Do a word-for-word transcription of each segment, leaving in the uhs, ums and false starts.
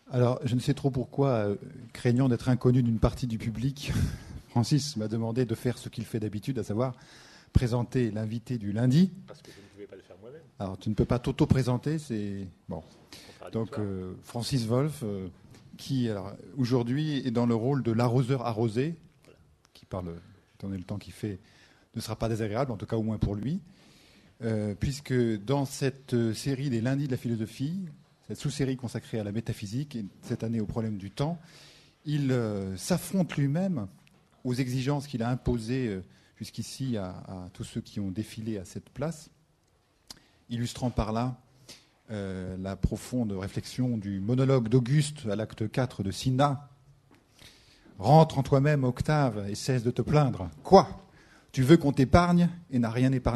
Alors, je ne sais trop pourquoi, euh, craignant d'être inconnu d'une partie du public, Francis m'a demandé de faire ce qu'il fait d'habitude, à savoir présenter l'invité du lundi. Parce que je ne pouvais pas le faire moi-même. Alors, tu ne peux pas t'auto-présenter, c'est... Bon. Donc, euh, Francis Wolf, euh, qui, alors, aujourd'hui, est dans le rôle de l'arroseur arrosé, voilà. Qui parle, étant donné le temps qu'il fait, ne sera pas désagréable, en tout cas au moins pour lui, euh, puisque dans cette série des lundis de la philosophie, cette sous-série consacrée à la métaphysique, et cette année au problème du temps, il euh, s'affronte lui-même aux exigences qu'il a imposées euh, jusqu'ici à, à tous ceux qui ont défilé à cette place, illustrant par là euh, la profonde réflexion du monologue d'Auguste à l'acte quatre de Cinna. « Rentre en toi-même, Octave, et cesse de te plaindre. Quoi ? Tu veux qu'on t'épargne et n'a rien épargné ?»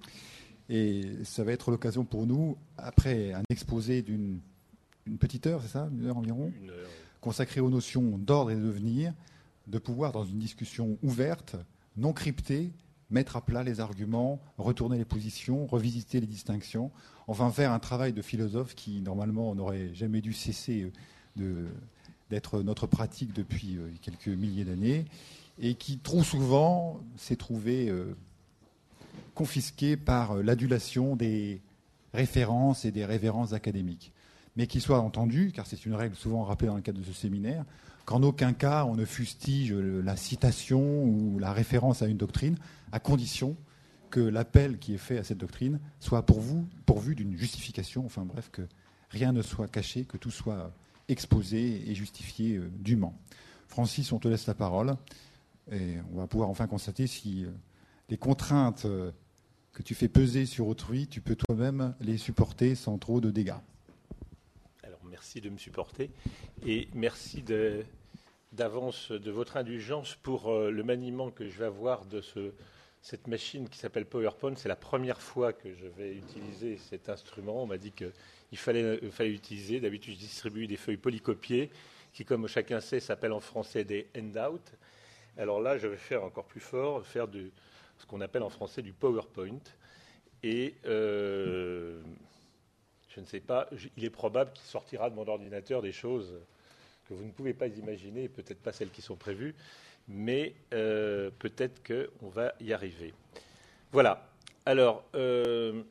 Et ça va être l'occasion pour nous, après un exposé d'une une petite heure, c'est ça, une heure environ, une heure, oui. Consacré aux notions d'ordre et de devenir, de pouvoir, dans une discussion ouverte, non cryptée, mettre à plat les arguments, retourner les positions, revisiter les distinctions, enfin faire un travail de philosophe qui, normalement, n'aurait jamais dû cesser de, d'être notre pratique depuis quelques milliers d'années, et qui, trop souvent, s'est trouvé euh, confisqué par l'adulation des références et des révérences académiques. Mais qu'il soit entendu, car c'est une règle souvent rappelée dans le cadre de ce séminaire, qu'en aucun cas on ne fustige la citation ou la référence à une doctrine, à condition que l'appel qui est fait à cette doctrine soit pour vous, pourvu d'une justification, enfin bref, que rien ne soit caché, que tout soit exposé et justifié euh, dûment. Francis, on te laisse la parole, et on va pouvoir enfin constater si euh, les contraintes euh, que tu fais peser sur autrui, tu peux toi-même les supporter sans trop de dégâts. Merci de me supporter et merci de, d'avance de votre indulgence pour euh, le maniement que je vais avoir de ce, cette machine qui s'appelle PowerPoint. C'est la première fois que je vais utiliser cet instrument. On m'a dit qu'il fallait, il fallait utiliser. D'habitude, je distribue des feuilles polycopiées qui, comme chacun sait, s'appellent en français des handouts. Alors là, je vais faire encore plus fort, faire de, ce qu'on appelle en français du PowerPoint. Et... Euh, Je ne sais pas, il est probable qu'il sortira de mon ordinateur des choses que vous ne pouvez pas imaginer, peut-être pas celles qui sont prévues, mais euh, peut-être qu'on va y arriver. Voilà. Alors, euh,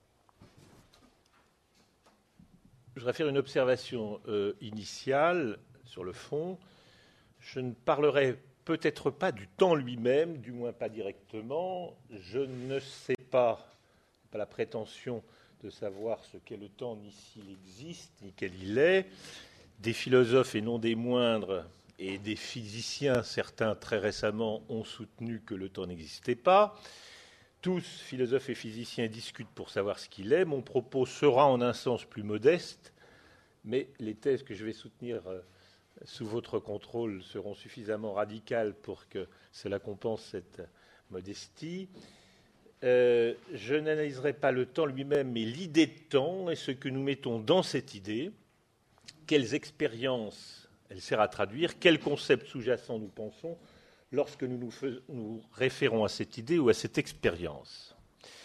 je voudrais faire une observation euh, initiale sur le fond. Je ne parlerai peut-être pas du temps lui-même, du moins pas directement. Je ne sais pas, pas la prétention de savoir ce qu'est le temps, ni s'il existe, ni quel il est. Des philosophes, et non des moindres, et des physiciens, certains très récemment, ont soutenu que le temps n'existait pas. Tous, philosophes et physiciens, discutent pour savoir ce qu'il est. Mon propos sera en un sens plus modeste, mais les thèses que je vais soutenir sous votre contrôle seront suffisamment radicales pour que cela compense cette modestie. Euh, je n'analyserai pas le temps lui-même, mais l'idée de temps et ce que nous mettons dans cette idée, quelles expériences elle sert à traduire, quels concepts sous-jacents nous pensons lorsque nous nous, fais, nous référons à cette idée ou à cette expérience.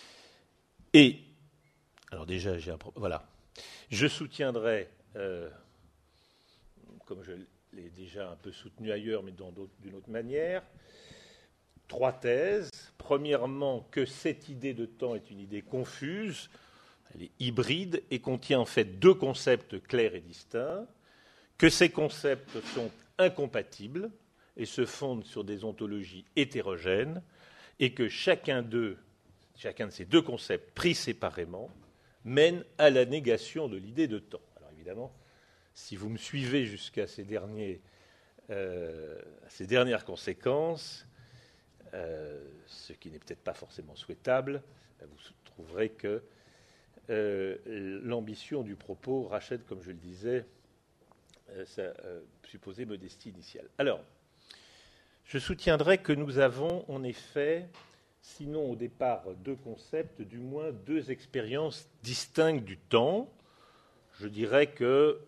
Et, alors déjà, j'ai un, voilà, je soutiendrai, euh, comme je l'ai déjà un peu soutenu ailleurs, mais dans d'une autre manière, trois thèses. Premièrement, que cette idée de temps est une idée confuse, elle est hybride et contient en fait deux concepts clairs et distincts, que ces concepts sont incompatibles et se fondent sur des ontologies hétérogènes, et que chacun d'eux, chacun de ces deux concepts pris séparément, mène à la négation de l'idée de temps. Alors évidemment, si vous me suivez jusqu'à ces, derniers, euh, ces dernières conséquences, Euh, ce qui n'est peut-être pas forcément souhaitable, vous trouverez que euh, l'ambition du propos rachète, comme je le disais, euh, sa euh, supposée modestie initiale. Alors, je soutiendrai que nous avons en effet, sinon au départ deux concepts, du moins deux expériences distinctes du temps. Je dirais que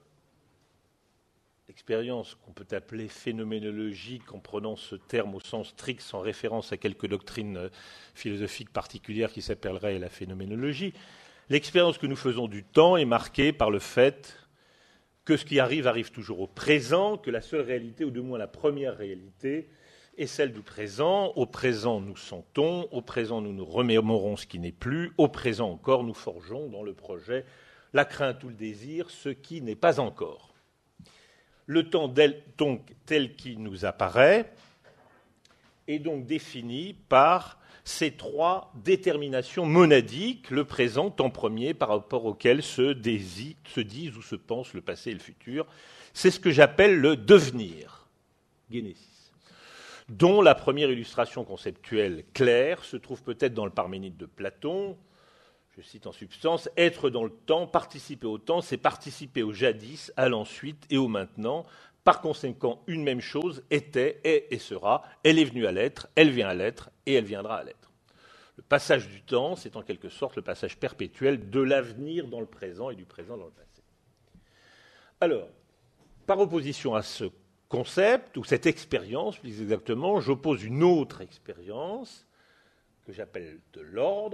l'expérience qu'on peut appeler phénoménologique, en prenant ce terme au sens strict, sans référence à quelque doctrine philosophique particulière qui s'appellerait la phénoménologie, l'expérience que nous faisons du temps est marquée par le fait que ce qui arrive arrive toujours au présent, que la seule réalité, ou du moins la première réalité, est celle du présent. Au présent, nous sentons, au présent, nous nous remémorons ce qui n'est plus, au présent encore, nous forgeons dans le projet la crainte ou le désir, ce qui n'est pas encore. Le temps donc tel qu'il nous apparaît est donc défini par ces trois déterminations monadiques, le présent, temps premier, par rapport auquel se, désir, se disent ou se pensent le passé et le futur. C'est ce que j'appelle le devenir, génésis, dont la première illustration conceptuelle claire se trouve peut-être dans le Parménide de Platon. Je cite en substance, « Être dans le temps, participer au temps, c'est participer au jadis, à l'ensuite et au maintenant. Par conséquent, une même chose était, est et sera. Elle est venue à l'être, elle vient à l'être et elle viendra à l'être. » Le passage du temps, c'est en quelque sorte le passage perpétuel de l'avenir dans le présent et du présent dans le passé. Alors, par opposition à ce concept, ou cette expérience, plus exactement, j'oppose une autre expérience que j'appelle de l'ordre.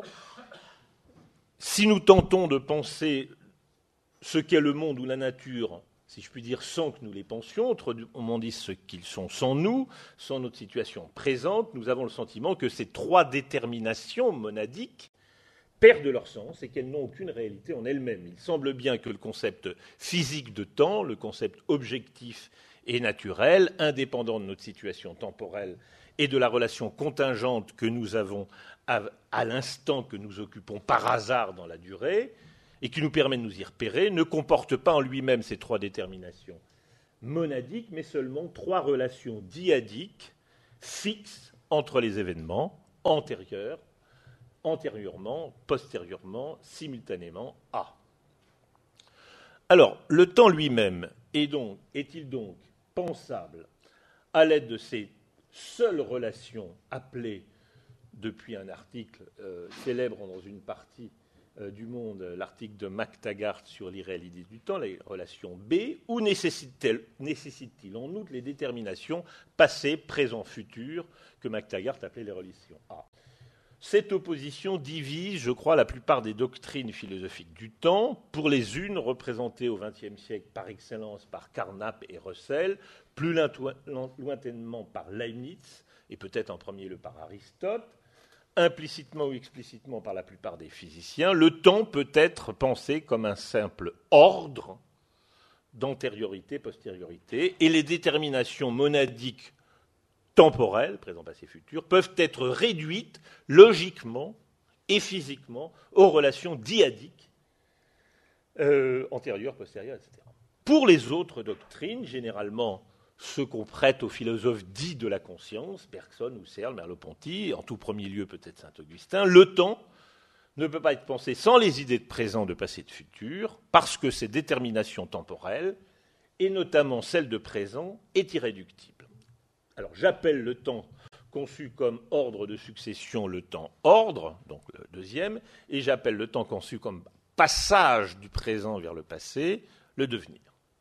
Si nous tentons de penser ce qu'est le monde ou la nature, si je puis dire, sans que nous les pensions, autrement dit ce qu'ils sont sans nous, sans notre situation présente, nous avons le sentiment que ces trois déterminations monadiques perdent leur sens et qu'elles n'ont aucune réalité en elles-mêmes. Il semble bien que le concept physique de temps, le concept objectif et naturel, indépendant de notre situation temporelle et de la relation contingente que nous avons à, à l'instant que nous occupons par hasard dans la durée, et qui nous permet de nous y repérer, ne comporte pas en lui-même ces trois déterminations monadiques, mais seulement trois relations dyadiques fixes entre les événements antérieurs, antérieurement, postérieurement, simultanément à. Alors, le temps lui-même est donc, est-il donc pensable à l'aide de ces seules relations appelées, depuis un article euh, célèbre dans une partie du Monde, l'article de MacTaggart sur l'irréalité du temps, les relations B, ou nécessite-t-il, nécessite-t-il en outre les déterminations passé, présent, futur, que MacTaggart appelait les relations A. Cette opposition divise, je crois, la plupart des doctrines philosophiques du temps, pour les unes représentées au vingtième siècle par excellence par Carnap et Russell, plus lointainement par Leibniz, et peut-être en premier lieu par Aristote, implicitement ou explicitement par la plupart des physiciens, le temps peut être pensé comme un simple ordre d'antériorité, postériorité, et les déterminations monadiques temporelles, présent, passé, futur, peuvent être réduites logiquement et physiquement aux relations dyadiques, euh, antérieures, postérieures, et cetera. Pour les autres doctrines, généralement ce qu'on prête aux philosophes dits de la conscience, Bergson, Husserl, Merleau-Ponty, en tout premier lieu peut-être Saint-Augustin, le temps ne peut pas être pensé sans les idées de présent, de passé, de futur, parce que ces déterminations temporelles, et notamment celle de présent, est irréductible. Alors j'appelle le temps conçu comme ordre de succession le temps ordre, donc le deuxième, et j'appelle le temps conçu comme passage du présent vers le passé, le devenir.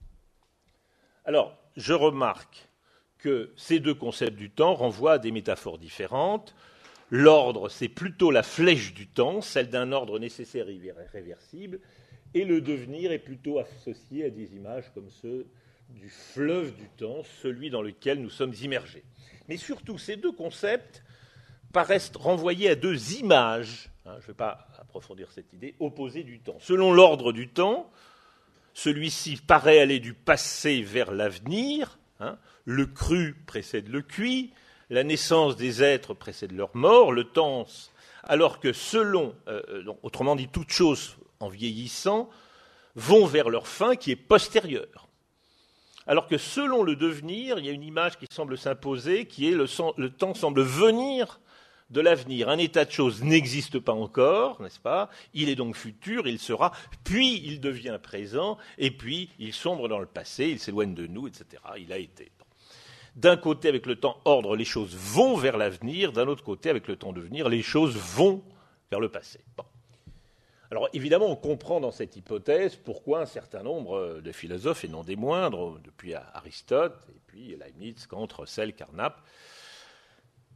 Alors, je remarque que ces deux concepts du temps renvoient à des métaphores différentes. L'ordre, c'est plutôt la flèche du temps, celle d'un ordre nécessaire et irréversible, et le devenir est plutôt associé à des images comme ceux du fleuve du temps, celui dans lequel nous sommes immergés. Mais surtout, ces deux concepts paraissent renvoyer à deux images, hein, je ne vais pas approfondir cette idée, opposées du temps. Selon l'ordre du temps, celui-ci paraît aller du passé vers l'avenir, hein, le cru précède le cuit, la naissance des êtres précède leur mort, le temps, alors que selon, euh, donc, autrement dit, toutes choses en vieillissant, vont vers leur fin qui est postérieure. Alors que selon le devenir, il y a une image qui semble s'imposer, qui est le, le temps semble venir de l'avenir. Un état de choses n'existe pas encore, n'est-ce pas? Il est donc futur, il sera, puis il devient présent, et puis il sombre dans le passé, il s'éloigne de nous, et cetera. Il a été. D'un côté, avec le temps ordre, les choses vont vers l'avenir, d'un autre côté, avec le temps devenir, les choses vont vers le passé. Bon. Alors évidemment, on comprend dans cette hypothèse pourquoi un certain nombre de philosophes, et non des moindres, depuis Aristote, et puis Leibniz, Kant, Russell, Carnap,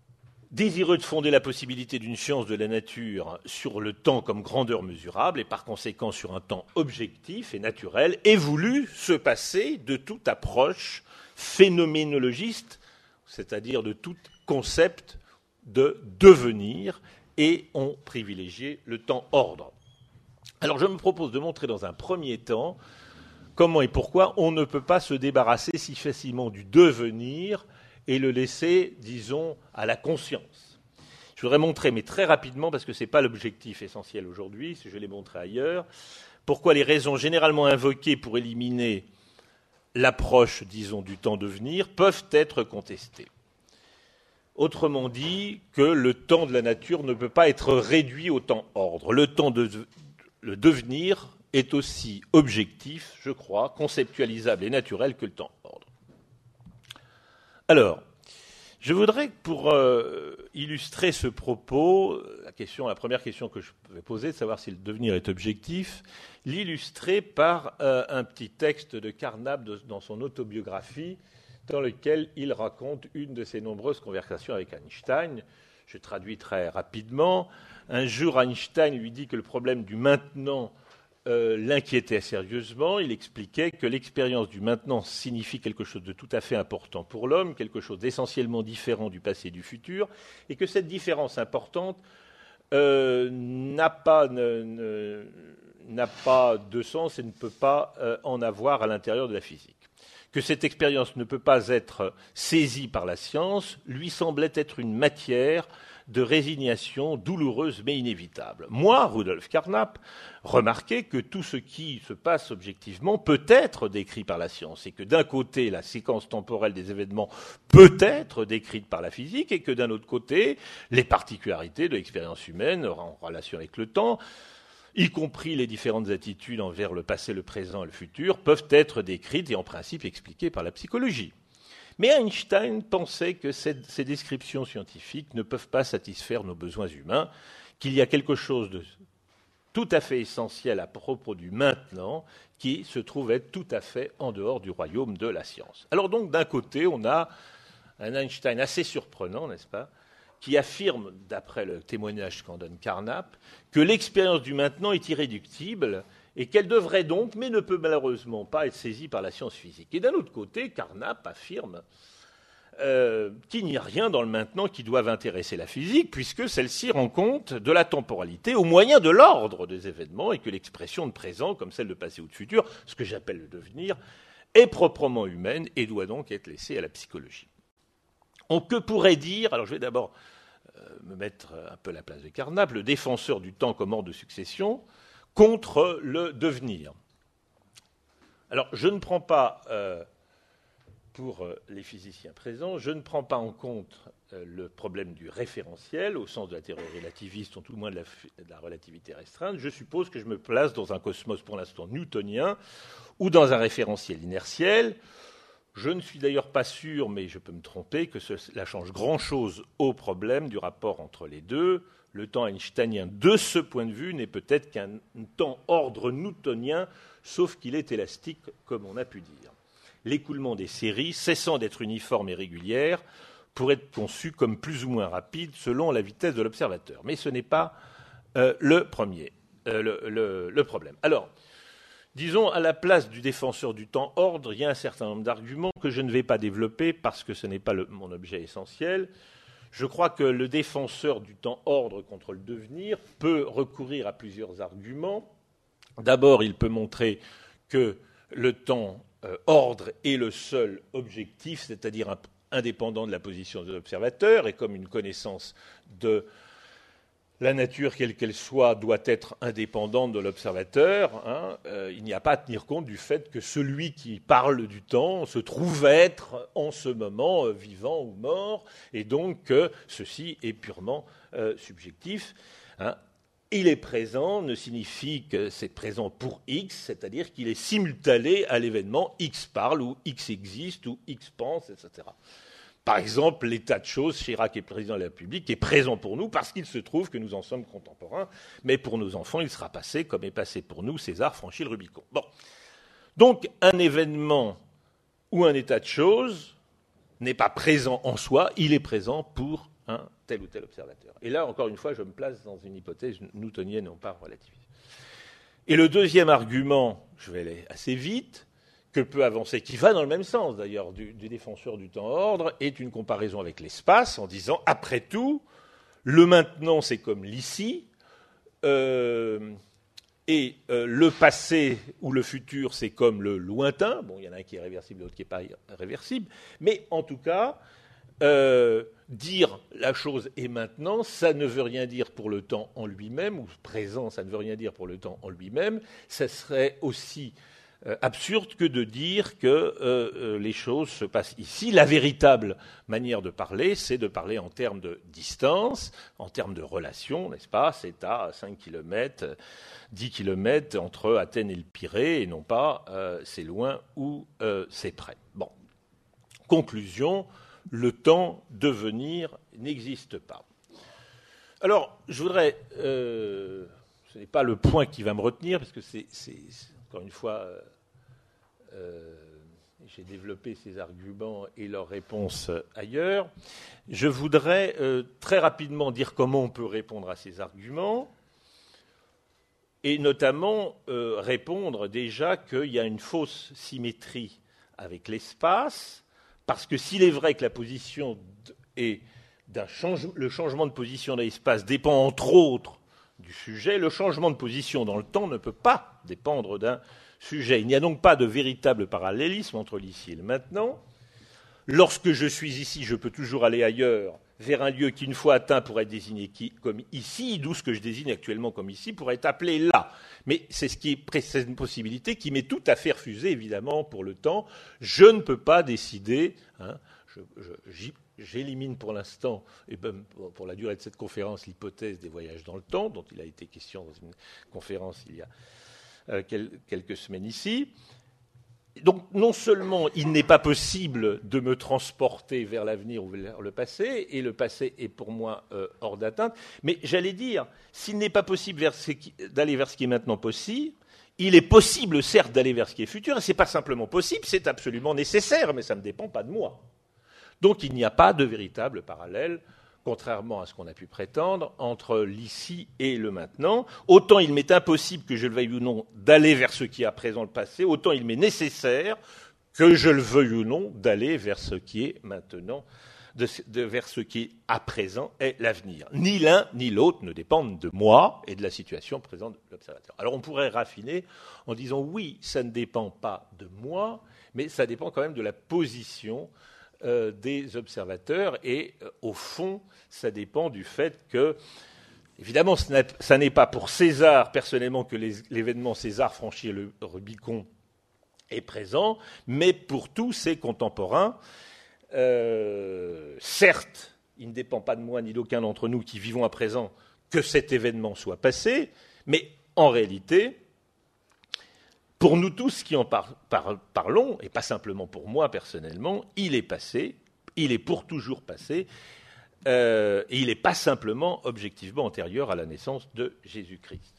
désireux de fonder la possibilité d'une science de la nature sur le temps comme grandeur mesurable et par conséquent sur un temps objectif et naturel, ait voulu se passer de toute approche phénoménologiste, c'est-à-dire de tout concept de devenir, et ont privilégié le temps-ordre. Alors je me propose de montrer dans un premier temps comment et pourquoi on ne peut pas se débarrasser si facilement du devenir et le laisser, disons, à la conscience. Je voudrais montrer, mais très rapidement, parce que ce n'est pas l'objectif essentiel aujourd'hui, si je l'ai montré ailleurs, pourquoi les raisons généralement invoquées pour éliminer l'approche, disons, du temps devenir peuvent être contestées. Autrement dit, que le temps de la nature ne peut pas être réduit au temps ordre. Le temps de le devenir est aussi objectif, je crois, conceptualisable et naturel que le temps ordre. Alors, je voudrais, pour euh, illustrer ce propos, la, question, la première question que je vais poser, de savoir si le devenir est objectif, l'illustrer par euh, un petit texte de Carnap de, dans son autobiographie, dans lequel il raconte une de ses nombreuses conversations avec Einstein. Je traduis très rapidement. Un jour, Einstein lui dit que le problème du maintenant euh, l'inquiétait sérieusement. Il expliquait que l'expérience du maintenant signifie quelque chose de tout à fait important pour l'homme, quelque chose d'essentiellement différent du passé et du futur, et que cette différence importante euh, n'a pas, ne, ne, n'a pas de sens et ne peut pas euh, en avoir à l'intérieur de la physique. Que cette expérience ne peut pas être saisie par la science, lui semblait être une matière de résignation douloureuse mais inévitable. Moi, Rudolf Carnap, remarquais que tout ce qui se passe objectivement peut être décrit par la science, et que d'un côté, la séquence temporelle des événements peut être décrite par la physique, et que d'un autre côté, les particularités de l'expérience humaine en relation avec le temps, y compris les différentes attitudes envers le passé, le présent et le futur, peuvent être décrites et en principe expliquées par la psychologie. Mais Einstein pensait que cette, ces descriptions scientifiques ne peuvent pas satisfaire nos besoins humains, qu'il y a quelque chose de tout à fait essentiel à propos du maintenant qui se trouve être tout à fait en dehors du royaume de la science. Alors donc, d'un côté, on a un Einstein assez surprenant, n'est-ce pas, qui affirme, d'après le témoignage qu'en donne Carnap, que l'expérience du maintenant est irréductible et qu'elle devrait donc, mais ne peut malheureusement pas être saisie par la science physique. Et d'un autre côté, Carnap affirme euh, qu'il n'y a rien dans le maintenant qui doive intéresser la physique, puisque celle-ci rend compte de la temporalité au moyen de l'ordre des événements, et que l'expression de présent, comme celle de passé ou de futur, ce que j'appelle le devenir, est proprement humaine et doit donc être laissée à la psychologie. On que pourrait dire, alors je vais d'abord euh, me mettre un peu à la place de Carnap, le défenseur du temps comme ordre de succession, contre le devenir. Alors je ne prends pas, euh, pour euh, les physiciens présents, je ne prends pas en compte euh, le problème du référentiel, au sens de la théorie relativiste, ou tout le moins de la, de la relativité restreinte. Je suppose que je me place dans un cosmos pour l'instant newtonien, ou dans un référentiel inertiel. Je ne suis d'ailleurs pas sûr, mais je peux me tromper, que cela change grand-chose au problème du rapport entre les deux. Le temps einsteinien, de ce point de vue, n'est peut-être qu'un temps ordre newtonien, sauf qu'il est élastique, comme on a pu dire. L'écoulement des séries, cessant d'être uniforme et régulière, pourrait être conçu comme plus ou moins rapide selon la vitesse de l'observateur. Mais ce n'est pas euh, le premier, euh, le, le, le problème. Alors, disons, à la place du défenseur du temps ordre, il y a un certain nombre d'arguments que je ne vais pas développer parce que ce n'est pas le, mon objet essentiel. Je crois que le défenseur du temps ordre contre le devenir peut recourir à plusieurs arguments. D'abord, il peut montrer que le temps euh, ordre est le seul objectif, c'est-à-dire un, indépendant de la position de l'observateur, et comme une connaissance de la nature, quelle qu'elle soit, doit être indépendante de l'observateur, hein, euh, il n'y a pas à tenir compte du fait que celui qui parle du temps se trouve être en ce moment euh, vivant ou mort, et donc que euh, ceci est purement euh, subjectif. Hein. Il est présent ne signifie que c'est présent pour X, c'est-à-dire qu'il est simultané à l'événement X parle, ou X existe, ou X pense, et cetera. Par exemple, l'état de choses, Chirac est président de la République, est présent pour nous parce qu'il se trouve que nous en sommes contemporains, mais pour nos enfants, il sera passé, comme est passé pour nous, César franchit le Rubicon. Bon. Donc, un événement ou un état de choses n'est pas présent en soi, il est présent pour un tel ou tel observateur. Et là, encore une fois, je me place dans une hypothèse newtonienne, non pas relativiste. Et le deuxième argument, je vais aller assez vite, que peut avancer, qui va dans le même sens d'ailleurs du, du défenseur du temps-ordre, est une comparaison avec l'espace en disant, après tout, le maintenant c'est comme l'ici, euh, et euh, le passé ou le futur c'est comme le lointain. Bon, il y en a un qui est réversible, l'autre qui n'est pas réversible, mais en tout cas, euh, dire la chose est maintenant, ça ne veut rien dire pour le temps en lui-même, ou présent, ça ne veut rien dire pour le temps en lui-même, ça serait aussi Euh, absurde que de dire que euh, euh, les choses se passent ici. La véritable manière de parler, c'est de parler en termes de distance, en termes de relation, n'est-ce pas? C'est à cinq kilomètres, dix kilomètres entre Athènes et le Pirée, et non pas euh, c'est loin ou euh, c'est près. Bon. Conclusion, le temps devenir n'existe pas. Alors, je voudrais... Euh, ce n'est pas le point qui va me retenir, parce que c'est... c'est, c'est encore une fois, euh, euh, j'ai développé ces arguments et leurs réponses ailleurs. Je voudrais euh, très rapidement dire comment on peut répondre à ces arguments, et notamment euh, répondre déjà qu'il y a une fausse symétrie avec l'espace, parce que s'il est vrai que la position est d'un change, le changement de position dans l'espace dépend entre autres du sujet, le changement de position dans le temps ne peut pas dépendre d'un sujet. Il n'y a donc pas de véritable parallélisme entre l'ici et le maintenant. Lorsque je suis ici, je peux toujours aller ailleurs, vers un lieu qui, une fois atteint, pourrait être désigné comme ici, d'où ce que je désigne actuellement comme ici pourrait être appelé là. Mais c'est, ce qui est, c'est une possibilité qui m'est tout à fait refusée, évidemment, pour le temps. Je ne peux pas décider... Hein, je, je, j'y, J'élimine pour l'instant, et ben pour la durée de cette conférence, l'hypothèse des voyages dans le temps, dont il a été question dans une conférence il y a euh, quel, quelques semaines ici. Donc, non seulement il n'est pas possible de me transporter vers l'avenir ou vers le passé, et le passé est pour moi euh, hors d'atteinte, mais j'allais dire, s'il n'est pas possible vers ce qui, d'aller vers ce qui est maintenant possible, il est possible, certes, d'aller vers ce qui est futur, et ce n'est pas simplement possible, c'est absolument nécessaire, mais ça ne dépend pas de moi. Donc il n'y a pas de véritable parallèle, contrairement à ce qu'on a pu prétendre, entre l'ici et le maintenant. Autant il m'est impossible, que je le veuille ou non, d'aller vers ce qui est à présent le passé, autant il m'est nécessaire, que je le veuille ou non, d'aller vers ce qui est maintenant, de, de, vers ce qui est à présent est l'avenir. Ni l'un ni l'autre ne dépendent de moi et de la situation présente de l'observateur. Alors on pourrait raffiner en disant oui, ça ne dépend pas de moi, mais ça dépend quand même de la position Euh, des observateurs, et euh, au fond, ça dépend du fait que, évidemment, ce n'est, ça n'est pas pour César personnellement que les, l'événement César franchit le Rubicon est présent, mais pour tous ses contemporains. Euh, certes, il ne dépend pas de moi ni d'aucun d'entre nous qui vivons à présent que cet événement soit passé, mais en réalité, pour nous tous qui en par, par, parlons, et pas simplement pour moi personnellement, il est passé, il est pour toujours passé, euh, et il n'est pas simplement objectivement antérieur à la naissance de Jésus-Christ.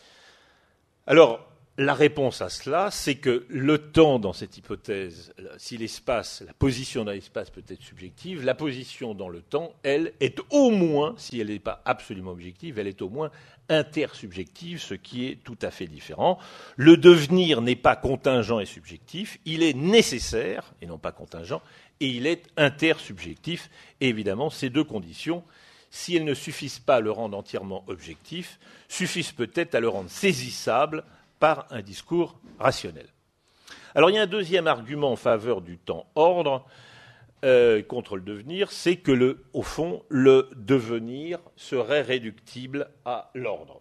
Alors, la réponse à cela, c'est que le temps dans cette hypothèse, si l'espace, la position dans l'espace peut être subjective, la position dans le temps, elle, est au moins, si elle n'est pas absolument objective, elle est au moins intersubjective, ce qui est tout à fait différent. Le devenir n'est pas contingent et subjectif, il est nécessaire, et non pas contingent, et il est intersubjectif. Et évidemment, ces deux conditions, si elles ne suffisent pas à le rendre entièrement objectif, suffisent peut-être à le rendre saisissable par un discours rationnel. Alors il y a un deuxième argument en faveur du temps-ordre euh, contre le devenir, c'est que, le, au fond, le devenir serait réductible à l'ordre.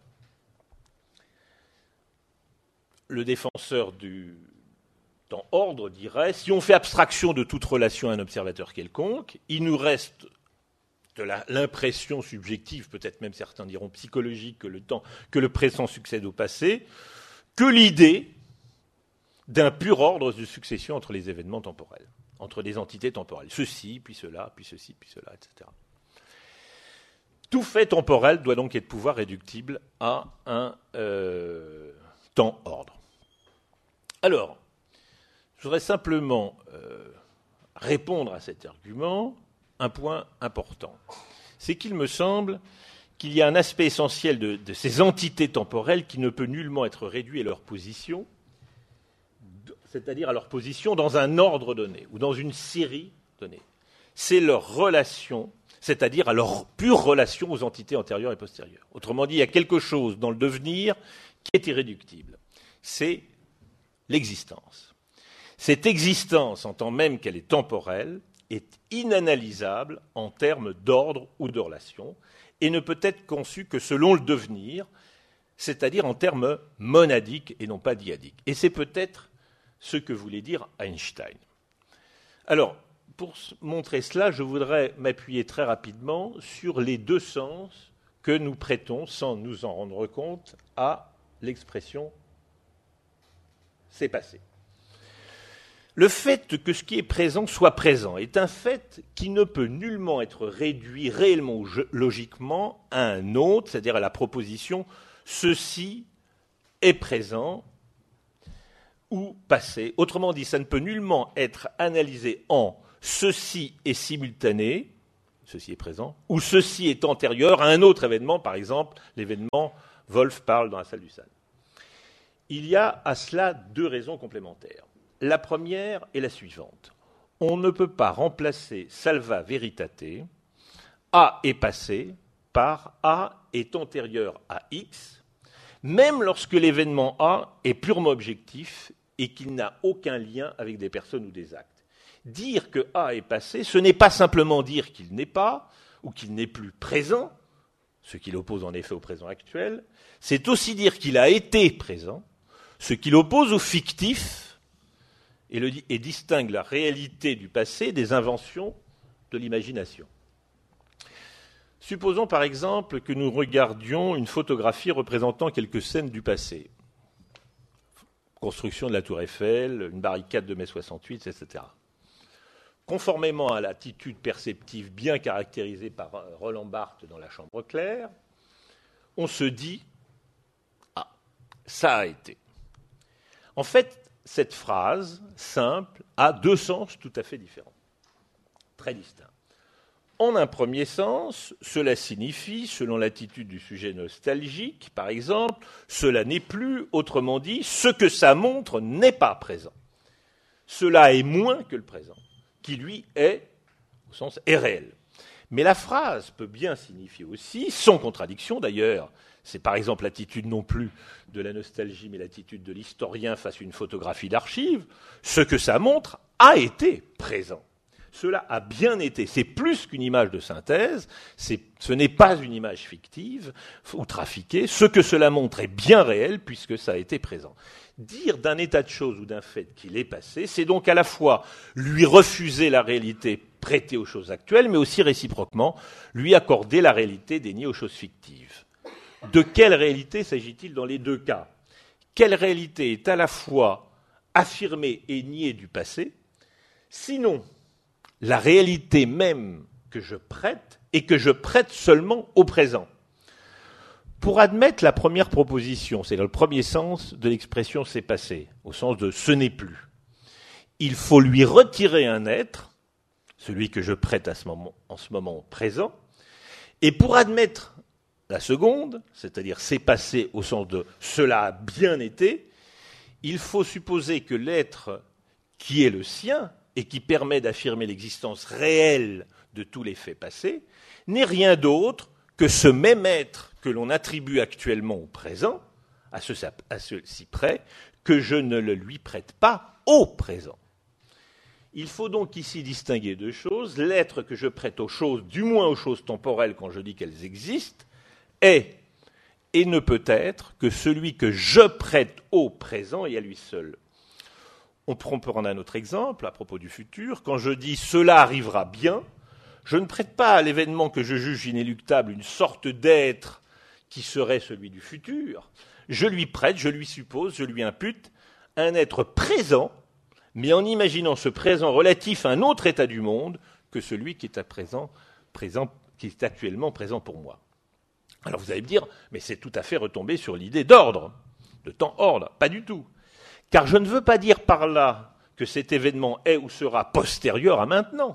Le défenseur du temps-ordre dirait, si on fait abstraction de toute relation à un observateur quelconque, il nous reste de la, l'impression subjective, peut-être même certains diront psychologique, que le temps, que le présent succède au passé, que l'idée d'un pur ordre de succession entre les événements temporels, entre des entités temporelles. Ceci, puis cela, puis ceci, puis cela, et cetera. Tout fait temporel doit donc être pouvoir réductible à un euh, temps-ordre. Alors, je voudrais simplement euh, répondre à cet argument un point important. c'est qu'il me semble qu'il y a un aspect essentiel de, de ces entités temporelles qui ne peut nullement être réduit à leur position, c'est-à-dire à leur position dans un ordre donné ou dans une série donnée. C'est leur relation, c'est-à-dire à leur pure relation aux entités antérieures et postérieures. Autrement dit, il y a quelque chose dans le devenir qui est irréductible. C'est l'existence. Cette existence, en tant même qu'elle est temporelle, est inanalysable en termes d'ordre ou de relation, et ne peut être conçue que selon le devenir, c'est-à-dire en termes monadiques et non pas dyadiques. Et c'est peut-être ce que voulait dire Einstein. Alors, pour montrer cela, je voudrais m'appuyer très rapidement sur les deux sens que nous prêtons, sans nous en rendre compte, à l'expression « c'est passé ». Le fait que ce qui est présent soit présent est un fait qui ne peut nullement être réduit réellement ou logiquement à un autre, c'est-à-dire à la proposition « ceci est présent » ou passé. Autrement dit, ça ne peut nullement être analysé en « ceci est simultané », ceci est présent, ou « ceci est antérieur à un autre événement », par exemple l'événement « Wolf parle dans la salle du Sade ». Il y a à cela deux raisons complémentaires. La première est la suivante. On ne peut pas remplacer salva veritate, A est passé, par A est antérieur à X, même lorsque l'événement A est purement objectif et qu'il n'a aucun lien avec des personnes ou des actes. Dire que A est passé, ce n'est pas simplement dire qu'il n'est pas ou qu'il n'est plus présent, ce qui l'oppose en effet au présent actuel, c'est aussi dire qu'il a été présent, ce qui l'oppose au fictif, Et, le, et distingue la réalité du passé des inventions de l'imagination. Supposons par exemple que nous regardions une photographie représentant quelques scènes du passé. Construction de la Tour Eiffel, une barricade de mai soixante-huit, et cetera. Conformément à l'attitude perceptive bien caractérisée par Roland Barthes dans La Chambre claire, on se dit « Ah, ça a été ». En fait, cette phrase simple a deux sens tout à fait différents, très distincts. En un premier sens, cela signifie, selon l'attitude du sujet nostalgique, par exemple, cela n'est plus, autrement dit, ce que ça montre n'est pas présent. Cela est moins que le présent, qui lui est, au sens, est réel. Mais la phrase peut bien signifier aussi, sans contradiction d'ailleurs, c'est par exemple l'attitude non plus de la nostalgie, mais l'attitude de l'historien face à une photographie d'archives, ce que ça montre a été présent. Cela a bien été. C'est plus qu'une image de synthèse, c'est, ce n'est pas une image fictive ou trafiquée. Ce que cela montre est bien réel puisque ça a été présent. Dire d'un état de choses ou d'un fait qu'il est passé, c'est donc à la fois lui refuser la réalité prêtée aux choses actuelles, mais aussi réciproquement lui accorder la réalité déniée aux choses fictives. De quelle réalité s'agit-il dans les deux cas ? Quelle réalité est à la fois affirmée et niée du passé ? Sinon, la réalité même que je prête et que je prête seulement au présent. Pour admettre la première proposition, c'est dans le premier sens de l'expression « c'est passé », au sens de « ce n'est plus », il faut lui retirer un être, celui que je prête à ce moment, en ce moment présent, et pour admettre la seconde, c'est-à-dire « c'est passé » au sens de « cela a bien été », il faut supposer que l'être qui est le sien et qui permet d'affirmer l'existence réelle de tous les faits passés n'est rien d'autre que ce même être que l'on attribue actuellement au présent, à, ce, à ceci près, que je ne le lui prête pas au présent. Il faut donc ici distinguer deux choses. L'être que je prête aux choses, du moins aux choses temporelles quand je dis qu'elles existent, est et ne peut être que celui que je prête au présent et à lui seul. On peut prendre un autre exemple à propos du futur. Quand je dis « cela arrivera bien », je ne prête pas à l'événement que je juge inéluctable une sorte d'être qui serait celui du futur. Je lui prête, je lui suppose, je lui impute un être présent, mais en imaginant ce présent relatif à un autre état du monde que celui qui est, à présent, présent, qui est actuellement présent pour moi. Alors vous allez me dire, mais c'est tout à fait retombé sur l'idée d'ordre, de temps-ordre. Pas du tout. Car je ne veux pas dire par là que cet événement est ou sera postérieur à maintenant.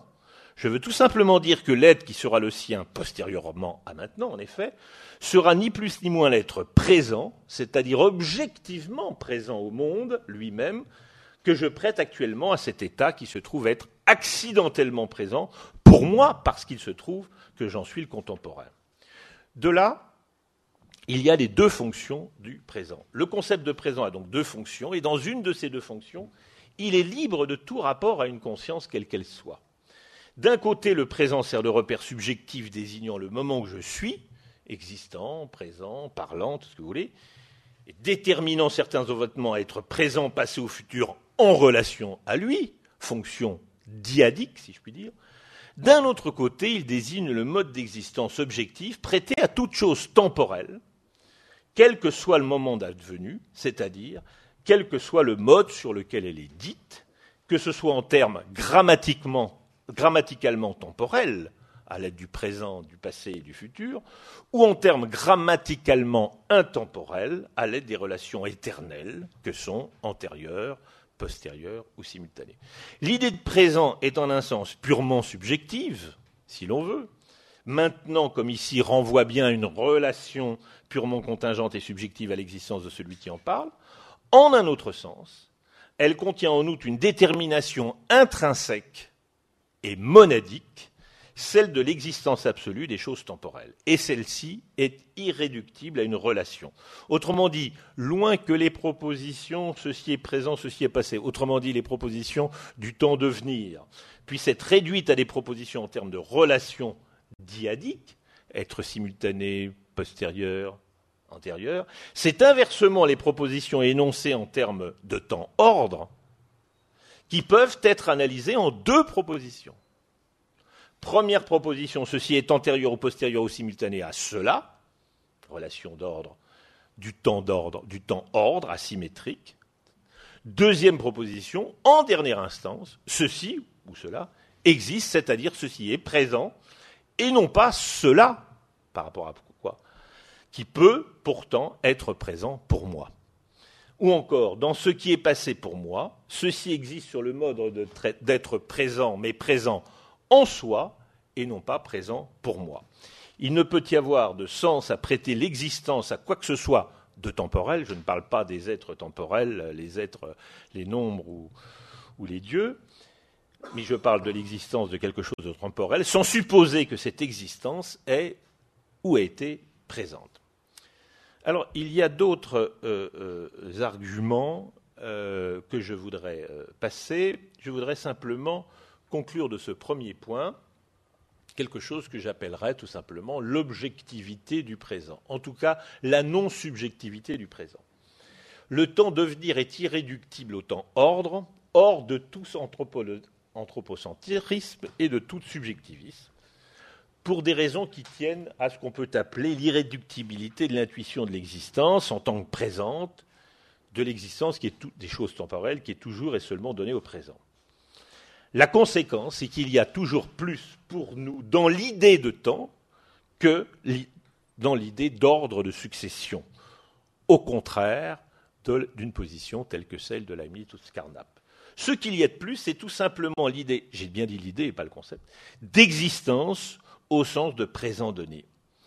Je veux tout simplement dire que l'être qui sera le sien postérieurement à maintenant, en effet, sera ni plus ni moins l'être présent, c'est-à-dire objectivement présent au monde lui-même, que je prête actuellement à cet état qui se trouve être accidentellement présent, pour moi, parce qu'il se trouve que j'en suis le contemporain. De là, il y a les deux fonctions du présent. Le concept de présent a donc deux fonctions, et dans une de ces deux fonctions, il est libre de tout rapport à une conscience quelle qu'elle soit. D'un côté, le présent sert de repère subjectif désignant le moment où je suis, existant, présent, parlant, tout ce que vous voulez, et déterminant certains événements à être présent, passé ou futur en relation à lui, fonction dyadique, si je puis dire. D'un autre côté, il désigne le mode d'existence objectif prêté à toute chose temporelle, quel que soit le moment d'advenu, c'est-à-dire quel que soit le mode sur lequel elle est dite, que ce soit en termes grammatiquement grammaticalement temporel, à l'aide du présent, du passé et du futur, ou en termes grammaticalement intemporels, à l'aide des relations éternelles que sont antérieures, postérieures ou simultanées. L'idée de présent est en un sens purement subjective, si l'on veut. Maintenant, comme ici, renvoie bien une relation purement contingente et subjective à l'existence de celui qui en parle. En un autre sens, elle contient en outre une détermination intrinsèque et monadique, celle de l'existence absolue des choses temporelles. Et celle-ci est irréductible à une relation. Autrement dit, loin que les propositions, ceci est présent, ceci est passé, autrement dit, les propositions du temps de venir, puissent être réduites à des propositions en termes de relations dyadiques, être simultanées, postérieures, antérieures, c'est inversement les propositions énoncées en termes de temps-ordre qui peuvent être analysées en deux propositions. Première proposition, ceci est antérieur ou postérieur ou simultané à cela, relation d'ordre, du temps d'ordre, du temps ordre asymétrique. Deuxième proposition, en dernière instance, ceci ou cela existe, c'est-à-dire ceci est présent, et non pas cela, par rapport à quoi, qui peut pourtant être présent pour moi. Ou encore, dans ce qui est passé pour moi, ceci existe sur le mode de tra- d'être présent, mais présent en soi, et non pas présent pour moi. Il ne peut y avoir de sens à prêter l'existence à quoi que ce soit de temporel, je ne parle pas des êtres temporels, les êtres, les nombres ou, ou les dieux, mais je parle de l'existence de quelque chose de temporel, sans supposer que cette existence est ou a été présente. Alors, il y a d'autres euh, euh, arguments euh, que je voudrais euh, passer. Je voudrais simplement conclure de ce premier point quelque chose que j'appellerais tout simplement l'objectivité du présent, en tout cas la non-subjectivité du présent. Le temps devenir est irréductible au temps ordre, hors de tout anthropo- anthropocentrisme et de tout subjectivisme, pour des raisons qui tiennent à ce qu'on peut appeler l'irréductibilité de l'intuition de l'existence en tant que présente, de l'existence qui est tout, des choses temporelles, qui est toujours et seulement donnée au présent. La conséquence, c'est qu'il y a toujours plus pour nous dans l'idée de temps que dans l'idée d'ordre de succession, au contraire de, d'une position telle que celle de Leibniz ou de Carnap. Ce qu'il y a de plus, c'est tout simplement l'idée, j'ai bien dit l'idée et pas le concept, d'existence au sens de présent donné.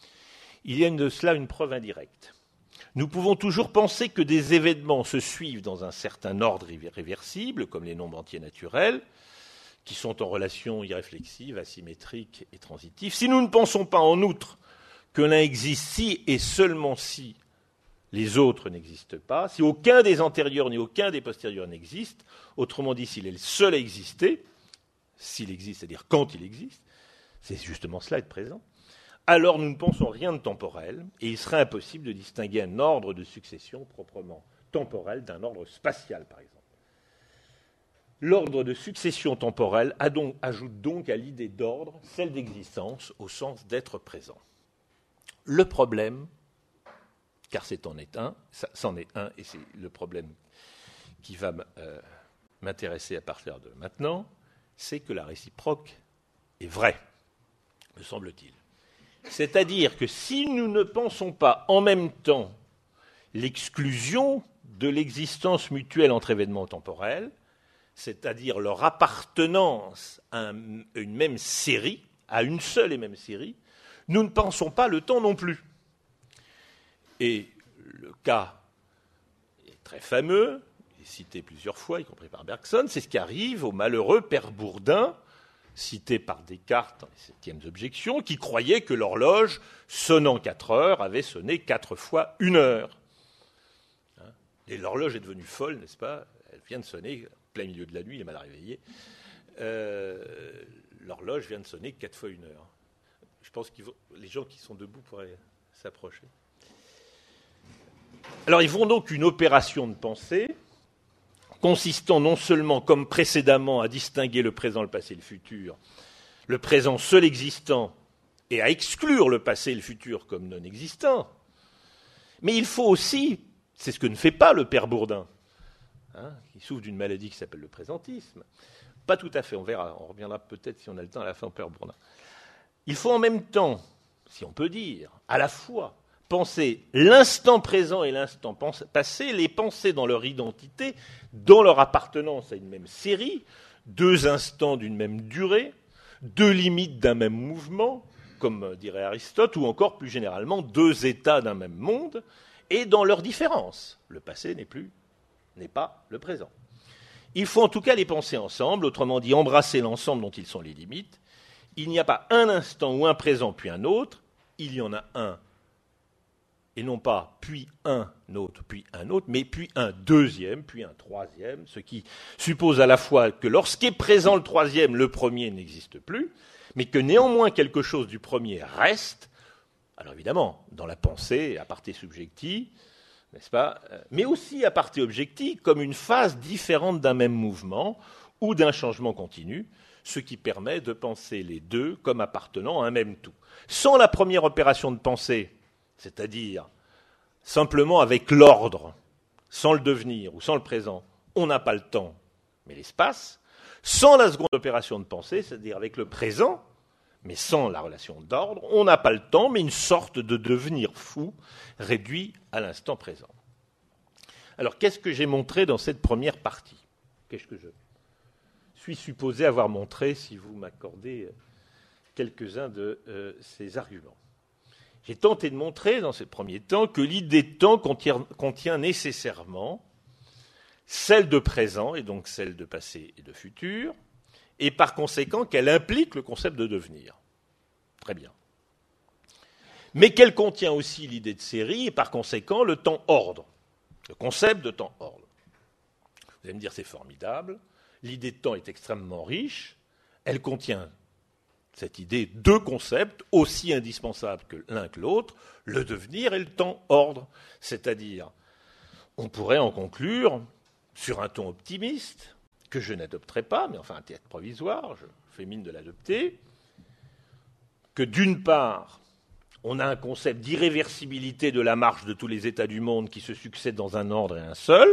Il y a de cela une preuve indirecte. Nous pouvons toujours penser que des événements se suivent dans un certain ordre irréversible, comme les nombres entiers naturels, qui sont en relation irréflexive, asymétrique et transitive. Si nous ne pensons pas en outre que l'un existe si et seulement si les autres n'existent pas, si aucun des antérieurs ni aucun des postérieurs n'existe, autrement dit, s'il est le seul à exister, s'il existe, c'est-à-dire quand il existe, c'est justement cela être présent, alors nous ne pensons rien de temporel, et il serait impossible de distinguer un ordre de succession proprement temporel d'un ordre spatial, par exemple. L'ordre de succession temporelle a donc, ajoute donc à l'idée d'ordre celle d'existence au sens d'être présent. Le problème, car c'est en est un, ça, c'en est un, et c'est le problème qui va euh, m'intéresser à partir de maintenant, c'est que la réciproque est vraie, me semble-t-il. C'est-à-dire que si nous ne pensons pas en même temps l'exclusion de l'existence mutuelle entre événements temporels, c'est-à-dire leur appartenance à un, une même série, à une seule et même série, nous ne pensons pas le temps non plus. Et le cas est très fameux, il est cité plusieurs fois, y compris par Bergson, c'est ce qui arrive au malheureux père Bourdin, cité par Descartes dans les septièmes objections, qui croyait que l'horloge, sonnant quatre heures, avait sonné quatre fois une heure. Hein, et l'horloge est devenue folle, n'est-ce pas? Elle vient de sonner, en plein milieu de la nuit, il est mal réveillé. Euh, l'horloge vient de sonner quatre fois une heure. Je pense que les gens qui sont debout pourraient s'approcher. Alors, ils font donc une opération de pensée consistant non seulement, comme précédemment, à distinguer le présent, le passé et le futur, le présent seul existant, et à exclure le passé et le futur comme non existants, mais il faut aussi, c'est ce que ne fait pas le père Bourdin, hein, qui souffre d'une maladie qui s'appelle le présentisme, pas tout à fait, on verra, on reviendra peut-être si on a le temps à la fin au père Bourdin. Il faut en même temps, si on peut dire, à la fois penser l'instant présent et l'instant passé, les penser dans leur identité, dans leur appartenance à une même série, deux instants d'une même durée, deux limites d'un même mouvement, comme dirait Aristote, ou encore plus généralement deux états d'un même monde, et dans leur différence. Le passé n'est plus, n'est pas le présent. Il faut en tout cas les penser ensemble, autrement dit embrasser l'ensemble dont ils sont les limites. Il n'y a pas un instant ou un présent puis un autre, il y en a un, et non pas puis un autre, puis un autre, mais puis un deuxième, puis un troisième, ce qui suppose à la fois que lorsqu'est présent le troisième, le premier n'existe plus, mais que néanmoins quelque chose du premier reste, alors évidemment, dans la pensée, à parté subjecti, n'est-ce pas, mais aussi à parté objecti, comme une phase différente d'un même mouvement ou d'un changement continu, ce qui permet de penser les deux comme appartenant à un même tout. Sans la première opération de pensée, c'est-à-dire simplement avec l'ordre, sans le devenir ou sans le présent, on n'a pas le temps, mais l'espace. Sans la seconde opération de pensée, c'est-à-dire avec le présent, mais sans la relation d'ordre, on n'a pas le temps, mais une sorte de devenir fou réduit à l'instant présent. Alors, qu'est-ce que j'ai montré dans cette première partie? Qu'est-ce que je suis supposé avoir montré, si vous m'accordez quelques-uns de euh, ces arguments? J'ai tenté de montrer, dans ce premier temps, que l'idée de temps contient, contient nécessairement celle de présent, et donc celle de passé et de futur, et par conséquent qu'elle implique le concept de devenir. Très bien. Mais qu'elle contient aussi l'idée de série, et par conséquent le temps ordre, le concept de temps ordre. Vous allez me dire, c'est formidable, l'idée de temps est extrêmement riche, elle contient cette idée, deux concepts aussi indispensables que l'un que l'autre, le devenir et le temps ordre. C'est-à-dire, on pourrait en conclure, sur un ton optimiste, que je n'adopterai pas, mais enfin un théâtre provisoire, je fais mine de l'adopter, que d'une part, on a un concept d'irréversibilité de la marche de tous les états du monde qui se succèdent dans un ordre et un seul,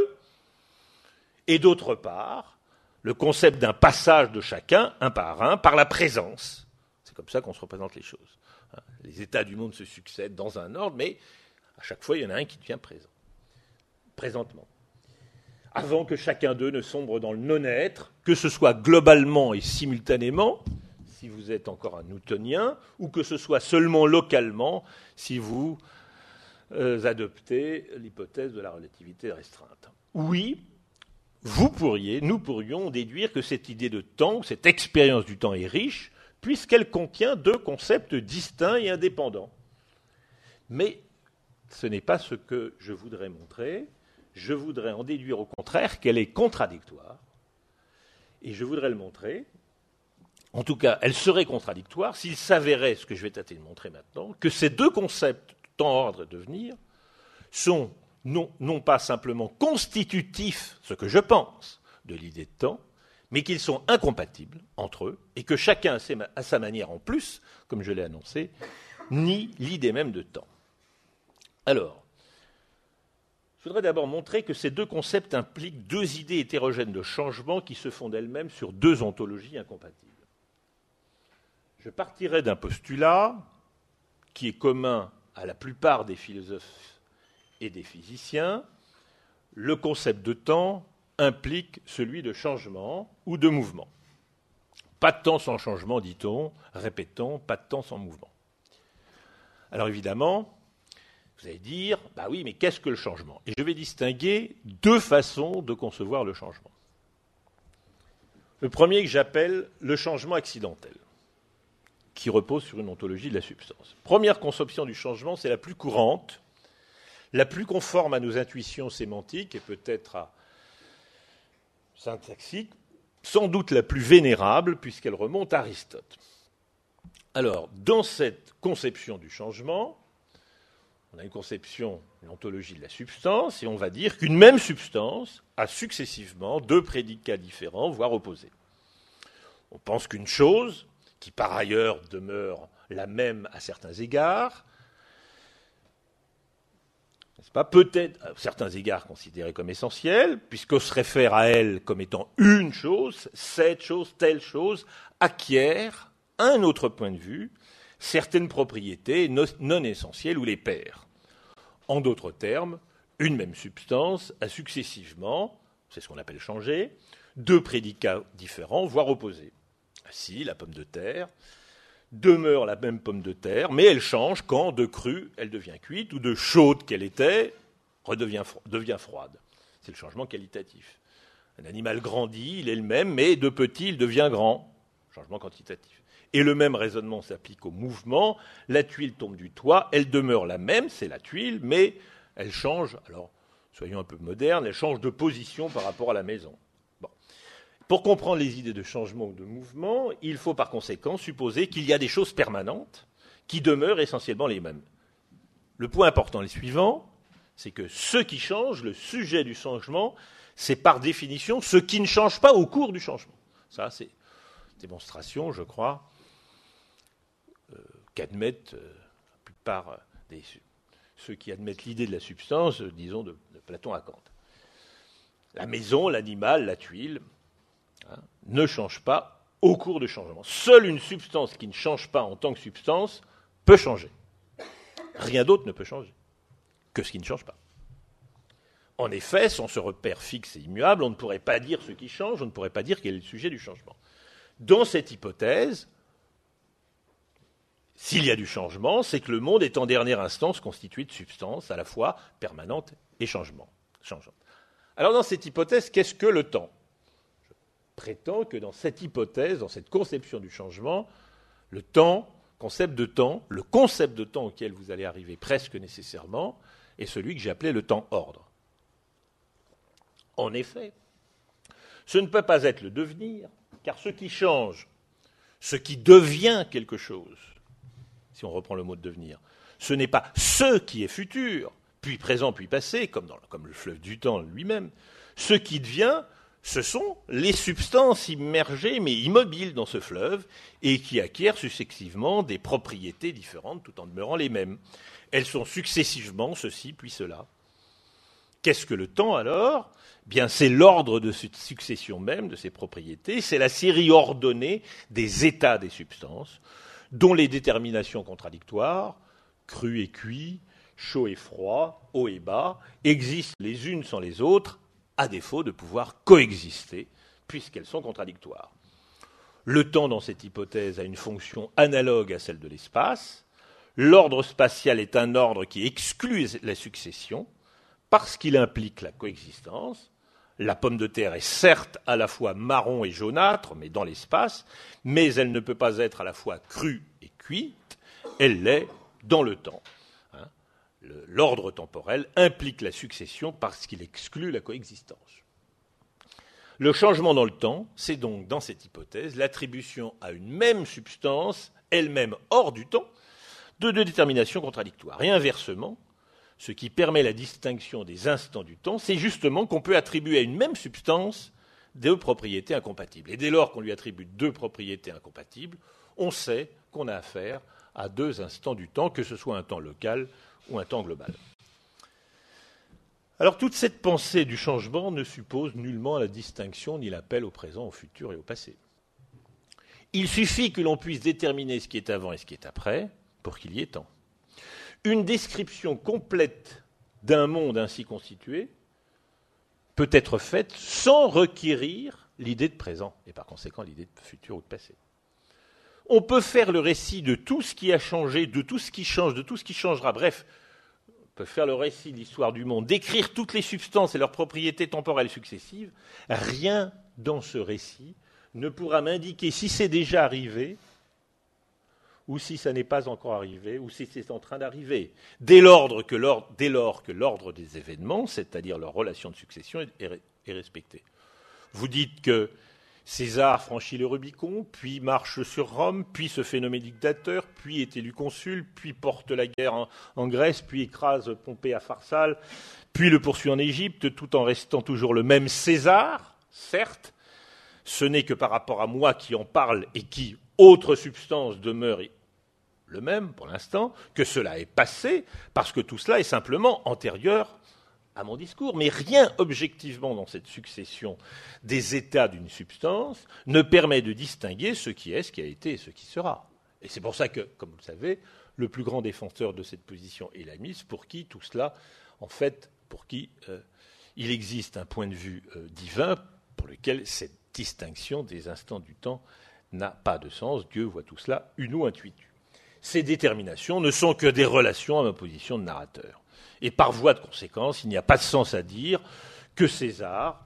et d'autre part, le concept d'un passage de chacun, un par un, par la présence. C'est comme ça qu'on se représente les choses. Les états du monde se succèdent dans un ordre, mais à chaque fois, il y en a un qui devient présent, présentement. Avant que chacun d'eux ne sombre dans le non-être, que ce soit globalement et simultanément, si vous êtes encore un newtonien, ou que ce soit seulement localement, si vous euh, adoptez l'hypothèse de la relativité restreinte. Oui, vous pourriez, nous pourrions déduire que cette idée de temps, cette expérience du temps est riche, puisqu'elle contient deux concepts distincts et indépendants. Mais ce n'est pas ce que je voudrais montrer. Je voudrais en déduire au contraire qu'elle est contradictoire. Et je voudrais le montrer. En tout cas, elle serait contradictoire s'il s'avérait, ce que je vais tâter de montrer maintenant, que ces deux concepts, temps, ordre et devenir, sont non, non pas simplement constitutifs, ce que je pense, de l'idée de temps, mais qu'ils sont incompatibles entre eux, et que chacun, à sa manière en plus, comme je l'ai annoncé, nie l'idée même de temps. Alors, je voudrais d'abord montrer que ces deux concepts impliquent deux idées hétérogènes de changement qui se font d'elles-mêmes sur deux ontologies incompatibles. Je partirai d'un postulat qui est commun à la plupart des philosophes et des physiciens. Le concept de temps implique celui de changement ou de mouvement. Pas de temps sans changement, dit-on, répétons, pas de temps sans mouvement. Alors évidemment, vous allez dire, bah oui, mais qu'est-ce que le changement? Et je vais distinguer deux façons de concevoir le changement. Le premier que j'appelle le changement accidentel, qui repose sur une ontologie de la substance. Première conception du changement, c'est la plus courante, la plus conforme à nos intuitions sémantiques et peut-être à syntaxiques, sans doute la plus vénérable, puisqu'elle remonte à Aristote. Alors, dans cette conception du changement, on a une conception, une ontologie de la substance, et on va dire qu'une même substance a successivement deux prédicats différents, voire opposés. On pense qu'une chose, qui par ailleurs demeure la même à certains égards, n'est-ce pas, peut-être à certains égards considérée comme essentielle, puisqu'on se réfère à elle comme étant une chose, cette chose, telle chose, acquiert, à un autre point de vue, certaines propriétés non essentielles ou les perd. En d'autres termes, une même substance a successivement, c'est ce qu'on appelle changer, deux prédicats différents, voire opposés. Ainsi, la pomme de terre demeure la même pomme de terre, mais elle change quand, de crue, elle devient cuite, ou de chaude qu'elle était, redevient fro- devient froide. C'est le changement qualitatif. Un animal grandit, il est le même, mais de petit, il devient grand. Changement quantitatif. Et le même raisonnement s'applique au mouvement. La tuile tombe du toit, elle demeure la même, c'est la tuile, mais elle change, alors soyons un peu modernes, elle change de position par rapport à la maison. Bon. Pour comprendre les idées de changement ou de mouvement, il faut par conséquent supposer qu'il y a des choses permanentes qui demeurent essentiellement les mêmes. Le point important est le suivant, c'est que ce qui change, le sujet du changement, c'est par définition ce qui ne change pas au cours du changement. Ça, c'est une démonstration, je crois, euh, qu'admettent euh, la plupart des ceux qui admettent l'idée de la substance, euh, disons, de, de Platon à Kant. La maison, l'animal, la tuile, hein, ne changent pas au cours du changement. Seule une substance qui ne change pas en tant que substance peut changer. Rien d'autre ne peut changer que ce qui ne change pas. En effet, sans ce repère fixe et immuable, on ne pourrait pas dire ce qui change, on ne pourrait pas dire quel est le sujet du changement. Dans cette hypothèse, s'il y a du changement, c'est que le monde est en dernière instance constitué de substances à la fois permanentes et changement, changeantes. Alors dans cette hypothèse, qu'est-ce que le temps ? Je prétends que dans cette hypothèse, dans cette conception du changement, le temps, concept de temps, le concept de temps auquel vous allez arriver presque nécessairement, est celui que j'ai appelé le temps-ordre. En effet, ce ne peut pas être le devenir, car ce qui change, ce qui devient quelque chose, si on reprend le mot de devenir, ce n'est pas ce qui est futur, puis présent, puis passé, comme, dans, comme le fleuve du temps lui-même. Ce qui devient, ce sont les substances immergées, mais immobiles dans ce fleuve, et qui acquièrent successivement des propriétés différentes tout en demeurant les mêmes. Elles sont successivement ceci, puis cela. Qu'est-ce que le temps alors ? Bien, c'est l'ordre de cette succession même de ces propriétés, c'est la série ordonnée des états des substances, dont les déterminations contradictoires, cru et cuit, chaud et froid, haut et bas, existent les unes sans les autres, à défaut de pouvoir coexister, puisqu'elles sont contradictoires. Le temps, dans cette hypothèse, a une fonction analogue à celle de l'espace. L'ordre spatial est un ordre qui exclut la succession, parce qu'il implique la coexistence. La pomme de terre est certes à la fois marron et jaunâtre, mais dans l'espace, mais elle ne peut pas être à la fois crue et cuite, elle l'est dans le temps. Hein, le, l'ordre temporel implique la succession parce qu'il exclut la coexistence. Le changement dans le temps, c'est donc, dans cette hypothèse, l'attribution à une même substance, elle-même hors du temps, de deux déterminations contradictoires. Et inversement, ce qui permet la distinction des instants du temps, c'est justement qu'on peut attribuer à une même substance deux propriétés incompatibles. Et dès lors qu'on lui attribue deux propriétés incompatibles, on sait qu'on a affaire à deux instants du temps, que ce soit un temps local ou un temps global. Alors toute cette pensée du changement ne suppose nullement la distinction ni l'appel au présent, au futur et au passé. Il suffit que l'on puisse déterminer ce qui est avant et ce qui est après pour qu'il y ait temps. Une description complète d'un monde ainsi constitué peut être faite sans requérir l'idée de présent, et par conséquent l'idée de futur ou de passé. On peut faire le récit de tout ce qui a changé, de tout ce qui change, de tout ce qui changera, bref, on peut faire le récit de l'histoire du monde, décrire toutes les substances et leurs propriétés temporelles successives. Rien dans ce récit ne pourra m'indiquer si c'est déjà arrivé, ou si ça n'est pas encore arrivé, ou si c'est en train d'arriver, dès, l'ordre que l'ordre, dès lors que l'ordre des événements, c'est-à-dire leur relation de succession, est, est, est respecté. Vous dites que César franchit le Rubicon, puis marche sur Rome, puis se fait nommer dictateur, puis est élu consul, puis porte la guerre en, en Grèce, puis écrase Pompée à Pharsale, puis le poursuit en Égypte, tout en restant toujours le même César, certes. Ce n'est que par rapport à moi qui en parle et qui, autre substance, demeure le même pour l'instant, que cela est passé, parce que tout cela est simplement antérieur à mon discours. Mais rien objectivement dans cette succession des états d'une substance ne permet de distinguer ce qui est, ce qui a été et ce qui sera. Et c'est pour ça que, comme vous le savez, le plus grand défenseur de cette position est Lamiss, pour qui tout cela, en fait, pour qui euh, il existe un point de vue euh, divin pour lequel cette distinction des instants du temps n'a pas de sens. Dieu voit tout cela uno intuitu. Ces déterminations ne sont que des relations à ma position de narrateur. Et par voie de conséquence, il n'y a pas de sens à dire que César,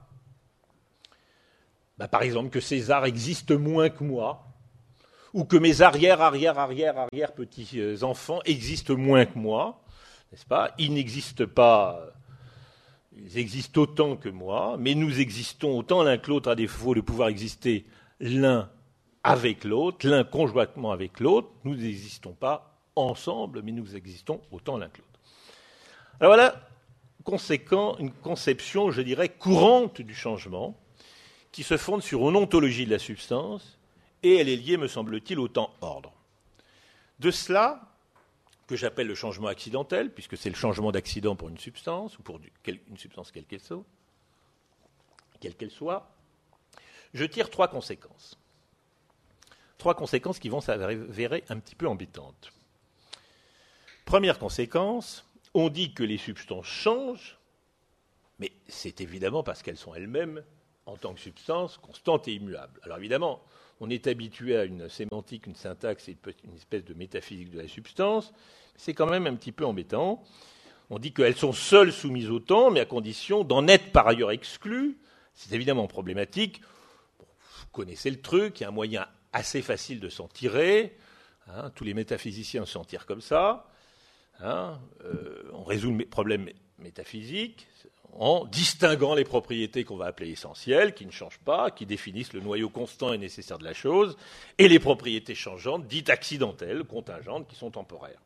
bah par exemple, que César existe moins que moi, ou que mes arrière, arrière, arrière, arrière petits-enfants existent moins que moi, n'est-ce pas ? Ils n'existent pas, ils existent autant que moi, mais nous existons autant l'un que l'autre, à défaut de pouvoir exister l'un avec l'autre, l'un conjointement avec l'autre. Nous n'existons pas ensemble, mais nous existons autant l'un que l'autre. Alors voilà, conséquent, une conception, je dirais, courante du changement, qui se fonde sur une ontologie de la substance, et elle est liée, me semble-t-il, au temps-ordre. De cela, que j'appelle le changement accidentel, puisque c'est le changement d'accident pour une substance, ou pour une substance quelle qu'elle soit, quelle qu'elle soit, je tire trois conséquences. Trois conséquences qui vont s'avérer un petit peu embêtantes. Première conséquence, on dit que les substances changent, mais c'est évidemment parce qu'elles sont elles-mêmes, en tant que substances, constantes et immuables. Alors évidemment, on est habitué à une sémantique, une syntaxe et une espèce de métaphysique de la substance, mais c'est quand même un petit peu embêtant. On dit qu'elles sont seules soumises au temps, mais à condition d'en être par ailleurs exclues. C'est évidemment problématique. Bon, vous connaissez le truc, il y a un moyen assez facile de s'en tirer. Hein, tous les métaphysiciens s'en tirent comme ça. Hein, euh, on résout le problème métaphysique en distinguant les propriétés qu'on va appeler essentielles, qui ne changent pas, qui définissent le noyau constant et nécessaire de la chose, et les propriétés changeantes, dites accidentelles, contingentes, qui sont temporaires.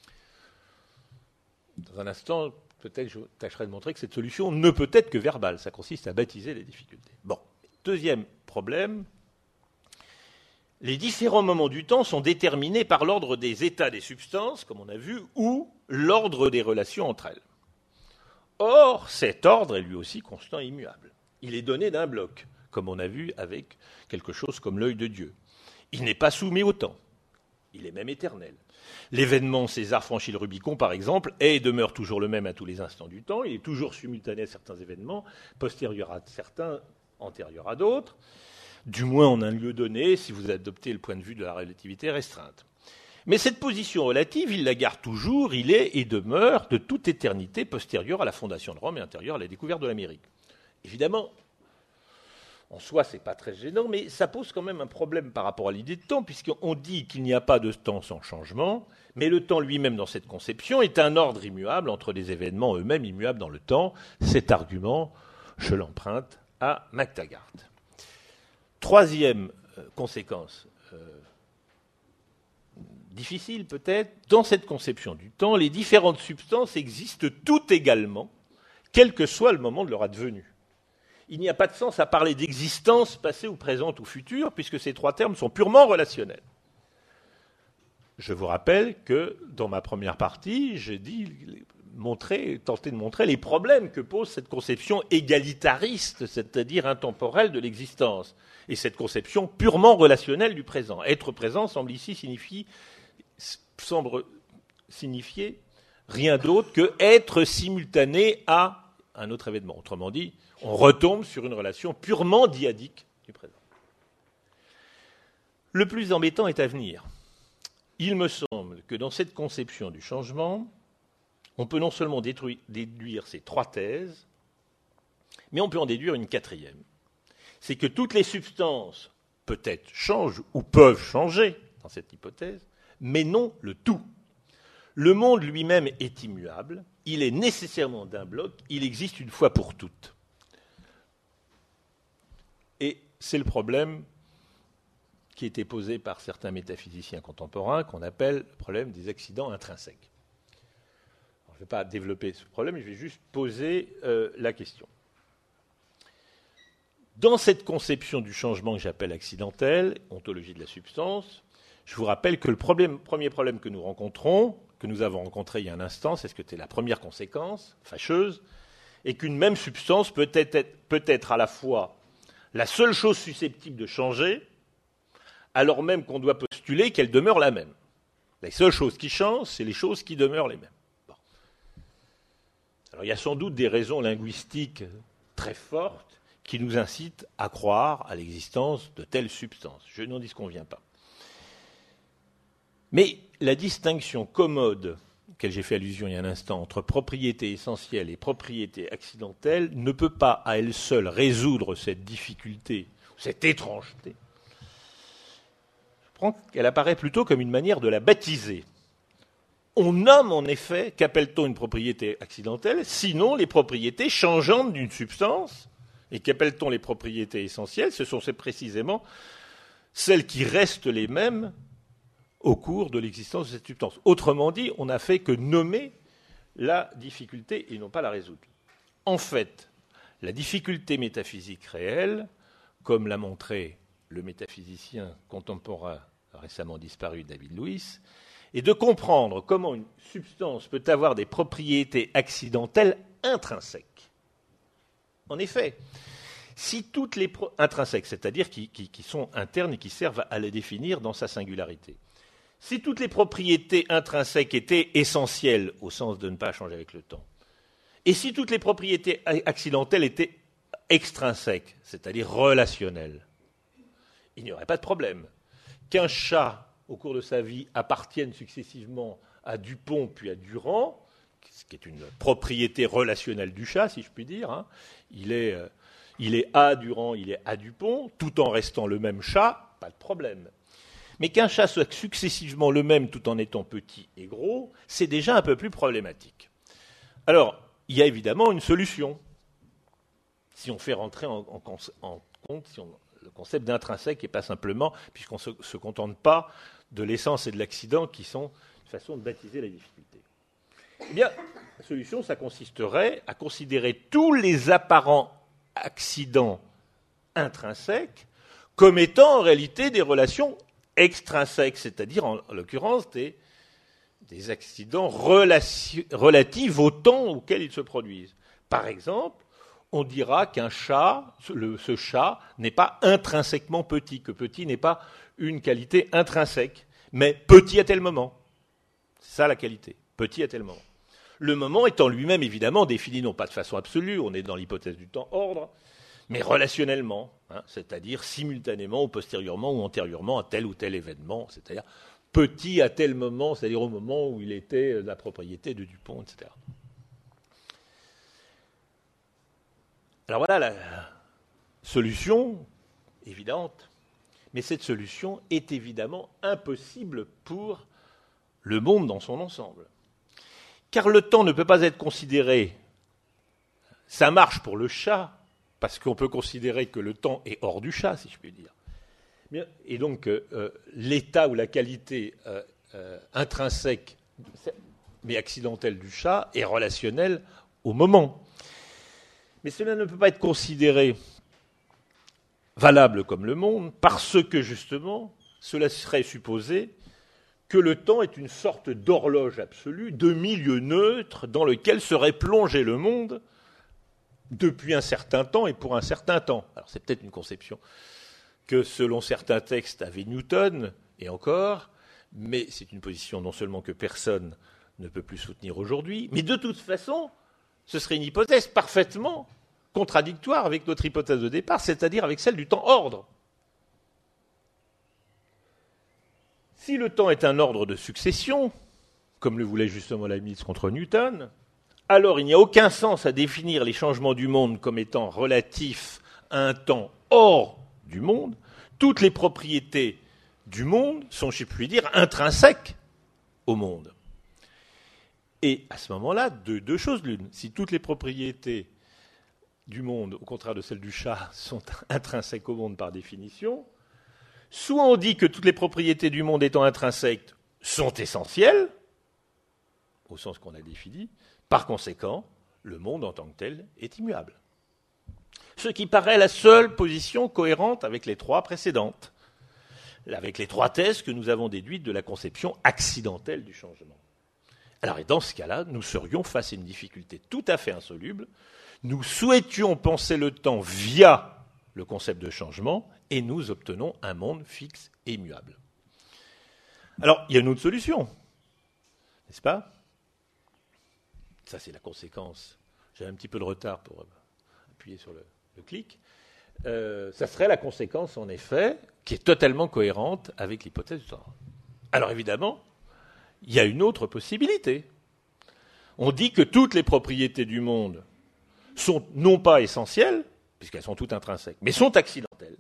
Dans un instant, peut-être je tâcherai de montrer que cette solution ne peut être que verbale. Ça consiste à baptiser les difficultés. Bon. Deuxième problème. Les différents moments du temps sont déterminés par l'ordre des états des substances, comme on a vu, ou l'ordre des relations entre elles. Or, cet ordre est lui aussi constant et immuable. Il est donné d'un bloc, comme on a vu avec quelque chose comme l'œil de Dieu. Il n'est pas soumis au temps. Il est même éternel. L'événement César franchit le Rubicon, par exemple, est et demeure toujours le même à tous les instants du temps. Il est toujours simultané à certains événements, postérieurs à certains, antérieurs à d'autres. Du moins en un lieu donné, si vous adoptez le point de vue de la relativité restreinte. Mais cette position relative, il la garde toujours, il est et demeure de toute éternité postérieure à la fondation de Rome et antérieure à la découverte de l'Amérique. Évidemment, en soi, ce n'est pas très gênant, mais ça pose quand même un problème par rapport à l'idée de temps, puisqu'on dit qu'il n'y a pas de temps sans changement, mais le temps lui-même dans cette conception est un ordre immuable entre les événements eux-mêmes immuables dans le temps. Cet argument, je l'emprunte à MacTaggart. Troisième euh, conséquence, euh, difficile peut-être, dans cette conception du temps, les différentes substances existent toutes également, quel que soit le moment de leur advenue. Il n'y a pas de sens à parler d'existence passée ou présente ou future, puisque ces trois termes sont purement relationnels. Je vous rappelle que dans ma première partie, j'ai dit, montrer, tenter de montrer les problèmes que pose cette conception égalitariste, c'est-à-dire intemporelle de l'existence, et cette conception purement relationnelle du présent. Être présent semble ici signifier, semble signifier rien d'autre que être simultané à un autre événement. Autrement dit, on retombe sur une relation purement dyadique du présent. Le plus embêtant est à venir. Il me semble que dans cette conception du changement, on peut non seulement détruire, déduire ces trois thèses, mais on peut en déduire une quatrième. C'est que toutes les substances, peut-être, changent ou peuvent changer, dans cette hypothèse, mais non le tout. Le monde lui-même est immuable, il est nécessairement d'un bloc, il existe une fois pour toutes. Et c'est le problème qui a été posé par certains métaphysiciens contemporains, qu'on appelle le problème des accidents intrinsèques. Alors, je ne vais pas développer ce problème, je vais juste poser euh, la question. Dans cette conception du changement que j'appelle accidentel, ontologie de la substance, je vous rappelle que le problème, premier problème que nous rencontrons, que nous avons rencontré il y a un instant, c'est ce que c'était la première conséquence, fâcheuse, et qu'une même substance peut être, peut être à la fois la seule chose susceptible de changer, alors même qu'on doit postuler qu'elle demeure la même. Les seules choses qui changent, c'est les choses qui demeurent les mêmes. Bon. Alors il y a sans doute des raisons linguistiques très fortes qui nous incitent à croire à l'existence de telles substances. Je n'en disconviens pas. Mais la distinction commode, auquel j'ai fait allusion il y a un instant, entre propriété essentielle et propriété accidentelle, ne peut pas à elle seule résoudre cette difficulté, cette étrangeté. Je prends qu'elle apparaît plutôt comme une manière de la baptiser. On nomme en effet, qu'appelle-t-on une propriété accidentelle, sinon les propriétés changeantes d'une substance, et qu'appelle-t-on les propriétés essentielles, ce sont précisément celles qui restent les mêmes au cours de l'existence de cette substance. Autrement dit, on n'a fait que nommer la difficulté et non pas la résoudre. En fait, la difficulté métaphysique réelle, comme l'a montré le métaphysicien contemporain récemment disparu David Lewis, est de comprendre comment une substance peut avoir des propriétés accidentelles intrinsèques. En effet, si toutes les pro- intrinsèques, c'est-à-dire qui, qui, qui sont internes et qui servent à les définir dans sa singularité, si toutes les propriétés intrinsèques étaient essentielles, au sens de ne pas changer avec le temps, et si toutes les propriétés accidentelles étaient extrinsèques, c'est-à-dire relationnelles, il n'y aurait pas de problème. Qu'un chat, au cours de sa vie, appartienne successivement à Dupont puis à Durand, ce qui est une propriété relationnelle du chat, si je puis dire, hein, il est, euh, il est à Durand, il est à Dupont, tout en restant le même chat, pas de problème. Mais qu'un chat soit successivement le même tout en étant petit et gros, c'est déjà un peu plus problématique. Alors, il y a évidemment une solution. Si on fait rentrer en, en, en compte si on, le concept d'intrinsèque et pas simplement, puisqu'on ne se, se contente pas de l'essence et de l'accident qui sont une façon de baptiser la difficulté. Eh bien, la solution, ça consisterait à considérer tous les apparents accidents intrinsèques comme étant en réalité des relations extrinsèques, c'est-à-dire en, en l'occurrence des, des accidents relation, relatifs au temps auquel ils se produisent. Par exemple, on dira qu'un chat, le, ce chat, n'est pas intrinsèquement petit, que petit n'est pas une qualité intrinsèque, mais petit à tel moment. C'est ça la qualité, petit à tel moment. Le moment étant lui-même évidemment défini non pas de façon absolue, on est dans l'hypothèse du temps-ordre, mais relationnellement, hein, c'est-à-dire simultanément ou postérieurement ou antérieurement à tel ou tel événement, c'est-à-dire petit à tel moment, c'est-à-dire au moment où il était la propriété de Dupont, et cetera. Alors voilà la solution évidente, mais cette solution est évidemment impossible pour le monde dans son ensemble. Car le temps ne peut pas être considéré, ça marche pour le chat, parce qu'on peut considérer que le temps est hors du chat, si je puis dire. Et donc, euh, l'état ou la qualité euh, euh, intrinsèque, mais accidentelle du chat, est relationnelle au moment. Mais cela ne peut pas être considéré valable comme le monde, parce que, justement, cela serait supposé que le temps est une sorte d'horloge absolue, de milieu neutre, dans lequel serait plongé le monde depuis un certain temps et pour un certain temps. Alors c'est peut-être une conception que, selon certains textes, avait Newton, et encore, mais c'est une position non seulement que personne ne peut plus soutenir aujourd'hui, mais de toute façon, ce serait une hypothèse parfaitement contradictoire avec notre hypothèse de départ, c'est-à-dire avec celle du temps ordre. Si le temps est un ordre de succession, comme le voulait justement Leibniz contre Newton, alors il n'y a aucun sens à définir les changements du monde comme étant relatifs à un temps hors du monde. Toutes les propriétés du monde sont, je puis dire, intrinsèques au monde. Et à ce moment-là, deux, deux choses l'une. Si toutes les propriétés du monde, au contraire de celles du chat, sont intrinsèques au monde par définition, soit on dit que toutes les propriétés du monde étant intrinsèques sont essentielles, au sens qu'on a défini, par conséquent, le monde en tant que tel est immuable. Ce qui paraît la seule position cohérente avec les trois précédentes, avec les trois thèses que nous avons déduites de la conception accidentelle du changement. Alors, et dans ce cas-là, nous serions face à une difficulté tout à fait insoluble. Nous souhaitions penser le temps via le concept de changement et nous obtenons un monde fixe et immuable. Alors, il y a une autre solution, n'est-ce pas ? Ça, c'est la conséquence. J'ai un petit peu de retard pour appuyer sur le, le clic. Euh, ça serait la conséquence, en effet, qui est totalement cohérente avec l'hypothèse du temps. Alors, évidemment, il y a une autre possibilité. On dit que toutes les propriétés du monde sont non pas essentielles, puisqu'elles sont toutes intrinsèques, mais sont accidentelles.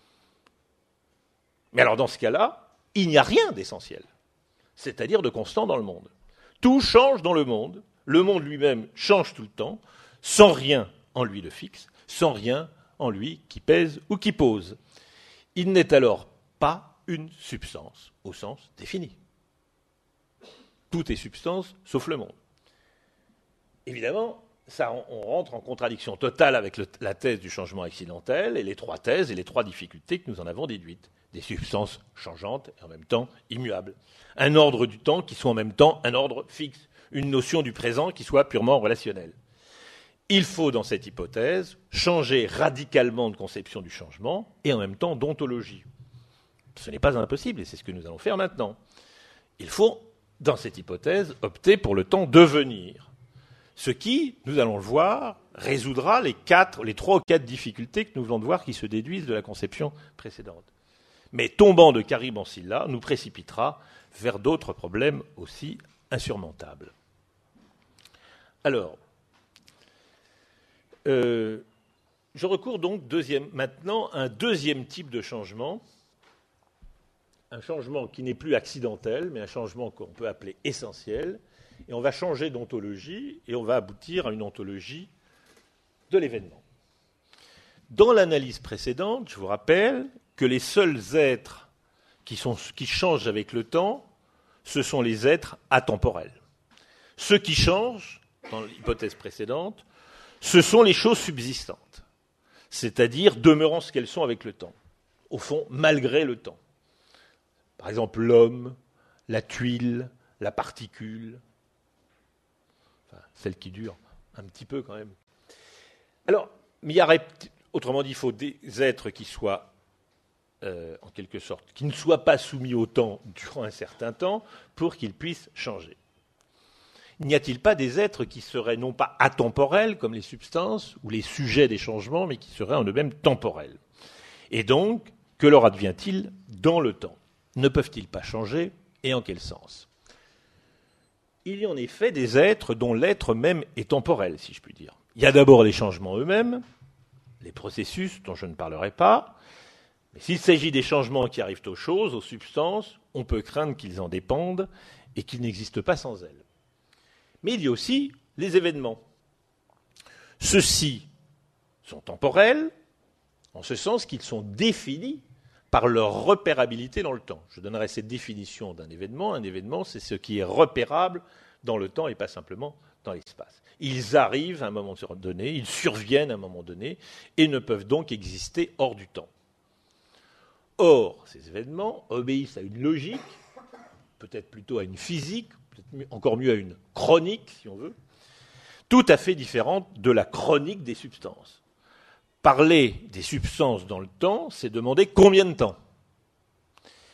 Mais alors, dans ce cas-là, il n'y a rien d'essentiel, c'est-à-dire de constant dans le monde. Tout change dans le monde, le monde lui-même change tout le temps, sans rien en lui de fixe, sans rien en lui qui pèse ou qui pose. Il n'est alors pas une substance au sens défini. Tout est substance, sauf le monde. Évidemment, ça, on rentre en contradiction totale avec le, la thèse du changement accidentel et les trois thèses et les trois difficultés que nous en avons déduites. Des substances changeantes et en même temps immuables. Un ordre du temps qui soit en même temps un ordre fixe. Une notion du présent qui soit purement relationnelle. Il faut, dans cette hypothèse, changer radicalement de conception du changement et en même temps d'ontologie. Ce n'est pas impossible et c'est ce que nous allons faire maintenant. Il faut, dans cette hypothèse, opter pour le temps devenir. Ce qui, nous allons le voir, résoudra les, quatre, les trois ou quatre difficultés que nous venons de voir qui se déduisent de la conception précédente. Mais tombant de Carib en Scylla nous précipitera vers d'autres problèmes aussi insurmontables. Alors, euh, je recours donc deuxième, maintenant à un deuxième type de changement, un changement qui n'est plus accidentel, mais un changement qu'on peut appeler essentiel, et on va changer d'ontologie, et on va aboutir à une ontologie de l'événement. Dans l'analyse précédente, je vous rappelle que les seuls êtres qui, sont, qui changent avec le temps, ce sont les êtres atemporels. Ceux qui changent, dans l'hypothèse précédente, ce sont les choses subsistantes, c'est-à-dire demeurant ce qu'elles sont avec le temps, au fond, malgré le temps. Par exemple, l'homme, la tuile, la particule, enfin, celle qui dure un petit peu quand même. Alors, mais il y aurait, autrement dit, il faut des êtres qui soient Euh, en quelque sorte, qui ne soient pas soumis au temps durant un certain temps pour qu'ils puissent changer. N'y a-t-il pas des êtres qui seraient non pas atemporels, comme les substances, ou les sujets des changements, mais qui seraient en eux-mêmes temporels ? Et donc, que leur advient-il dans le temps ? Ne peuvent-ils pas changer, et en quel sens ? Il y a en effet des êtres dont l'être même est temporel, si je puis dire. Il y a d'abord les changements eux-mêmes, les processus dont je ne parlerai pas. Mais s'il s'agit des changements qui arrivent aux choses, aux substances, on peut craindre qu'ils en dépendent et qu'ils n'existent pas sans elles. Mais il y a aussi les événements. Ceux-ci sont temporels, en ce sens qu'ils sont définis par leur repérabilité dans le temps. Je donnerai cette définition d'un événement. Un événement, c'est ce qui est repérable dans le temps et pas simplement dans l'espace. Ils arrivent à un moment donné, ils surviennent à un moment donné et ne peuvent donc exister hors du temps. Or, ces événements obéissent à une logique, peut-être plutôt à une physique, peut-être mieux, encore mieux à une chronique, si on veut, tout à fait différente de la chronique des substances. Parler des substances dans le temps, c'est demander combien de temps ?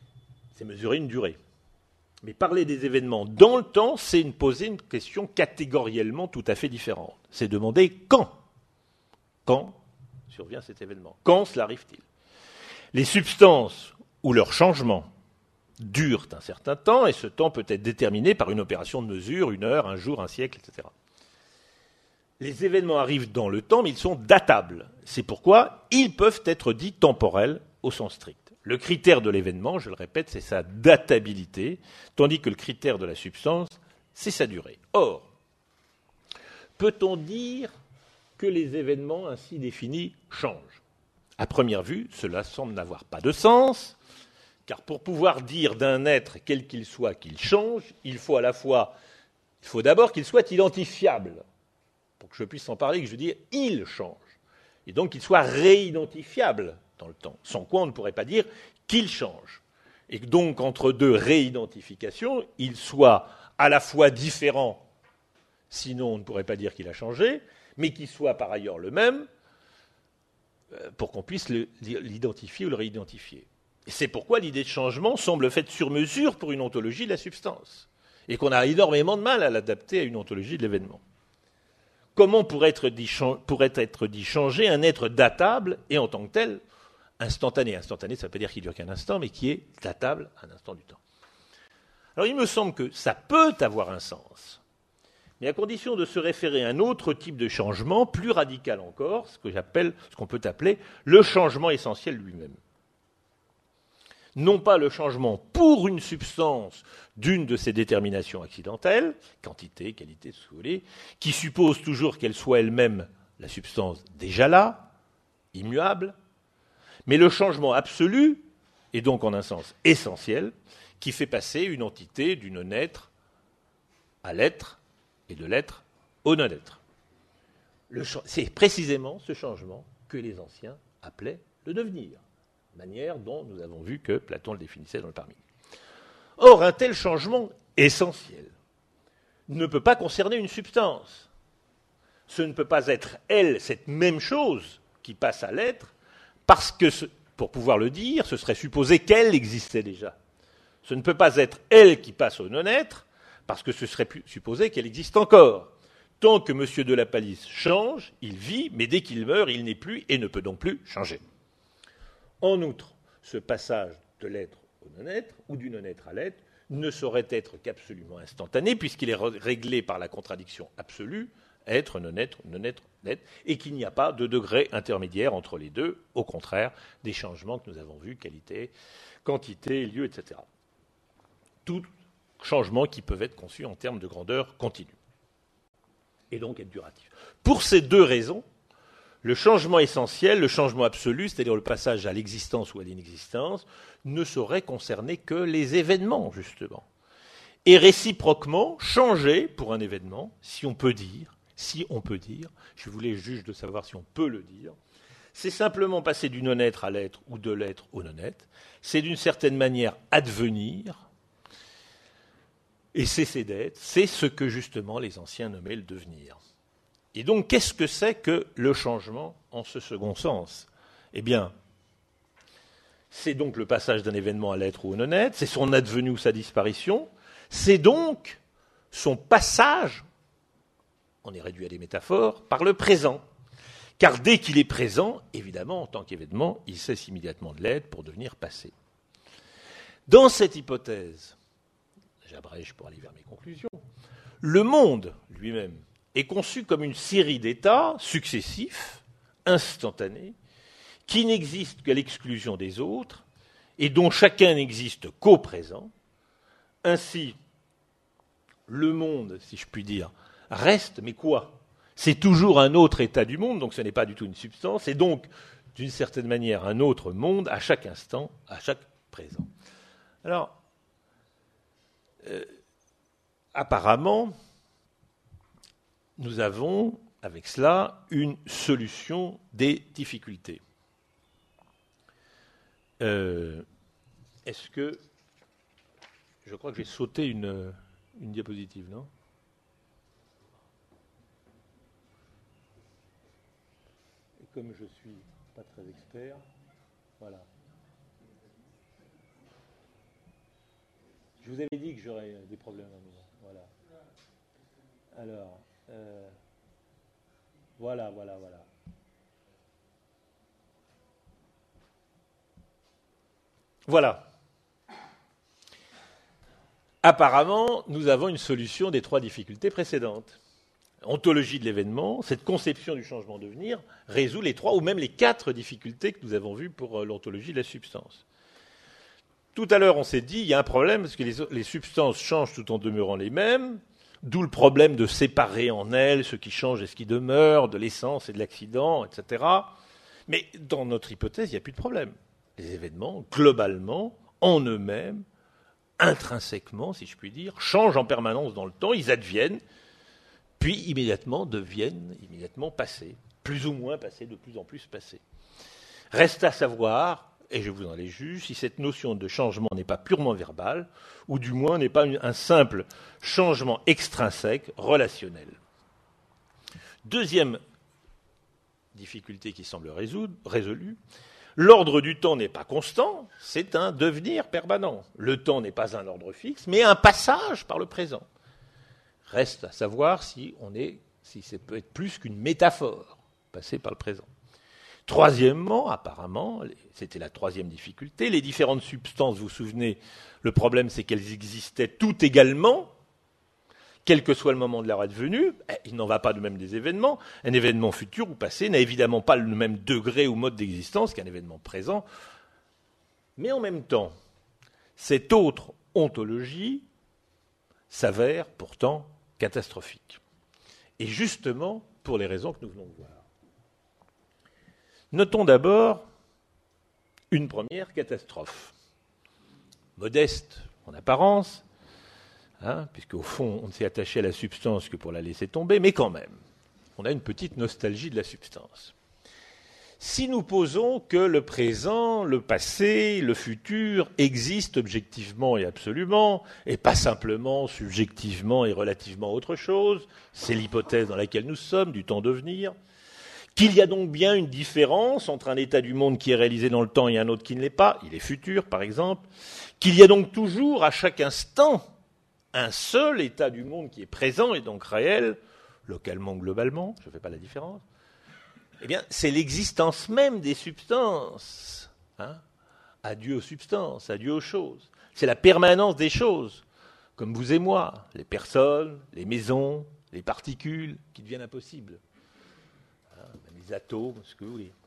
C'est mesurer une durée. Mais parler des événements dans le temps, c'est une, poser une question catégoriellement tout à fait différente. C'est demander quand. Quand survient cet événement? Quand cela arrive-t-il? Les substances ou leurs changements durent un certain temps, et ce temps peut être déterminé par une opération de mesure, une heure, un jour, un siècle, et cetera. Les événements arrivent dans le temps, mais ils sont datables. C'est pourquoi ils peuvent être dits temporels au sens strict. Le critère de l'événement, je le répète, c'est sa databilité, tandis que le critère de la substance, c'est sa durée. Or, peut-on dire que les événements ainsi définis changent? À première vue, cela semble n'avoir pas de sens, car pour pouvoir dire d'un être, quel qu'il soit, qu'il change, il faut à la fois, il faut d'abord qu'il soit identifiable, pour que je puisse en parler, que je dis il change, et donc qu'il soit réidentifiable dans le temps, sans quoi on ne pourrait pas dire qu'il change. Et que donc, entre deux réidentifications, il soit à la fois différent, sinon on ne pourrait pas dire qu'il a changé, mais qu'il soit par ailleurs le même, pour qu'on puisse le, l'identifier ou le réidentifier. Et c'est pourquoi l'idée de changement semble faite sur mesure pour une ontologie de la substance, et qu'on a énormément de mal à l'adapter à une ontologie de l'événement. Comment pourrait être dit, pourrait être dit changer un être datable et en tant que tel instantané? Instantané, ça ne veut pas dire qu'il ne dure qu'un instant, mais qui est datable à un instant du temps. Alors il me semble que ça peut avoir un sens, mais à condition de se référer à un autre type de changement, plus radical encore, ce que j'appelle, ce qu'on peut appeler le changement essentiel lui-même. Non pas le changement pour une substance d'une de ses déterminations accidentelles, quantité, qualité, ce que vous voulez, qui suppose toujours qu'elle soit elle-même la substance déjà là, immuable, mais le changement absolu, et donc en un sens essentiel, qui fait passer une entité du non-être à l'être, et de l'être au non-être. Le, c'est précisément ce changement que les anciens appelaient le devenir, manière dont nous avons vu que Platon le définissait dans le Parménide. Or, un tel changement essentiel ne peut pas concerner une substance. Ce ne peut pas être elle, cette même chose qui passe à l'être, parce que, ce, pour pouvoir le dire, ce serait supposer qu'elle existait déjà. Ce ne peut pas être elle qui passe au non-être, parce que ce serait supposer qu'elle existe encore. Tant que M. de la Palisse change, il vit, mais dès qu'il meurt, il n'est plus et ne peut donc plus changer. En outre, ce passage de l'être au non-être, ou du non-être à l'être, ne saurait être qu'absolument instantané, puisqu'il est réglé par la contradiction absolue, être, non-être, non-être, l'être, et qu'il n'y a pas de degré intermédiaire entre les deux, au contraire des changements que nous avons vus, qualité, quantité, lieu, et cetera. Tout changements qui peuvent être conçus en termes de grandeur continue, et donc être duratifs. Pour ces deux raisons, le changement essentiel, le changement absolu, c'est-à-dire le passage à l'existence ou à l'inexistence, ne saurait concerner que les événements, justement. Et réciproquement, changer pour un événement, si on peut dire, si on peut dire, je voulais juge de savoir si on peut le dire, c'est simplement passer du non-être à l'être ou de l'être au non-être, c'est d'une certaine manière advenir, et cesser d'être, c'est ce que justement les anciens nommaient le devenir. Et donc, qu'est-ce que c'est que le changement en ce second sens? Eh bien, c'est donc le passage d'un événement à l'être ou au non-être, c'est son advenu ou sa disparition, c'est donc son passage, on est réduit à des métaphores, par le présent. Car dès qu'il est présent, évidemment, en tant qu'événement, il cesse immédiatement de l'être pour devenir passé. Dans cette hypothèse, j'abrège pour aller vers mes conclusions, le monde lui-même est conçu comme une série d'états successifs, instantanés, qui n'existent qu'à l'exclusion des autres et dont chacun n'existe qu'au présent. Ainsi, le monde, si je puis dire, reste, mais quoi? C'est toujours un autre état du monde, donc ce n'est pas du tout une substance, et donc, d'une certaine manière, un autre monde à chaque instant, à chaque présent. Alors, euh, apparemment, nous avons, avec cela, une solution des difficultés. Euh, est-ce que... Je crois que j'ai sauté une, une diapositive, non ? Et comme je suis pas très expert, voilà. Je vous avais dit que j'aurais des problèmes à maison. Voilà. Alors, euh, voilà, voilà, voilà. Voilà. Apparemment, nous avons une solution des trois difficultés précédentes. Ontologie de l'événement, cette conception du changement de devenir résout les trois ou même les quatre difficultés que nous avons vues pour l'ontologie de la substance. Tout à l'heure, on s'est dit, il y a un problème parce que les, les substances changent tout en demeurant les mêmes, d'où le problème de séparer en elles ce qui change et ce qui demeure, de l'essence et de l'accident, et cetera. Mais dans notre hypothèse, il n'y a plus de problème. Les événements, globalement, en eux-mêmes, intrinsèquement, si je puis dire, changent en permanence dans le temps, ils adviennent, puis immédiatement deviennent immédiatement passés, plus ou moins passés, de plus en plus passés. Reste à savoir, et je vous en ai juge, si cette notion de changement n'est pas purement verbale, ou du moins n'est pas une, un simple changement extrinsèque, relationnel. Deuxième difficulté qui semble résoudre, résolue, l'ordre du temps n'est pas constant, c'est un devenir permanent. Le temps n'est pas un ordre fixe, mais un passage par le présent. Reste à savoir si, on est, si ça peut être plus qu'une métaphore, passer par le présent. Troisièmement, apparemment, c'était la troisième difficulté, les différentes substances, vous vous souvenez, le problème c'est qu'elles existaient toutes également, quel que soit le moment de leur advenue, il n'en va pas de même des événements. Un événement futur ou passé n'a évidemment pas le même degré ou mode d'existence qu'un événement présent. Mais en même temps, cette autre ontologie s'avère pourtant catastrophique. Et justement, pour les raisons que nous venons de voir. Notons d'abord une première catastrophe. Modeste en apparence, hein, puisqu'au fond, on ne s'est attaché à la substance que pour la laisser tomber, mais quand même, on a une petite nostalgie de la substance. Si nous posons que le présent, le passé, le futur existent objectivement et absolument, et pas simplement subjectivement et relativement à autre chose, c'est l'hypothèse dans laquelle nous sommes, du temps devenir, qu'il y a donc bien une différence entre un état du monde qui est réalisé dans le temps et un autre qui ne l'est pas, il est futur par exemple, qu'il y a donc toujours à chaque instant un seul état du monde qui est présent et donc réel, localement, globalement, je ne fais pas la différence, eh bien, c'est l'existence même des substances. Hein, adieu aux substances, adieu aux choses. C'est la permanence des choses, comme vous et moi, les personnes, les maisons, les particules, qui deviennent impossibles. Hein, les atomes, ce que vous voulez.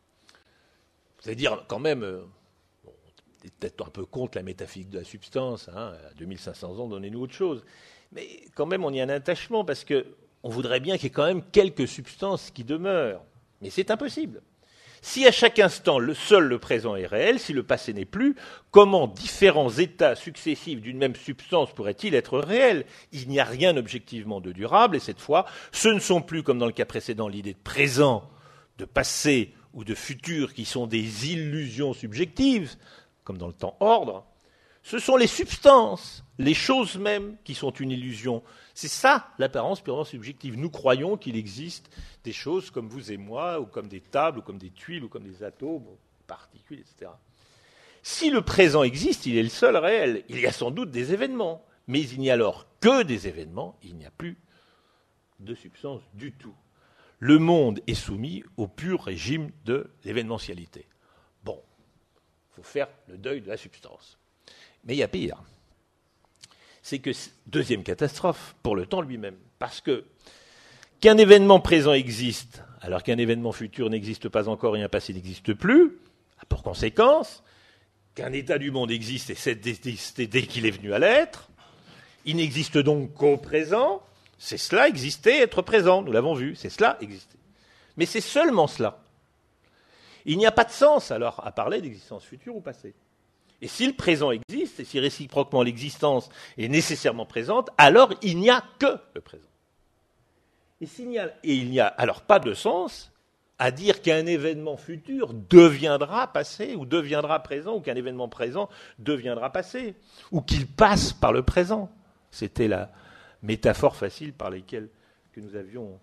Vous allez dire quand même, euh, bon, peut-être un peu contre la métaphysique de la substance, hein, à deux mille cinq cents ans, donnez-nous autre chose. Mais quand même, on y a un attachement, parce qu'on voudrait bien qu'il y ait quand même quelques substances qui demeurent. Mais c'est impossible. Si à chaque instant, le seul le présent est réel, si le passé n'est plus, comment différents états successifs d'une même substance pourraient-ils être réels ? Il n'y a rien objectivement de durable, et cette fois, ce ne sont plus, comme dans le cas précédent, l'idée de présent, de passé ou de futur qui sont des illusions subjectives, comme dans le temps ordre. Ce sont les substances, les choses mêmes qui sont une illusion. C'est ça l'apparence purement subjective. Nous croyons qu'il existe des choses comme vous et moi, ou comme des tables, ou comme des tuiles, ou comme des atomes, ou des particules, et cetera. Si le présent existe, il est le seul réel. Il y a sans doute des événements, mais il n'y a alors que des événements, il n'y a plus de substance du tout. Le monde est soumis au pur régime de l'événementialité. Bon, il faut faire le deuil de la substance. Mais il y a pire. C'est que, deuxième catastrophe, pour le temps lui-même. Parce que qu'un événement présent existe, alors qu'un événement futur n'existe pas encore et un passé n'existe plus, a pour conséquence qu'un état du monde existe et c'est dès, dès qu'il est venu à l'être, il n'existe donc qu'au présent, c'est cela exister, être présent, nous l'avons vu, c'est cela exister. Mais c'est seulement cela. Il n'y a pas de sens alors à parler d'existence future ou passée. Et si le présent existe, et si réciproquement l'existence est nécessairement présente, alors il n'y a que le présent. Et, s'il n'y a, et il n'y a alors pas de sens à dire qu'un événement futur deviendra passé, ou deviendra présent, ou qu'un événement présent deviendra passé, ou qu'il passe par le présent. C'était la métaphore facile par laquelle que nous avions,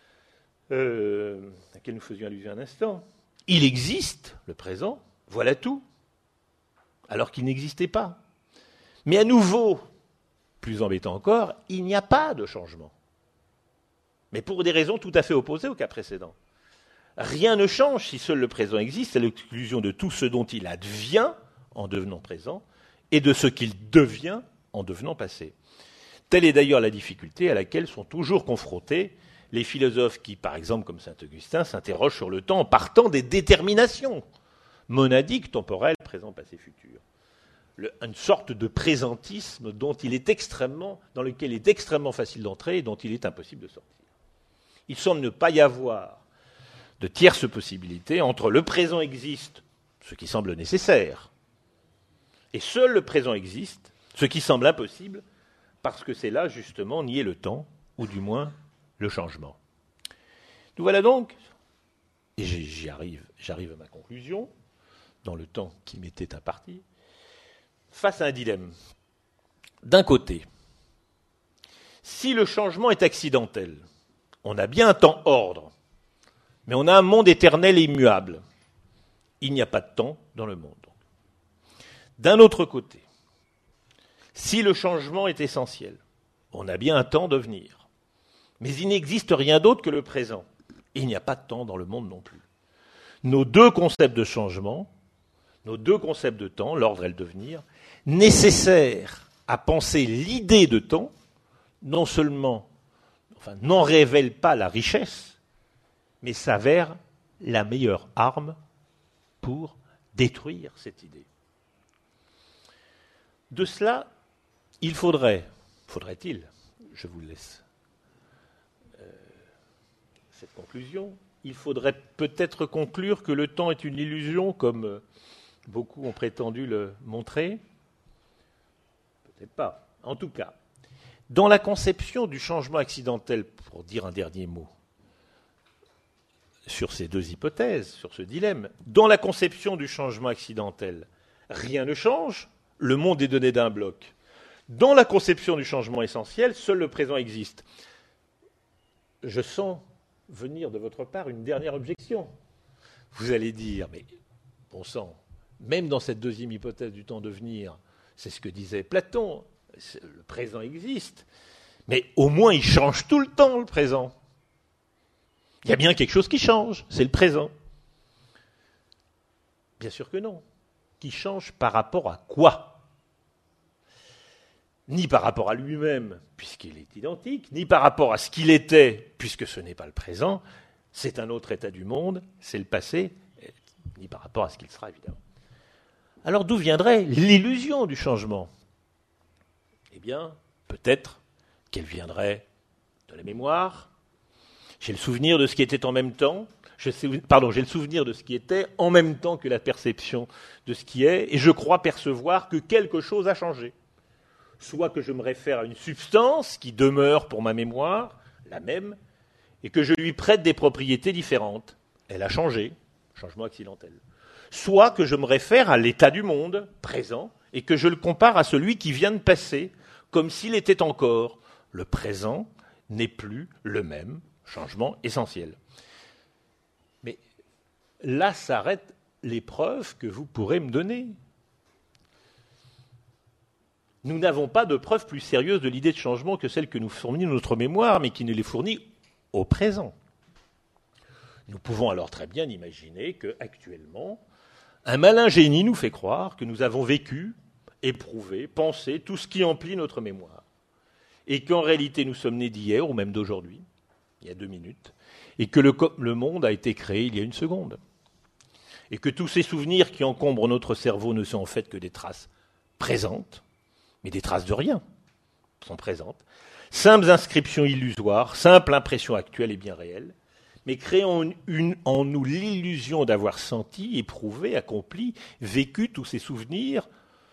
euh, à laquelle nous faisions allusion un instant. Il existe, le présent, voilà tout. Alors qu'il n'existait pas. Mais à nouveau, plus embêtant encore, il n'y a pas de changement. Mais pour des raisons tout à fait opposées au cas précédent. Rien ne change si seul le présent existe, à l'exclusion de tout ce dont il advient en devenant présent et de ce qu'il devient en devenant passé. Telle est d'ailleurs la difficulté à laquelle sont toujours confrontés les philosophes qui, par exemple, comme saint Augustin, s'interrogent sur le temps en partant des déterminations monadiques, temporelles, présent, passé, futur. Le, une sorte de présentisme dont il est extrêmement, dans lequel il est extrêmement facile d'entrer et dont il est impossible de sortir. Il semble ne pas y avoir de tierce possibilité entre le présent existe, ce qui semble nécessaire, et seul le présent existe, ce qui semble impossible, parce que c'est là, justement, nier le temps, ou du moins le changement. Nous voilà donc, et j'y arrive, j'arrive à ma conclusion, dans le temps qui m'était imparti, face à un dilemme. D'un côté, si le changement est accidentel, on a bien un temps ordre, mais on a un monde éternel et immuable. Il n'y a pas de temps dans le monde. D'un autre côté, si le changement est essentiel, on a bien un temps de venir. Mais il n'existe rien d'autre que le présent. Il n'y a pas de temps dans le monde non plus. Nos deux concepts de changement, nos deux concepts de temps, l'ordre et le devenir, nécessaires à penser l'idée de temps, non seulement, enfin, n'en révèlent pas la richesse, mais s'avèrent la meilleure arme pour détruire cette idée. De cela, il faudrait, faudrait-il, je vous laisse euh, cette conclusion, il faudrait peut-être conclure que le temps est une illusion, comme beaucoup ont prétendu le montrer. Peut-être pas. En tout cas, dans la conception du changement accidentel, pour dire un dernier mot sur ces deux hypothèses, sur ce dilemme, dans la conception du changement accidentel, rien ne change, le monde est donné d'un bloc. Dans la conception du changement essentiel, seul le présent existe. Je sens venir de votre part une dernière objection. Vous allez dire, mais bon sang, même dans cette deuxième hypothèse du temps de venir, c'est ce que disait Platon, le présent existe, mais au moins il change tout le temps, le présent. Il y a bien quelque chose qui change, c'est le présent. Bien sûr que non. Qui change par rapport à quoi ? Ni par rapport à lui-même, puisqu'il est identique, ni par rapport à ce qu'il était, puisque ce n'est pas le présent, c'est un autre état du monde, c'est le passé, ni par rapport à ce qu'il sera, évidemment. Alors d'où viendrait l'illusion du changement ? Eh bien, peut-être qu'elle viendrait de la mémoire. J'ai le souvenir de ce qui était en même temps, je sais, pardon, j'ai le souvenir de ce qui était en même temps que la perception de ce qui est, et je crois percevoir que quelque chose a changé. Soit que je me réfère à une substance qui demeure pour ma mémoire, la même, et que je lui prête des propriétés différentes. Elle a changé, changement accidentel. Soit que je me réfère à l'état du monde présent, et que je le compare à celui qui vient de passer, comme s'il était encore. Le présent n'est plus le même, changement essentiel. Mais là s'arrête les preuves que vous pourrez me donner. Nous n'avons pas de preuves plus sérieuses de l'idée de changement que celle que nous fournit notre mémoire, mais qui nous les fournit au présent. Nous pouvons alors très bien imaginer qu'actuellement, un malin génie nous fait croire que nous avons vécu, éprouvé, pensé tout ce qui emplit notre mémoire, et qu'en réalité nous sommes nés d'hier ou même d'aujourd'hui, il y a deux minutes, et que le, le monde a été créé il y a une seconde, et que tous ces souvenirs qui encombrent notre cerveau ne sont en fait que des traces présentes, mais des traces de rien sont présentes, simples inscriptions illusoires, simples impressions actuelles et bien réelles, mais créant une, une, en nous l'illusion d'avoir senti, éprouvé, accompli, vécu tous ces souvenirs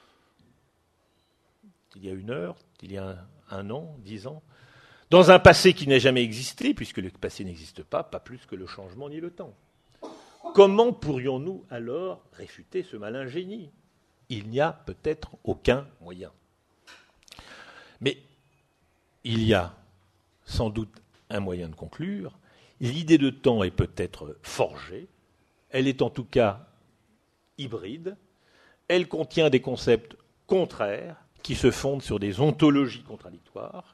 il y a une heure, il y a un, un an, dix ans, dans un passé qui n'a jamais existé, puisque le passé n'existe pas, pas plus que le changement ni le temps. Comment pourrions-nous alors réfuter ce malin génie ? Il n'y a peut-être aucun moyen. Mais il y a sans doute un moyen de conclure. L'idée de temps est peut-être forgée. Elle est en tout cas hybride. Elle contient des concepts contraires qui se fonde sur des ontologies contradictoires.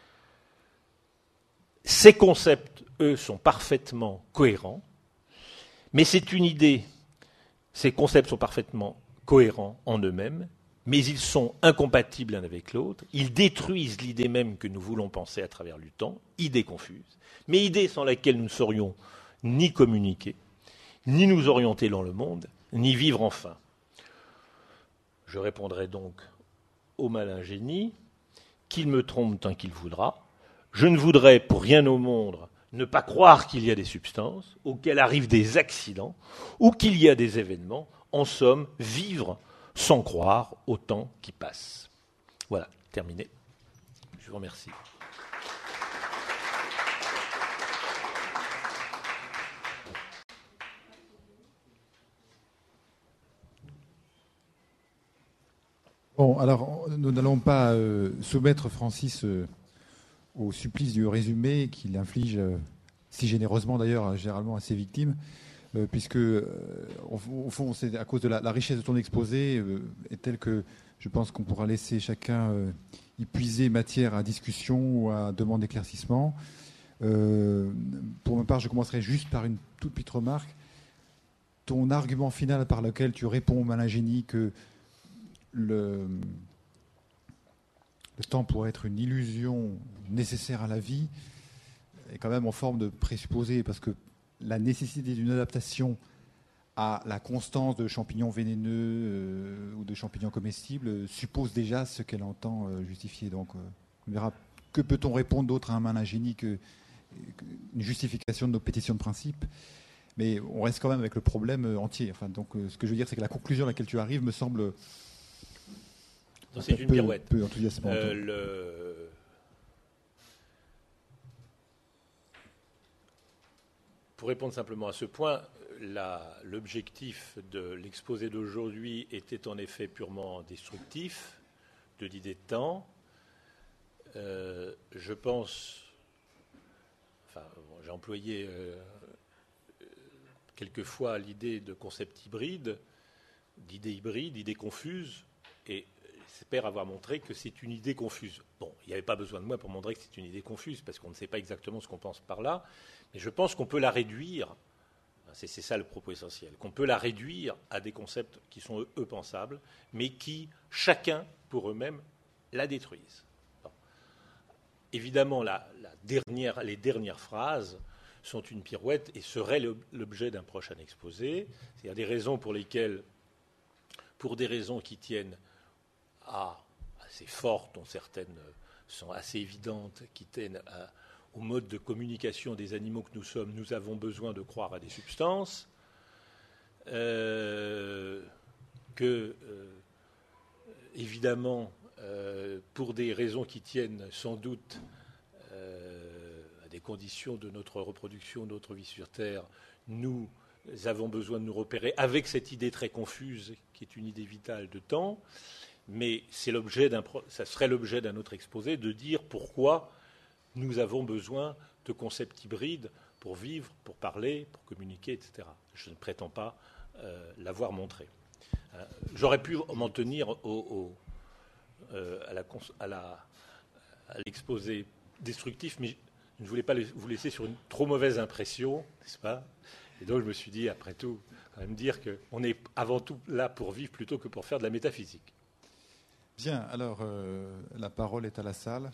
Ces concepts, eux, sont parfaitement cohérents, mais c'est une idée, ces concepts sont parfaitement cohérents en eux-mêmes, mais ils sont incompatibles l'un avec l'autre, ils détruisent l'idée même que nous voulons penser à travers le temps, idée confuse, mais idée sans laquelle nous ne saurions ni communiquer, ni nous orienter dans le monde, ni vivre enfin. Je répondrai donc au malin génie qu'il me trompe tant qu'il voudra. Je ne voudrais pour rien au monde ne pas croire qu'il y a des substances, ou qu'il arrive des accidents, ou qu'il y a des événements. En somme, vivre sans croire au temps qui passe. Voilà, terminé. Je vous remercie. Bon, alors, nous n'allons pas euh, soumettre Francis euh, au supplice du résumé qu'il inflige euh, si généreusement, d'ailleurs, généralement à ses victimes, euh, puisque, euh, au, au fond, c'est à cause de la, la richesse de ton exposé euh, est telle que je pense qu'on pourra laisser chacun euh, y puiser matière à discussion ou à demande d'éclaircissement. Euh, pour ma part, je commencerai juste par une toute petite remarque. Ton argument final par lequel tu réponds au malin génie que Le, le temps pourrait être une illusion nécessaire à la vie est quand même en forme de présupposé, parce que la nécessité d'une adaptation à la constance de champignons vénéneux euh, ou de champignons comestibles suppose déjà ce qu'elle entend euh, justifier. Donc, euh, on verra que peut-on répondre d'autre à un malin génie qu'une justification de nos pétitions de principe. Mais on reste quand même avec le problème entier. Enfin, donc, euh, ce que je veux dire, c'est que la conclusion à laquelle tu arrives me semble... C'est une peu, pirouette. Peu enthousiasmant. Euh, le... Pour répondre simplement à ce point, la, l'objectif de l'exposé d'aujourd'hui était en effet purement destructif, de l'idée de temps. Euh, je pense, enfin, bon, j'ai employé euh, quelquefois l'idée de concept hybride, d'idée hybride, d'idée confuse, et j'espère avoir montré que c'est une idée confuse. Bon, il n'y avait pas besoin de moi pour montrer que c'est une idée confuse, parce qu'on ne sait pas exactement ce qu'on pense par là, mais je pense qu'on peut la réduire, c'est, c'est ça le propos essentiel, qu'on peut la réduire à des concepts qui sont, eux, pensables, mais qui, chacun, pour eux-mêmes, la détruisent. Bon. Évidemment, la, la dernière, les dernières phrases sont une pirouette et seraient l'objet d'un prochain exposé. Il y a des raisons pour lesquelles, pour des raisons qui tiennent à, assez fortes, dont certaines sont assez évidentes, qui tiennent à, au mode de communication des animaux que nous sommes, nous avons besoin de croire à des substances, euh, que, euh, évidemment, euh, pour des raisons qui tiennent sans doute euh, à des conditions de notre reproduction, de notre vie sur Terre, nous avons besoin de nous repérer avec cette idée très confuse, qui est une idée vitale de temps. Mais c'est l'objet d'un, ça serait l'objet d'un autre exposé de dire pourquoi nous avons besoin de concepts hybrides pour vivre, pour parler, pour communiquer, et cetera. Je ne prétends pas euh, l'avoir montré. Euh, j'aurais pu m'en tenir au, au, euh, à, la, à, la, à l'exposé destructif, mais je ne voulais pas vous laisser sur une trop mauvaise impression, n'est-ce pas ? Et donc je me suis dit, après tout, quand même dire qu'on est avant tout là pour vivre plutôt que pour faire de la métaphysique. Bien, alors euh, la parole est à la salle.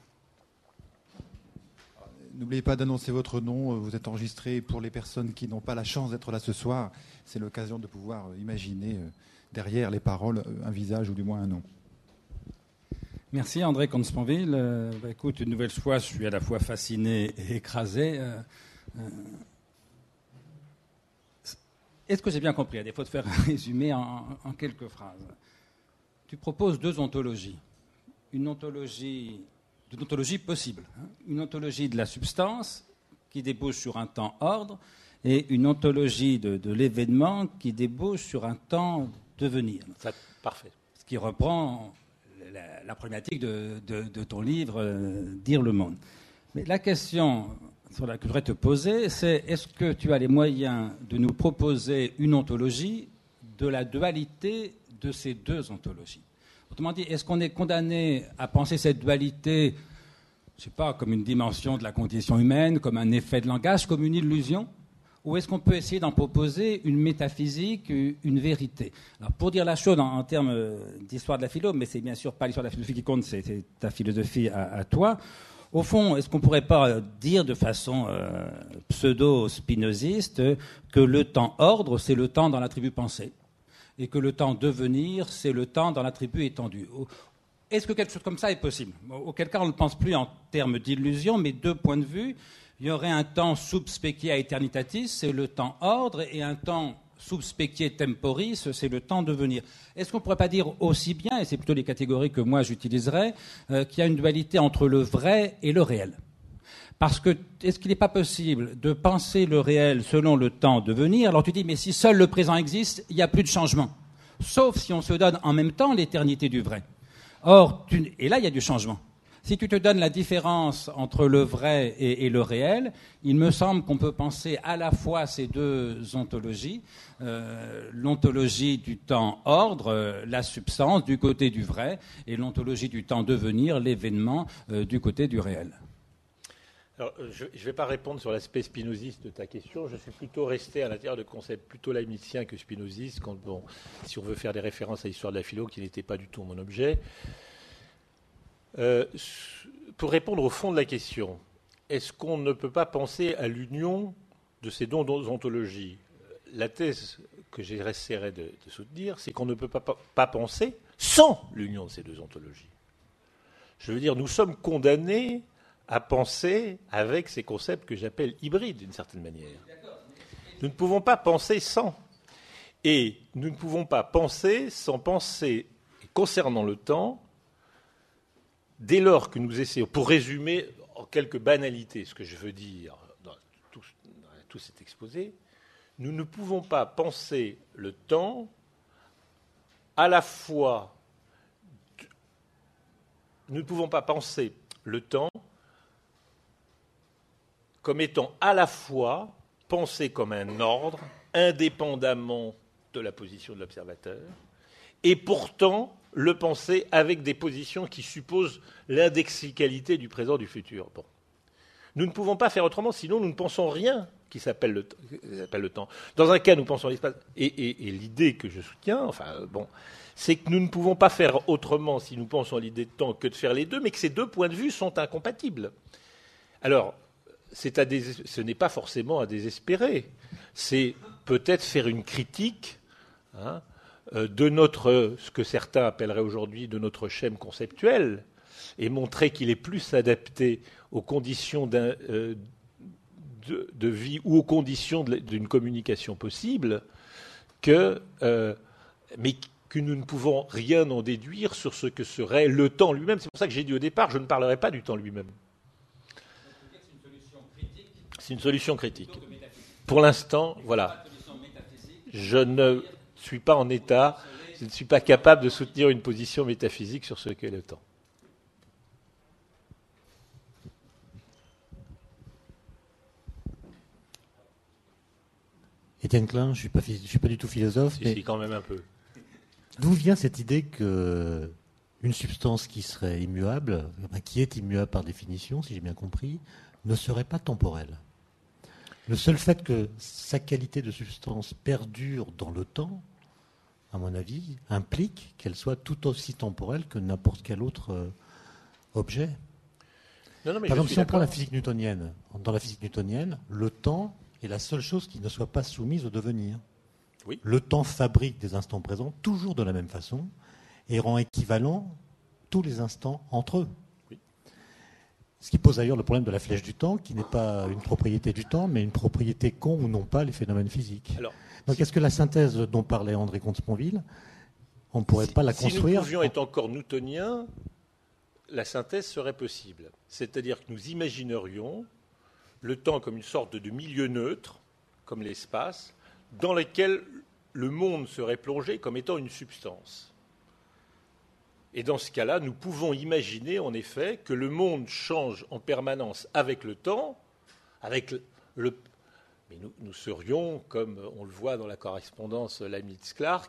N'oubliez pas d'annoncer votre nom, vous êtes enregistré. Pour les personnes qui n'ont pas la chance d'être là ce soir, c'est l'occasion de pouvoir imaginer euh, derrière les paroles un visage ou du moins un nom. Merci André Consponville. Euh, bah, écoute, une nouvelle fois, je suis à la fois fasciné et écrasé. Euh, euh, est-ce que j'ai bien compris, à défaut de faire un résumé en, en quelques phrases? Tu proposes deux ontologies. Une ontologie, une ontologie possible. Hein, une ontologie de la substance qui débouche sur un temps ordre et une ontologie de, de l'événement qui débouche sur un temps devenir. Ça, parfait. Ce qui reprend la, la problématique de, de, de ton livre euh, « Dire le monde ». Mais la question sur laquelle je voudrais te poser, c'est est-ce que tu as les moyens de nous proposer une ontologie de la dualité de ces deux ontologies? Autrement dit, est-ce qu'on est condamné à penser cette dualité, je ne sais pas, comme une dimension de la condition humaine, comme un effet de langage, comme une illusion? Ou est-ce qu'on peut essayer d'en proposer une métaphysique, une vérité? Alors, pour dire la chose en, en termes d'histoire de la philo, mais c'est bien sûr pas l'histoire de la philosophie qui compte, c'est, c'est ta philosophie à, à toi. Au fond, est-ce qu'on ne pourrait pas dire de façon euh, pseudo-spinoziste que le temps ordre, c'est le temps dans l'attribut pensée, et que le temps devenir, c'est le temps dans l'attribut étendu? Est-ce que quelque chose comme ça est possible? Auquel cas, on ne pense plus en termes d'illusion, mais deux points de vue. Il y aurait un temps subspecia aeternitatis, c'est le temps ordre, et un temps subspecie temporis, c'est le temps devenir. Est-ce qu'on ne pourrait pas dire aussi bien, et c'est plutôt les catégories que moi j'utiliserais, euh, qu'il y a une dualité entre le vrai et le réel? Parce que, est-ce qu'il n'est pas possible de penser le réel selon le temps devenir? Alors tu dis, mais si seul le présent existe, il n'y a plus de changement. Sauf si on se donne en même temps l'éternité du vrai. Or, tu... et là, il y a du changement. Si tu te donnes la différence entre le vrai et, et le réel, il me semble qu'on peut penser à la fois ces deux ontologies, euh, l'ontologie du temps ordre, euh, la substance du côté du vrai, et l'ontologie du temps devenir, l'événement euh, du côté du réel. Alors, je ne vais pas répondre sur l'aspect spinoziste de ta question. Je suis plutôt resté à l'intérieur de concepts plutôt leibnizien que spinoziste, quand, bon, si on veut faire des références à l'histoire de la philo, qui n'était pas du tout mon objet. Euh, pour répondre au fond de la question, est-ce qu'on ne peut pas penser à l'union de ces deux ontologies? La thèse que j'essaierai de, de soutenir, c'est qu'on ne peut pas, pas, pas penser sans l'union de ces deux ontologies. Je veux dire, nous sommes condamnés à penser avec ces concepts que j'appelle hybrides, d'une certaine manière. Nous ne pouvons pas penser sans. Et nous ne pouvons pas penser sans penser, concernant le temps, dès lors que nous essayons, pour résumer en quelques banalités ce que je veux dire dans tout, dans tout cet exposé, nous ne pouvons pas penser le temps à la fois... Nous ne pouvons pas penser le temps comme étant à la fois pensé comme un ordre, indépendamment de la position de l'observateur, et pourtant le penser avec des positions qui supposent l'indexicalité du présent, du futur. Bon. Nous ne pouvons pas faire autrement, sinon nous ne pensons rien qui s'appelle le, qui s'appelle le temps. Dans un cas, nous pensons l'espace. Et, et, et l'idée que je soutiens, enfin, bon, c'est que nous ne pouvons pas faire autrement, si nous pensons à l'idée de temps, que de faire les deux, mais que ces deux points de vue sont incompatibles. Alors, c'est à dés... ce n'est pas forcément à désespérer. C'est peut-être faire une critique, hein, de notre, ce que certains appelleraient aujourd'hui de notre schème conceptuel, et montrer qu'il est plus adapté aux conditions d'un, euh, de, de vie ou aux conditions de, d'une communication possible, que, euh, mais que nous ne pouvons rien en déduire sur ce que serait le temps lui-même. C'est pour ça que j'ai dit au départ, je ne parlerai pas du temps lui-même. C'est une solution critique. Pour l'instant, voilà. Je ne suis pas en état, je ne suis pas capable de soutenir une position métaphysique sur ce qu'est le temps. Étienne Klein, je ne suis, suis pas du tout philosophe. Si, mais si, quand même un peu. D'où vient cette idée qu'une substance qui serait immuable, enfin, qui est immuable par définition, si j'ai bien compris, ne serait pas temporelle? Le seul fait que sa qualité de substance perdure dans le temps, à mon avis, implique qu'elle soit tout aussi temporelle que n'importe quel autre euh, objet. Non, non, mais Par je exemple, suis si on d'accord. prend la physique newtonienne, dans la physique newtonienne, le temps est la seule chose qui ne soit pas soumise au devenir. Oui. Le temps fabrique des instants présents, toujours de la même façon, et rend équivalent tous les instants entre eux. Oui. Ce qui pose d'ailleurs le problème de la flèche du temps, qui n'est pas une propriété du temps, mais une propriété qu'ont ou non pas les phénomènes physiques. Alors, Donc, si... est-ce que la synthèse dont parlait André Comte-Sponville, on ne pourrait si, pas la si construire? Si nous pouvions être encore newtoniens, la synthèse serait possible. C'est-à-dire que nous imaginerions le temps comme une sorte de milieu neutre, comme l'espace, dans lequel le monde serait plongé comme étant une substance. Et dans ce cas-là, nous pouvons imaginer, en effet, que le monde change en permanence avec le temps, avec le... Mais nous, nous serions, comme on le voit dans la correspondance Leibniz-Clark,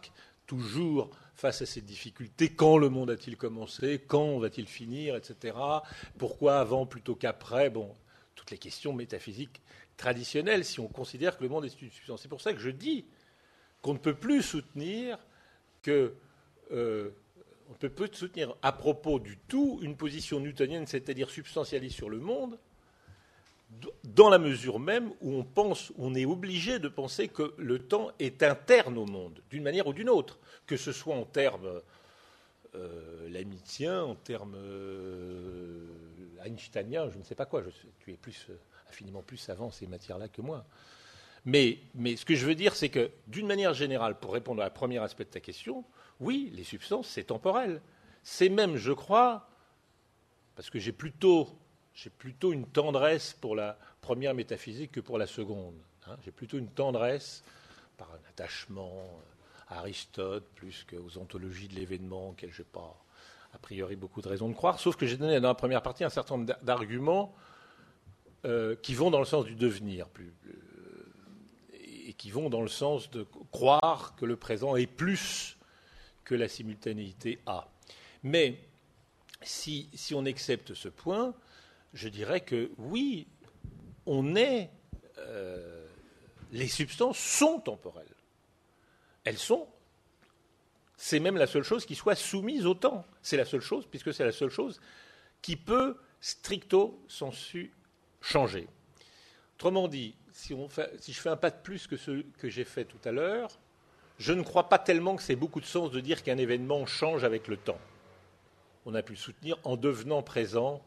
toujours face à cette difficulté. Quand le monde a-t-il commencé? Quand va-t-il finir? Etc. Pourquoi avant plutôt qu'après? Bon, toutes les questions métaphysiques traditionnelles, si on considère que le monde est une substance. C'est pour ça que je dis qu'on ne peut plus soutenir que... Euh, on ne peut plus soutenir à propos du tout une position newtonienne, c'est-à-dire substantialiste sur le monde, dans la mesure même où on pense, on est obligé de penser que le temps est interne au monde, d'une manière ou d'une autre, que ce soit en termes euh, leibniziens, en termes euh, einsteiniens, je ne sais pas quoi. Je, tu es plus, infiniment plus savant ces matières-là que moi. Mais, mais ce que je veux dire, c'est que, d'une manière générale, pour répondre à la premier aspect de ta question, oui, les substances, c'est temporel. C'est même, je crois, parce que j'ai plutôt, j'ai plutôt une tendresse pour la première métaphysique que pour la seconde. Hein. J'ai plutôt une tendresse par un attachement à Aristote plus qu'aux ontologies de l'événement, auxquelles je n'ai pas, a priori, beaucoup de raisons de croire, sauf que j'ai donné dans la première partie un certain nombre d'arguments euh, qui vont dans le sens du devenir, plus, plus, et qui vont dans le sens de croire que le présent est plus que la simultanéité a. Mais si, si on accepte ce point, je dirais que oui, on est, euh, les substances sont temporelles. Elles sont, c'est même la seule chose qui soit soumise au temps. C'est la seule chose, puisque c'est la seule chose qui peut stricto sensu changer. Autrement dit, si, on fait, si je fais un pas de plus que ce que j'ai fait tout à l'heure, je ne crois pas tellement que c'est beaucoup de sens de dire qu'un événement change avec le temps. On a pu le soutenir en devenant présent.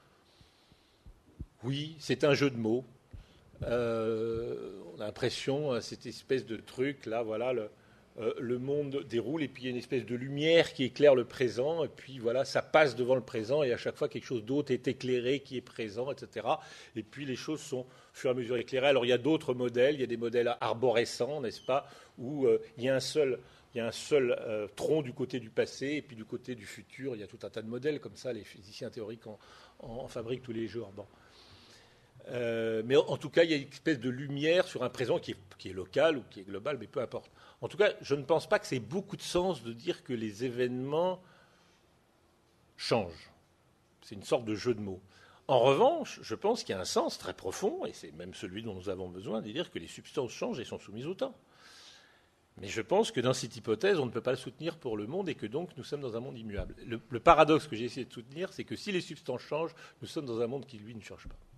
Oui, c'est un jeu de mots. Euh, on a l'impression, à cette espèce de truc, là, voilà, le, euh, le monde déroule, et puis il y a une espèce de lumière qui éclaire le présent, et puis voilà, ça passe devant le présent, et à chaque fois, quelque chose d'autre est éclairé, qui est présent, et cetera. Et puis les choses sont, au fur et à mesure, éclairées. Alors il y a d'autres modèles, il y a des modèles arborescents, n'est-ce pas, où euh, il y a un seul, il y a un seul euh, tronc du côté du passé, et puis du côté du futur, il y a tout un tas de modèles comme ça, les physiciens théoriques en, en, en fabriquent tous les jours. Bon. Euh, mais en, en tout cas, il y a une espèce de lumière sur un présent qui est, qui est local ou qui est global, mais peu importe. En tout cas, je ne pense pas que c'est beaucoup de sens de dire que les événements changent. C'est une sorte de jeu de mots. En revanche, je pense qu'il y a un sens très profond, et c'est même celui dont nous avons besoin, de dire que les substances changent et sont soumises au temps. Mais je pense que dans cette hypothèse, on ne peut pas le soutenir pour le monde et que donc nous sommes dans un monde immuable. Le, le paradoxe que j'ai essayé de soutenir, c'est que si les substances changent, nous sommes dans un monde qui, lui, ne change pas.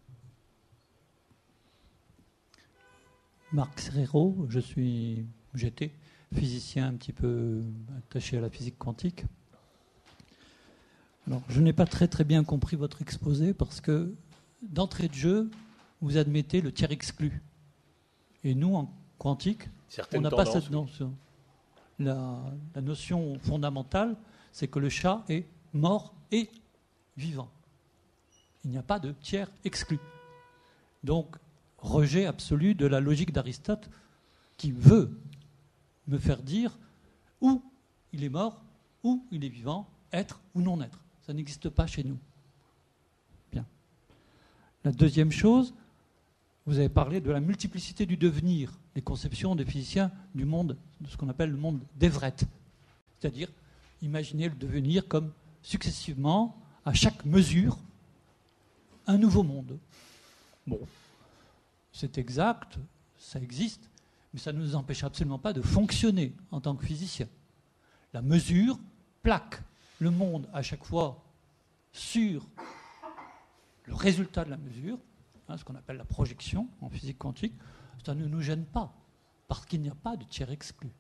Marc Serrero, je suis, j'étais physicien un petit peu attaché à la physique quantique. Alors, je n'ai pas très très bien compris votre exposé parce que d'entrée de jeu, vous admettez le tiers exclu. Et nous, en quantique, Certaines on n'a tendances, pas cette notion. La, la notion fondamentale, c'est que le chat est mort et vivant. Il n'y a pas de tiers exclu. Donc, rejet absolu de la logique d'Aristote qui veut me faire dire ou il est mort, ou il est vivant, être ou non être. Ça n'existe pas chez nous. Bien. La deuxième chose, vous avez parlé de la multiplicité du devenir, les conceptions des physiciens du monde, de ce qu'on appelle le monde d'Everett. C'est-à-dire, imaginez le devenir comme successivement, à chaque mesure, un nouveau monde. Bon. C'est exact, ça existe, mais ça ne nous empêche absolument pas de fonctionner en tant que physicien. La mesure plaque le monde à chaque fois sur le résultat de la mesure, hein, ce qu'on appelle la projection en physique quantique. Ça ne nous gêne pas, parce qu'il n'y a pas de tiers exclu.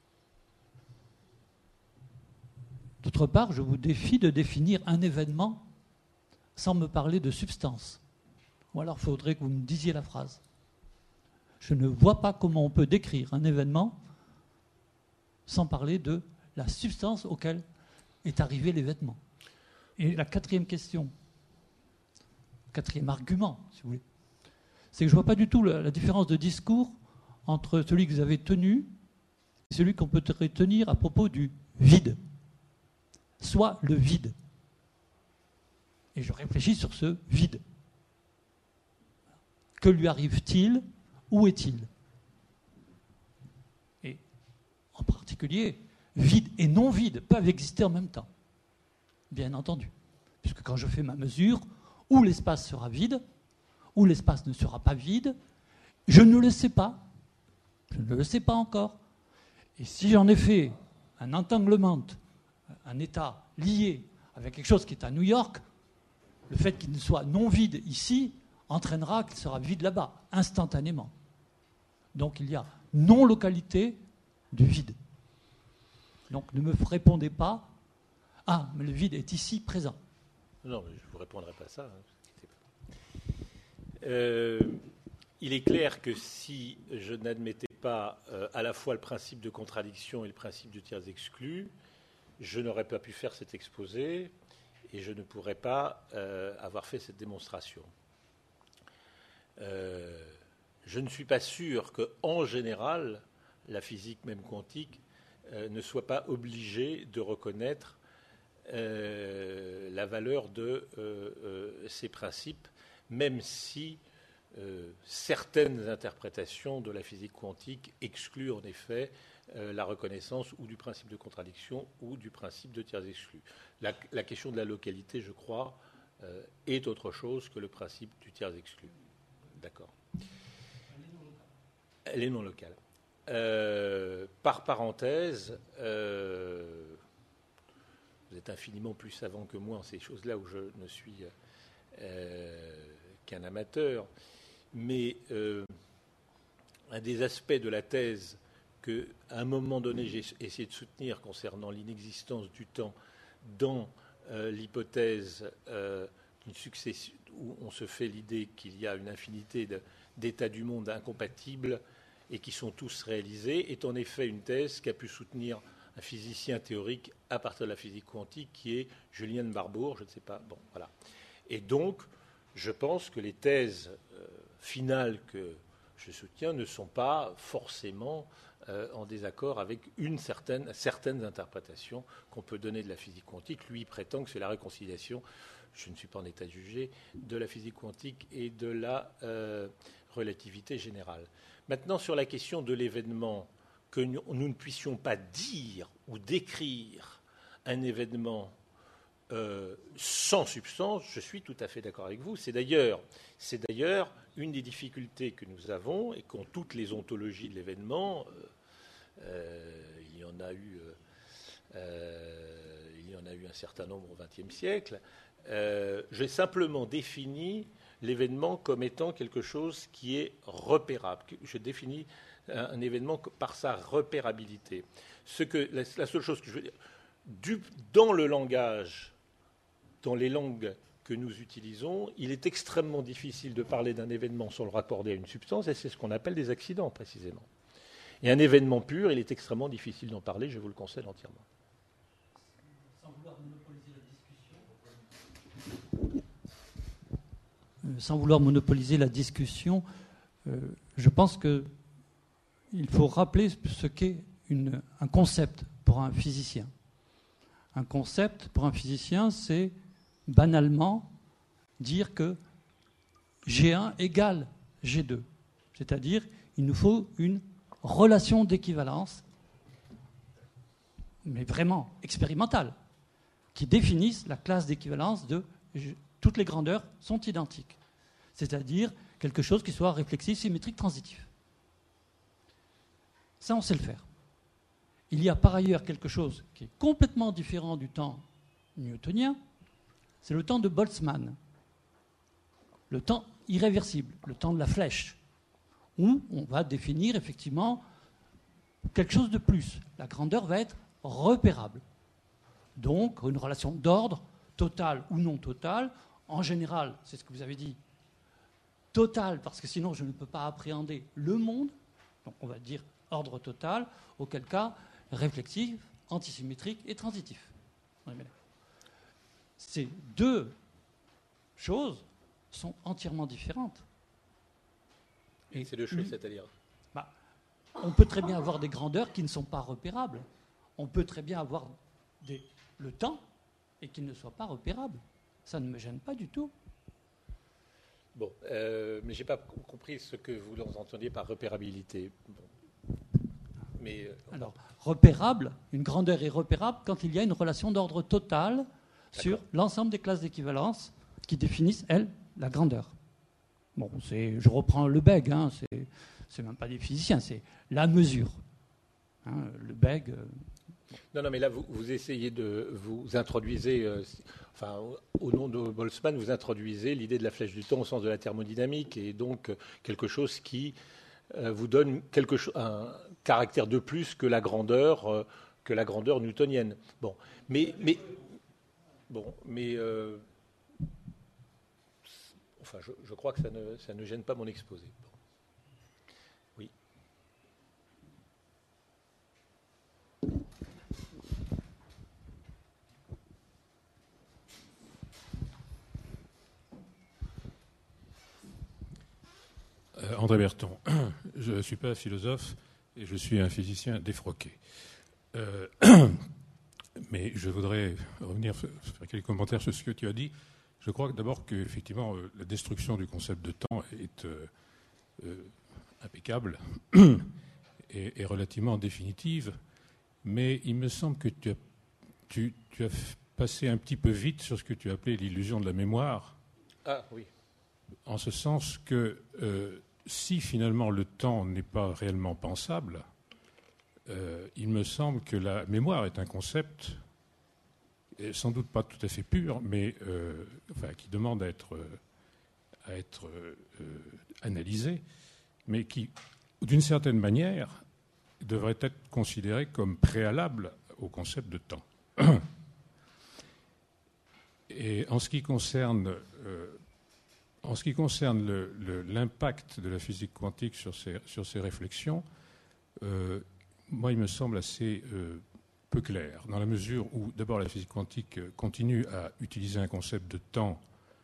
D'autre part, je vous défie de définir un événement sans me parler de substance. Ou alors il faudrait que vous me disiez la phrase. Je ne vois pas comment on peut décrire un événement sans parler de la substance auquel est arrivé l'événement. Et la quatrième question, quatrième argument, si vous voulez, c'est que je ne vois pas du tout la, la différence de discours entre celui que vous avez tenu et celui qu'on peut tenir à propos du vide. Soit le vide. Et je réfléchis sur ce vide. Que lui arrive-t-il ? Où est-il ? Et en particulier, vide et non vide peuvent exister en même temps. Bien entendu. Puisque quand je fais ma mesure, où l'espace sera vide, où l'espace ne sera pas vide, je ne le sais pas. Je ne le sais pas encore. Et si j'en ai fait un entanglement, un état lié avec quelque chose qui est à New York, le fait qu'il ne soit non vide ici entraînera qu'il sera vide là-bas, instantanément. Donc il y a non-localité du vide. Donc ne me répondez pas « Ah, mais le vide est ici présent ». Non, mais je ne vous répondrai pas à ça. Hein. Euh, il est clair que si je n'admettais pas euh, à la fois le principe de contradiction et le principe de tiers exclus, je n'aurais pas pu faire cet exposé et je ne pourrais pas euh, avoir fait cette démonstration. Euh, je ne suis pas sûr qu'en général, la physique même quantique euh, ne soit pas obligée de reconnaître euh, la valeur de euh, euh, ces principes, même si euh, certaines interprétations de la physique quantique excluent en effet euh, la reconnaissance ou du principe de contradiction ou du principe de tiers exclus. La, la question de la localité, je crois, euh, est autre chose que le principe du tiers exclu. D'accord. Elle est non locale. Euh, par parenthèse, euh, vous êtes infiniment plus savant que moi en ces choses-là où je ne suis euh, qu'un amateur, mais euh, un des aspects de la thèse qu'à un moment donné j'ai essayé de soutenir concernant l'inexistence du temps dans euh, l'hypothèse euh, d'une succession où on se fait l'idée qu'il y a une infinité de, d'états du monde incompatibles et qui sont tous réalisés, est en effet une thèse qu'a pu soutenir un physicien théorique à partir de la physique quantique qui est Julien de Barbour, je ne sais pas, bon, voilà. Et donc, je pense que les thèses euh, finales que je soutiens ne sont pas forcément euh, en désaccord avec une certaine, certaines interprétations qu'on peut donner de la physique quantique. Lui, il prétend que c'est la réconciliation, je ne suis pas en état de juger, de la physique quantique et de la euh, relativité générale. Maintenant, sur la question de l'événement, que nous, nous ne puissions pas dire ou décrire un événement euh, sans substance, je suis tout à fait d'accord avec vous. C'est d'ailleurs, c'est d'ailleurs une des difficultés que nous avons et qu'ont toutes les ontologies de l'événement. Euh, euh, il y en a eu, euh, il y en a eu un certain nombre au vingtième siècle. Euh, j'ai simplement défini l'événement comme étant quelque chose qui est repérable. Je définis un, un événement par sa repérabilité. Ce que, la, la seule chose que je veux dire, du, dans le langage, dans les langues que nous utilisons, il est extrêmement difficile de parler d'un événement sans le raccorder à une substance, et c'est ce qu'on appelle des accidents, précisément. Et un événement pur, il est extrêmement difficile d'en parler, je vous le concède entièrement. Sans vouloir monopoliser la discussion, euh, sans vouloir monopoliser la discussion, euh, je pense qu'il faut rappeler ce qu'est une, un concept pour un physicien. Un concept pour un physicien, c'est banalement dire que G un égale G deux. C'est-à-dire il nous faut une relation d'équivalence, mais vraiment expérimentale, qui définisse la classe d'équivalence de toutes les grandeurs sont identiques. C'est-à-dire quelque chose qui soit réflexif, symétrique, transitif. Ça, on sait le faire. Il y a par ailleurs quelque chose qui est complètement différent du temps newtonien, c'est le temps de Boltzmann, le temps irréversible, le temps de la flèche, où on va définir effectivement quelque chose de plus. La grandeur va être repérable. Donc, une relation d'ordre, totale ou non totale, en général, c'est ce que vous avez dit, totale, parce que sinon je ne peux pas appréhender le monde, donc on va dire ordre total, auquel cas réflexif, antisymétrique et transitif. Ces deux choses sont entièrement différentes. Et ces deux choses, c'est-à-dire bah, on peut très bien avoir des grandeurs qui ne sont pas repérables. On peut très bien avoir des, le temps et qu'il ne soit pas repérable. Ça ne me gêne pas du tout. Bon, euh, mais je n'ai pas compris ce que vous entendiez par repérabilité. Bon. mais Alors, repérable, une grandeur est repérable quand il y a une relation d'ordre total sur l'ensemble des classes d'équivalence qui définissent, elles, la grandeur. Bon, c'est, je reprends Lebesgue, hein, c'est, c'est même pas des physiciens, c'est la mesure. Hein, Lebesgue. Euh, Non, non, mais là, vous, vous essayez de vous introduisez, euh, enfin, au nom de Boltzmann, vous introduisez l'idée de la flèche du temps au sens de la thermodynamique, et donc euh, quelque chose qui euh, vous donne quelque chose, un caractère de plus que la grandeur, euh, que la grandeur newtonienne. Bon, mais, mais, bon, mais, euh, enfin, je, je crois que ça ne, ça ne gêne pas mon exposé. Bon. Oui. Euh, André Berton, je ne suis pas philosophe et je suis un physicien défroqué. Euh, mais je voudrais revenir faire quelques commentaires sur ce que tu as dit. Je crois que d'abord qu'effectivement, euh, la destruction du concept de temps est euh, euh, impeccable et, et relativement définitive, mais il me semble que tu as, tu, tu as passé un petit peu vite sur ce que tu appelais l'illusion de la mémoire. Ah oui. En ce sens que euh, si finalement le temps n'est pas réellement pensable, euh, il me semble que la mémoire est un concept, et sans doute pas tout à fait pur, mais euh, enfin, qui demande à être, à être euh, analysé, mais qui, d'une certaine manière, devrait être considéré comme préalable au concept de temps. Et en ce qui concerne... Euh, En ce qui concerne le, le, l'impact de la physique quantique sur ces, sur ces réflexions, euh, moi, il me semble assez euh, peu clair, dans la mesure où, d'abord, la physique quantique continue à utiliser un concept de temps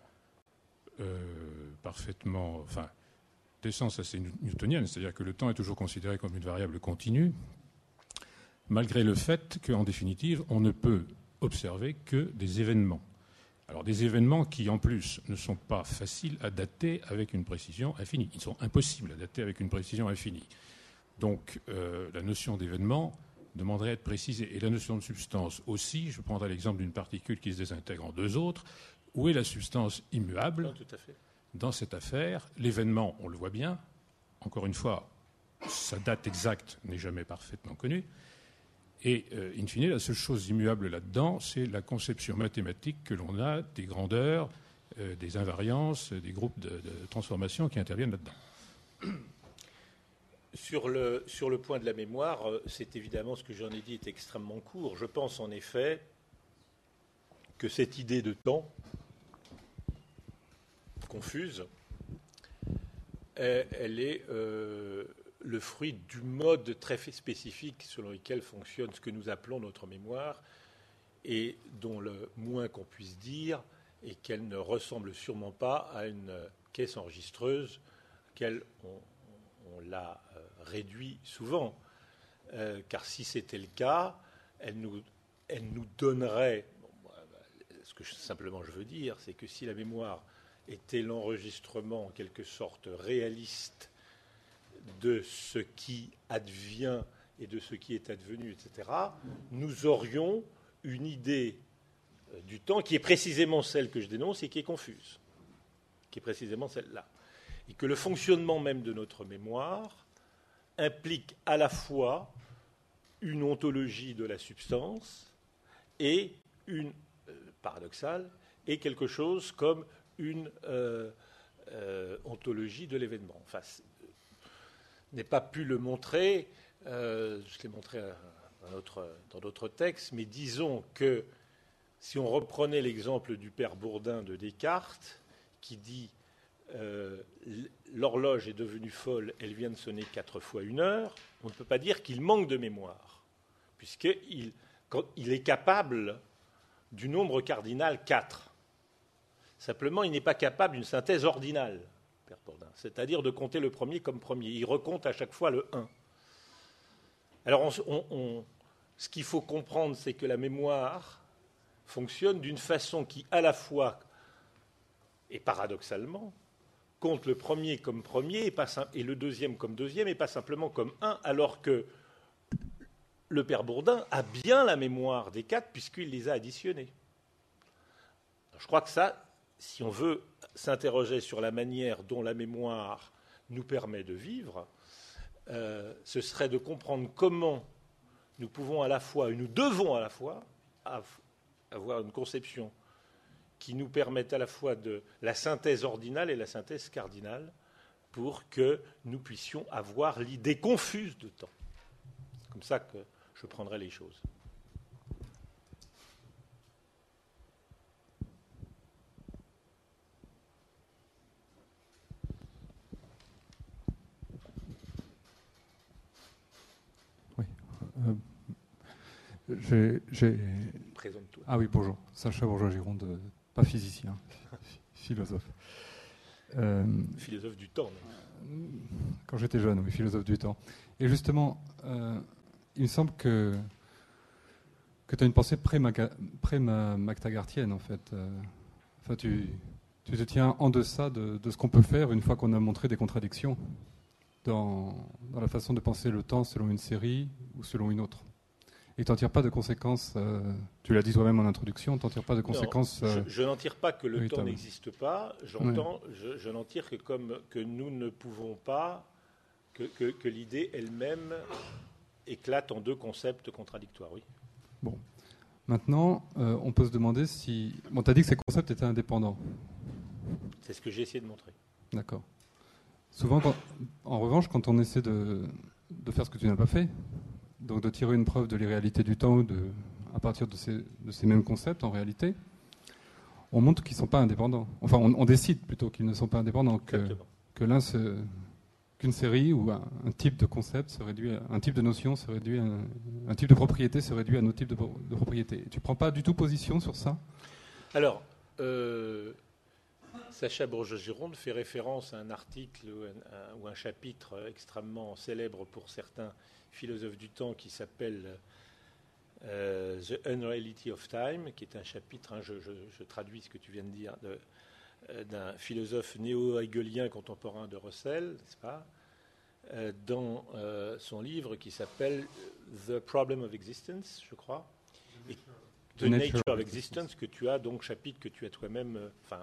euh, parfaitement, enfin, d'essence assez newtonienne, c'est-à-dire que le temps est toujours considéré comme une variable continue, malgré le fait qu'en définitive, on ne peut observer que des événements. Alors des événements qui, en plus, ne sont pas faciles à dater avec une précision infinie. Ils sont impossibles à dater avec une précision infinie. Donc euh, la notion d'événement demanderait à être précisée. Et la notion de substance aussi. Je prendrai l'exemple d'une particule qui se désintègre en deux autres. Où est la substance immuable ? Non, tout à fait. Dans cette affaire? L'événement, on le voit bien. Encore une fois, sa date exacte n'est jamais parfaitement connue. Et, euh, in fine, la seule chose immuable là-dedans, c'est la conception mathématique que l'on a des grandeurs, euh, des invariances, des groupes de, de transformation qui interviennent là-dedans. Sur le, sur le point de la mémoire, c'est évidemment ce que j'en ai dit est extrêmement court. Je pense en effet que cette idée de temps confuse, elle, elle est... Euh, le fruit du mode très spécifique selon lequel fonctionne ce que nous appelons notre mémoire, et dont le moins qu'on puisse dire est qu'elle ne ressemble sûrement pas à une caisse enregistreuse, laquelle on, on l'a réduit souvent. Euh, car si c'était le cas, elle nous, elle nous donnerait... Bon, ce que je, simplement je veux dire, c'est que si la mémoire était l'enregistrement en quelque sorte réaliste de ce qui advient et de ce qui est advenu, et cetera, nous aurions une idée du temps qui est précisément celle que je dénonce et qui est confuse, qui est précisément celle-là. Et que le fonctionnement même de notre mémoire implique à la fois une ontologie de la substance et une, euh, paradoxale, et quelque chose comme une euh, euh, ontologie de l'événement. Enfin, je n'ai pas pu le montrer, euh, je l'ai montré dans d'autres, dans d'autres textes, mais disons que si on reprenait l'exemple du père Bourdin de Descartes, qui dit euh, « l'horloge est devenue folle, elle vient de sonner quatre fois une heure », on ne peut pas dire qu'il manque de mémoire, puisqu'il il est capable du nombre cardinal quatre. Simplement, il n'est pas capable d'une synthèse ordinale, père Bourdin, c'est-à-dire de compter le premier comme premier. Il recompte à chaque fois le un. Alors, on, on, on, ce qu'il faut comprendre, c'est que la mémoire fonctionne d'une façon qui, à la fois, et paradoxalement, compte le premier comme premier et, pas, et le deuxième comme deuxième, et pas simplement comme un, alors que le père Bourdin a bien la mémoire des quatre puisqu'il les a additionnés. Alors, je crois que ça, si on veut s'interroger sur la manière dont la mémoire nous permet de vivre, euh, ce serait de comprendre comment nous pouvons à la fois, et nous devons à la fois, avoir une conception qui nous permette à la fois de la synthèse ordinale et la synthèse cardinale pour que nous puissions avoir l'idée confuse de temps. C'est comme ça que je prendrai les choses. Oui. Euh, j'ai, j'ai... Présente-toi. Ah oui, bonjour. Sacha Bourgeois-Gironde, pas physicien, philosophe. Euh, philosophe du temps. Même. Quand j'étais jeune, oui, philosophe du temps. Et justement, euh, il me semble que, que tu as une pensée pré-mactagartienne, en fait. Euh, enfin, tu, tu te tiens en deçà de, de ce qu'on peut faire une fois qu'on a montré des contradictions dans, dans la façon de penser le temps selon une série ou selon une autre. Et tu n'en tires pas de conséquences, euh, tu l'as dit toi-même en introduction, tu n'en tires pas de conséquences... Non, euh, je, je n'en tire pas que le oui, temps n'existe pas, j'entends, ouais. je, je n'en tire que comme que nous ne pouvons pas, que, que, que l'idée elle-même éclate en deux concepts contradictoires, oui. Bon, maintenant, euh, on peut se demander si... Bon, tu as dit que ces concepts étaient indépendants. C'est ce que j'ai essayé de montrer. D'accord. Souvent, quand, en revanche, quand on essaie de, de faire ce que tu n'as pas fait, donc de tirer une preuve de l'irréalité du temps de, à partir de ces, de ces mêmes concepts, en réalité, on montre qu'ils ne sont pas indépendants. Enfin, on, on décide plutôt qu'ils ne sont pas indépendants, que, que l'un se, qu'une série ou un, un type de concept se réduit, à, un type de notion se réduit, à, un type de propriété se réduit à un autre type de, de propriété. Tu ne prends pas du tout position sur ça ? Alors, euh, Sacha Bourgeois-Gironde fait référence à un article ou un, ou un chapitre extrêmement célèbre pour certains philosophe du temps qui s'appelle euh, The Unreality of Time, qui est un chapitre, hein, je, je, je traduis ce que tu viens de dire, de, euh, d'un philosophe néo-hegelien contemporain de Russell, n'est-ce pas, euh, dans euh, son livre qui s'appelle The Problem of Existence, je crois, et The Nature, Nature of Existence, que tu as donc, chapitre que tu as toi-même, euh, enfin,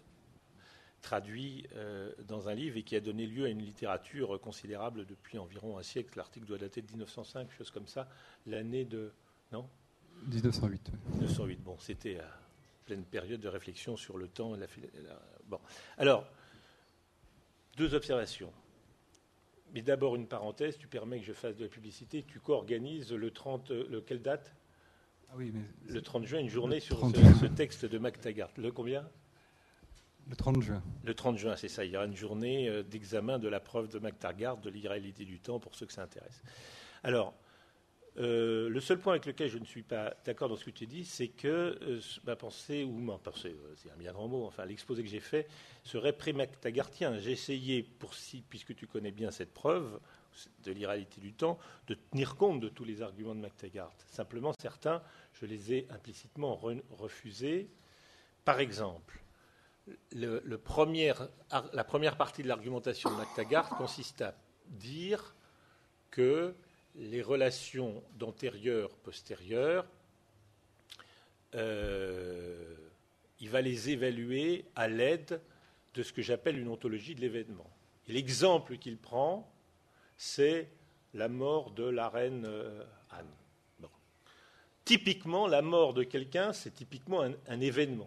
traduit euh, dans un livre et qui a donné lieu à une littérature considérable depuis environ un siècle. L'article doit dater de dix-neuf cent cinq, chose comme ça. L'année de... Non dix-neuf cent huit. dix-neuf cent huit, bon, c'était à pleine période de réflexion sur le temps. Et la, la, bon. Alors, deux observations. Mais d'abord une parenthèse, tu permets que je fasse de la publicité. Tu co-organises le trente... Le, quelle date ? Ah oui, mais le trente juin, une journée sur trente ce, ce texte de McTaggart. Le combien ? Le trente juin. Le trente juin, c'est ça. Il y aura une journée d'examen de la preuve de McTaggart, de l'irréalité du temps, pour ceux que ça intéresse. Alors, euh, le seul point avec lequel je ne suis pas d'accord dans ce que tu dis, c'est que euh, ma pensée, ou ma pensée, euh, c'est un bien grand mot, enfin, l'exposé que j'ai fait serait pré-McTaggartien. J'ai essayé, pour si, puisque tu connais bien cette preuve de l'irréalité du temps, de tenir compte de tous les arguments de McTaggart. Simplement, certains, je les ai implicitement re- refusés. Par exemple, Le, le premier, la première partie de l'argumentation de McTaggart consiste à dire que les relations d'antérieur-postérieur, euh, il va les évaluer à l'aide de ce que j'appelle une ontologie de l'événement. Et l'exemple qu'il prend, c'est la mort de la reine euh, Anne. Bon. Typiquement, la mort de quelqu'un, c'est typiquement un, un événement.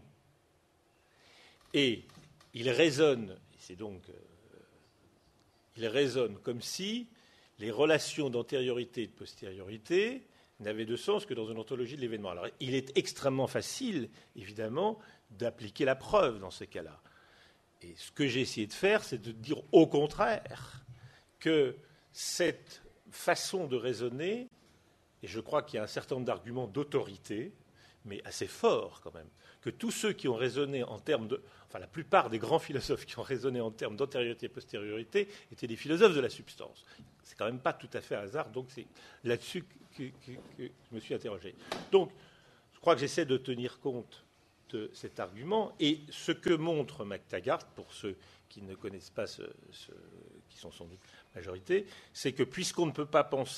Et il raisonne, c'est donc, euh, il raisonne comme si les relations d'antériorité et de postériorité n'avaient de sens que dans une ontologie de l'événement. Alors, il est extrêmement facile, évidemment, d'appliquer la preuve dans ces cas-là. Et ce que j'ai essayé de faire, c'est de dire au contraire que cette façon de raisonner, et je crois qu'il y a un certain nombre d'arguments d'autorité, mais assez forts quand même, que tous ceux qui ont raisonné en termes de... Enfin, la plupart des grands philosophes qui ont raisonné en termes d'antériorité et postériorité étaient des philosophes de la substance. C'est quand même pas tout à fait un hasard, donc c'est là-dessus que, que, que je me suis interrogé. Donc, je crois que j'essaie de tenir compte de cet argument, et ce que montre McTaggart, pour ceux qui ne connaissent pas, ce, ce, qui sont sans doute majorité, c'est que puisqu'on ne peut pas penser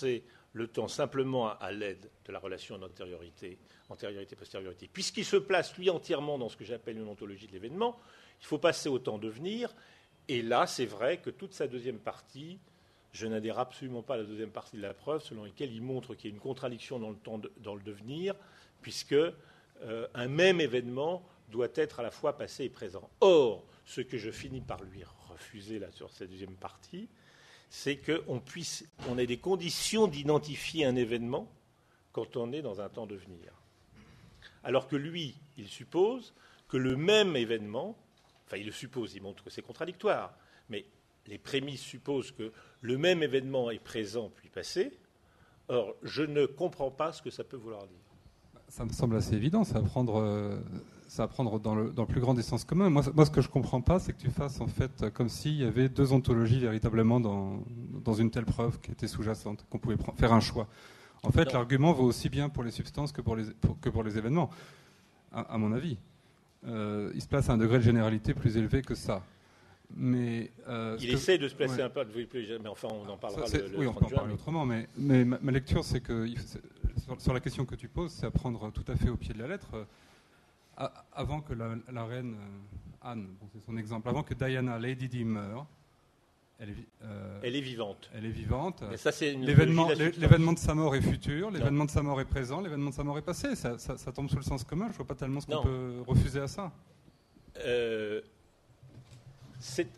le temps simplement à l'aide de la relation d'antériorité, antériorité-postériorité. Puisqu'il se place, lui, entièrement dans ce que j'appelle une ontologie de l'événement, il faut passer au temps devenir. Et là, c'est vrai que toute sa deuxième partie, je n'adhère absolument pas à la deuxième partie de la preuve, selon laquelle il montre qu'il y a une contradiction dans le, temps de, dans le devenir, puisque euh, un même événement doit être à la fois passé et présent. Or, ce que je finis par lui refuser là, sur cette deuxième partie, c'est qu'on puisse, on ait des conditions d'identifier un événement quand on est dans un temps devenir. Alors que lui, il suppose que le même événement, enfin il le suppose, il montre que c'est contradictoire, mais les prémices supposent que le même événement est présent puis passé. Or, je ne comprends pas ce que ça peut vouloir dire. Ça me semble assez évident, ça va prendre, euh, ça va prendre dans, le, dans le plus grand des sens communs. Moi, moi ce que je ne comprends pas, c'est que tu fasses en fait comme s'il y avait deux ontologies véritablement dans, dans une telle preuve qui était sous-jacente, qu'on pouvait pr- faire un choix. En fait, non. L'argument vaut aussi bien pour les substances que pour les, pour, que pour les événements, à, à mon avis. Euh, il se place à un degré de généralité plus élevé que ça. Mais, euh, il que, essaie de se placer ouais. un peu, mais enfin on en parlera ça, le, le oui, on peut en parler autrement, mais, mais ma, ma lecture, c'est que sur, sur la question que tu poses, c'est à prendre tout à fait au pied de la lettre. Euh, à, avant que la, la reine euh, Anne, bon, c'est son exemple, avant que Diana, Lady Di meure, elle est, euh, elle est vivante. Elle est vivante. Mais ça, c'est une l'événement, de l'événement de sa mort est futur, l'événement non. de sa mort est présent, l'événement de sa mort est passé. Ça, ça, ça tombe sous le sens commun. Je ne vois pas tellement ce qu'on non. peut refuser à ça. Euh, C'est,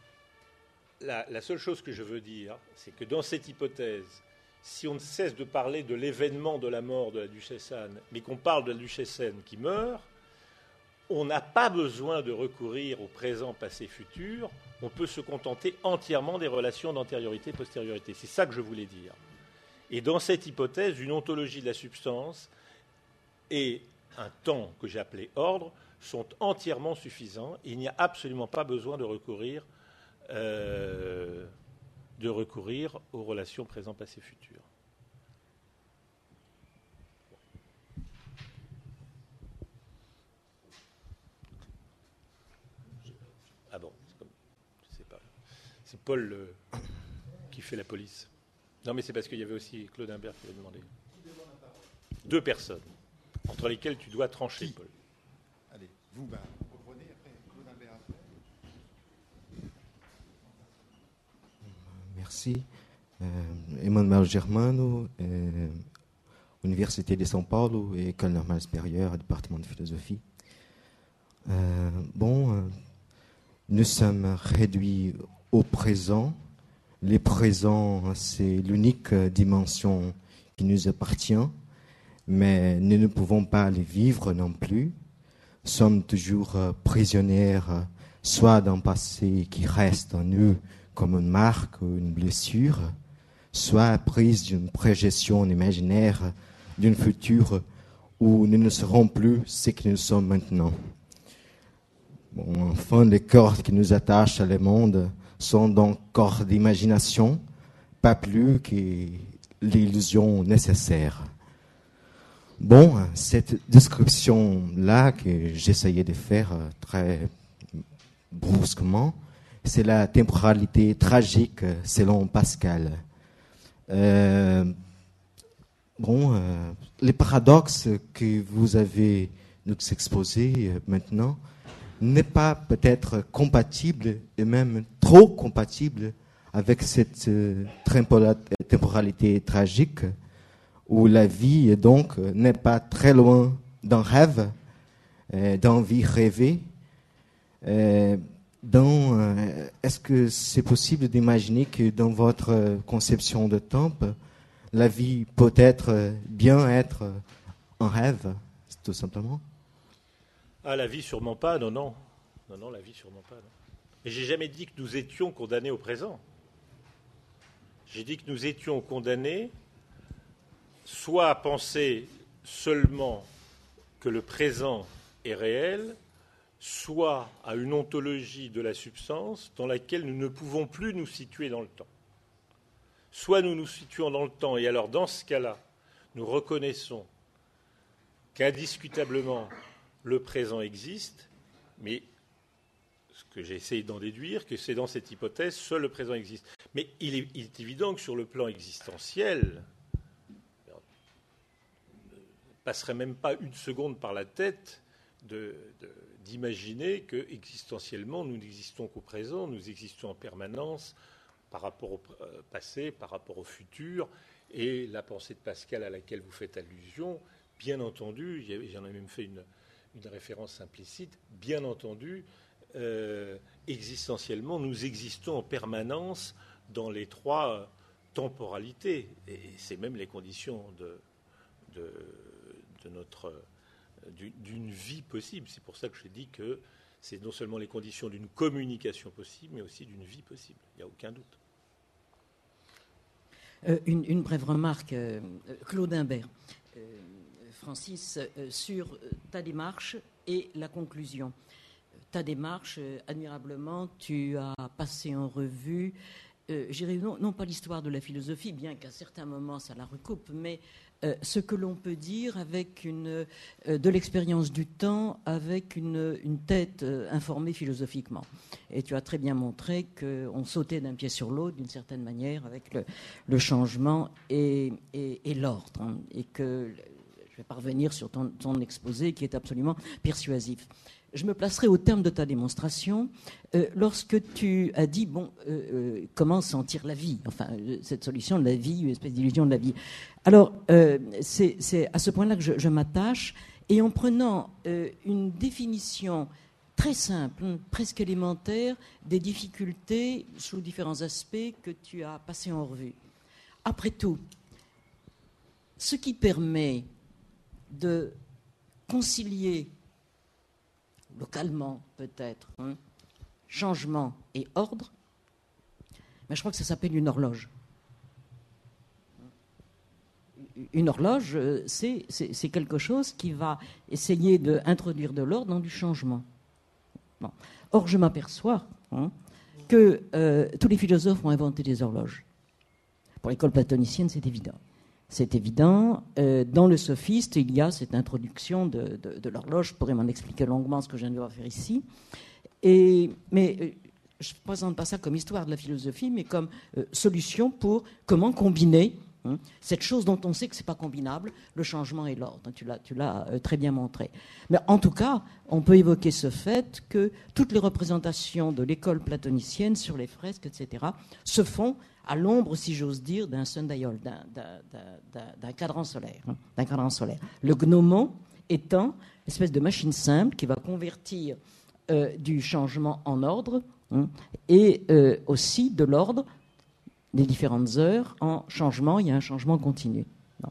la, la seule chose que je veux dire, c'est que dans cette hypothèse, si on ne cesse de parler de l'événement de la mort de la duchesse Anne, mais qu'on parle de la duchesse Anne qui meurt, on n'a pas besoin de recourir au présent, passé, futur. On peut se contenter entièrement des relations d'antériorité-postériorité. C'est ça que je voulais dire. Et dans cette hypothèse, une ontologie de la substance et un temps que j'ai appelé ordre sont entièrement suffisants. Il n'y a absolument pas besoin de recourir, euh, de recourir aux relations présent, passé, futur. Ah bon, c'est comme, je sais pas. C'est Paul euh, qui fait la police. Non, mais c'est parce qu'il y avait aussi Claude Imbert qui avait demandé. Deux personnes, entre lesquelles tu dois trancher, Paul. Allez, vous, ben, reprenez après, Claude Imbert après. Merci. Euh, Emmanuel Germano, euh, Université de São Paulo et École normale supérieure, département de philosophie. Euh, bon, euh, nous sommes réduits au présent. Le présent, c'est l'unique dimension qui nous appartient, mais nous ne pouvons pas les vivre non plus. Nous sommes toujours prisonnières, soit d'un passé qui reste en nous comme une marque ou une blessure, soit prises d'une projection imaginaire d'un futur où nous ne serons plus ce que nous sommes maintenant. Bon, enfin, les cordes qui nous attachent à le monde sont donc cordes d'imagination, pas plus que l'illusion nécessaire. Bon, cette description-là que j'essayais de faire très brusquement, c'est la temporalité tragique selon Pascal. Euh, bon, euh, les paradoxes que vous avez nous exposés maintenant n'est pas peut-être compatible, et même trop compatible, avec cette euh, temporalité tragique, où la vie donc n'est pas très loin d'un rêve, euh, d'un vie rêvée. Euh, dans, euh, est-ce que c'est possible d'imaginer que dans votre conception de temps, la vie peut être bien être un rêve, tout simplement? Ah, la vie, sûrement pas, non, non. Non, non, la vie, sûrement pas. Non. Mais j'ai jamais dit que nous étions condamnés au présent. J'ai dit que nous étions condamnés soit à penser seulement que le présent est réel, soit à une ontologie de la substance dans laquelle nous ne pouvons plus nous situer dans le temps. Soit nous nous situons dans le temps, et alors dans ce cas-là, nous reconnaissons qu'indiscutablement le présent existe, mais ce que j'ai essayé d'en déduire, que c'est dans cette hypothèse, seul le présent existe. Mais il est, il est évident que sur le plan existentiel, passerait même pas une seconde par la tête de, de, d'imaginer que existentiellement nous n'existons qu'au présent, nous existons en permanence par rapport au passé, par rapport au futur. Et la pensée de Pascal à laquelle vous faites allusion, bien entendu, j'en ai même fait une, une référence implicite, bien entendu, euh, existentiellement, nous existons en permanence dans les trois temporalités. Et c'est même les conditions de, de, de notre, d'une vie possible. C'est pour ça que je dis que c'est non seulement les conditions d'une communication possible, mais aussi d'une vie possible. Il n'y a aucun doute. Euh, une, une brève remarque, euh, Claude Imbert. Euh, Francis, euh, sur ta démarche et la conclusion. Ta démarche, euh, admirablement, tu as passé en revue, euh, je dirais non, non pas l'histoire de la philosophie, bien qu'à certains moments ça la recoupe, mais euh, ce que l'on peut dire avec une, euh, de l'expérience du temps, avec une, une tête euh, informée philosophiquement. Et tu as très bien montré qu'on sautait d'un pied sur l'autre, d'une certaine manière, avec le, le changement et, et, et l'ordre. Hein, et que je vais parvenir sur ton, ton exposé qui est absolument persuasif. Je me placerai au terme de ta démonstration euh, lorsque tu as dit, bon, euh, euh, comment sentir la vie, enfin, euh, cette solution de la vie, une espèce d'illusion de la vie. Alors, euh, c'est, c'est à ce point-là que je, je m'attache, et en prenant euh, une définition très simple, presque élémentaire, des difficultés sous différents aspects que tu as passés en revue. Après tout, ce qui permet de concilier localement peut-être, hein, changement et ordre, mais je crois que ça s'appelle une horloge. Une horloge, c'est, c'est, c'est quelque chose qui va essayer d'introduire de l'ordre dans du changement. Bon. Or, je m'aperçois hein, que euh, tous les philosophes ont inventé des horloges. Pour l'école platonicienne, c'est évident. C'est évident. Euh, dans le sophiste, il y a cette introduction de, de, de l'horloge. Je pourrais m'en expliquer longuement ce que je viens de devoir faire ici. Et, mais euh, je ne présente pas ça comme histoire de la philosophie, mais comme euh, solution pour comment combiner hein, cette chose dont on sait que ce n'est pas combinable, le changement et l'ordre. Tu l'as, tu l'as euh, très bien montré. Mais en tout cas, on peut évoquer ce fait que toutes les représentations de l'école platonicienne sur les fresques, et cetera, se font à l'ombre, si j'ose dire, d'un sundial, d'un, d'un, d'un, d'un cadran solaire, hein, d'un cadran solaire. Le gnomon étant une espèce de machine simple qui va convertir euh, du changement en ordre hein, et euh, aussi de l'ordre des différentes heures en changement. Il y a un changement continu.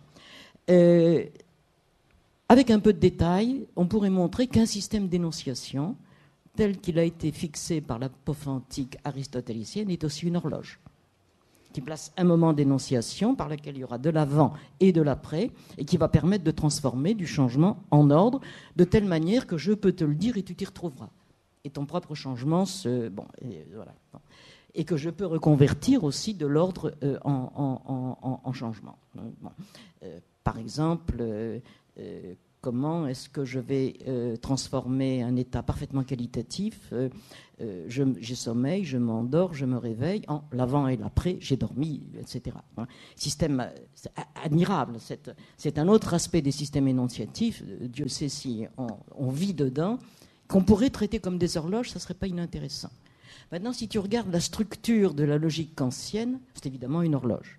Euh, avec un peu de détail, on pourrait montrer qu'un système d'énonciation tel qu'il a été fixé par l'apoph antique aristotélicienne est aussi une horloge qui place un moment d'énonciation par lequel il y aura de l'avant et de l'après, et qui va permettre de transformer du changement en ordre, de telle manière que je peux te le dire et tu t'y retrouveras. Et ton propre changement, se, bon, et, voilà, et que je peux reconvertir aussi de l'ordre euh, en, en, en, en changement. Bon. Euh, par exemple, euh, euh, comment est-ce que je vais euh, transformer un état parfaitement qualitatif euh, euh, je, j'ai sommeil, je m'endors, je me réveille en l'avant et l'après, j'ai dormi, et cetera. Hein. Système admirable. C'est, c'est un autre aspect des systèmes énonciatifs. Dieu sait si on, on vit dedans, qu'on pourrait traiter comme des horloges, ça ne serait pas inintéressant. Maintenant, si tu regardes la structure de la logique kantienne, c'est évidemment une horloge.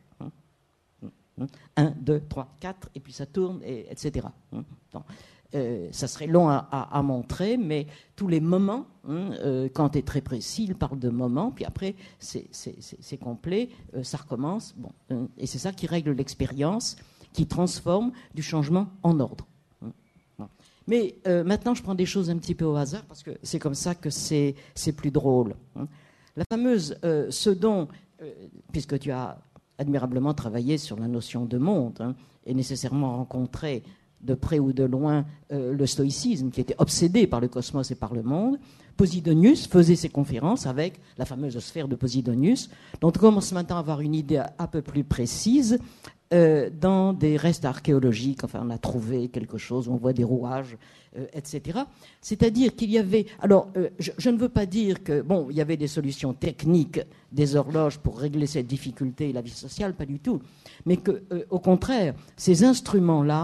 un, deux, trois, quatre, et puis ça tourne, et, etc. Donc, euh, ça serait long à, à, à montrer, mais tous les moments, hein, euh, Kant est très précis, il parle de moments, puis après c'est, c'est, c'est, c'est complet, euh, ça recommence, bon, hein, et c'est ça qui règle l'expérience, qui transforme du changement en ordre. Hein, bon. Mais euh, maintenant, je prends des choses un petit peu au hasard, parce que c'est comme ça que c'est, c'est plus drôle. Hein. La fameuse euh, ce dont, euh, puisque tu as admirablement travaillé sur la notion de monde hein, et nécessairement rencontré de près ou de loin euh, le stoïcisme qui était obsédé par le cosmos et par le monde. Posidonius faisait ses conférences avec la fameuse sphère de Posidonius, dont on commence maintenant à avoir une idée un peu plus précise euh, dans des restes archéologiques. Enfin, on a trouvé quelque chose, on voit des rouages, euh, et cetera. C'est-à-dire qu'il y avait... Alors, euh, je, je ne veux pas dire que, bon, il y avait des solutions techniques des horloges pour régler cette difficulté et la vie sociale, pas du tout. Mais que, euh, au contraire, ces instruments-là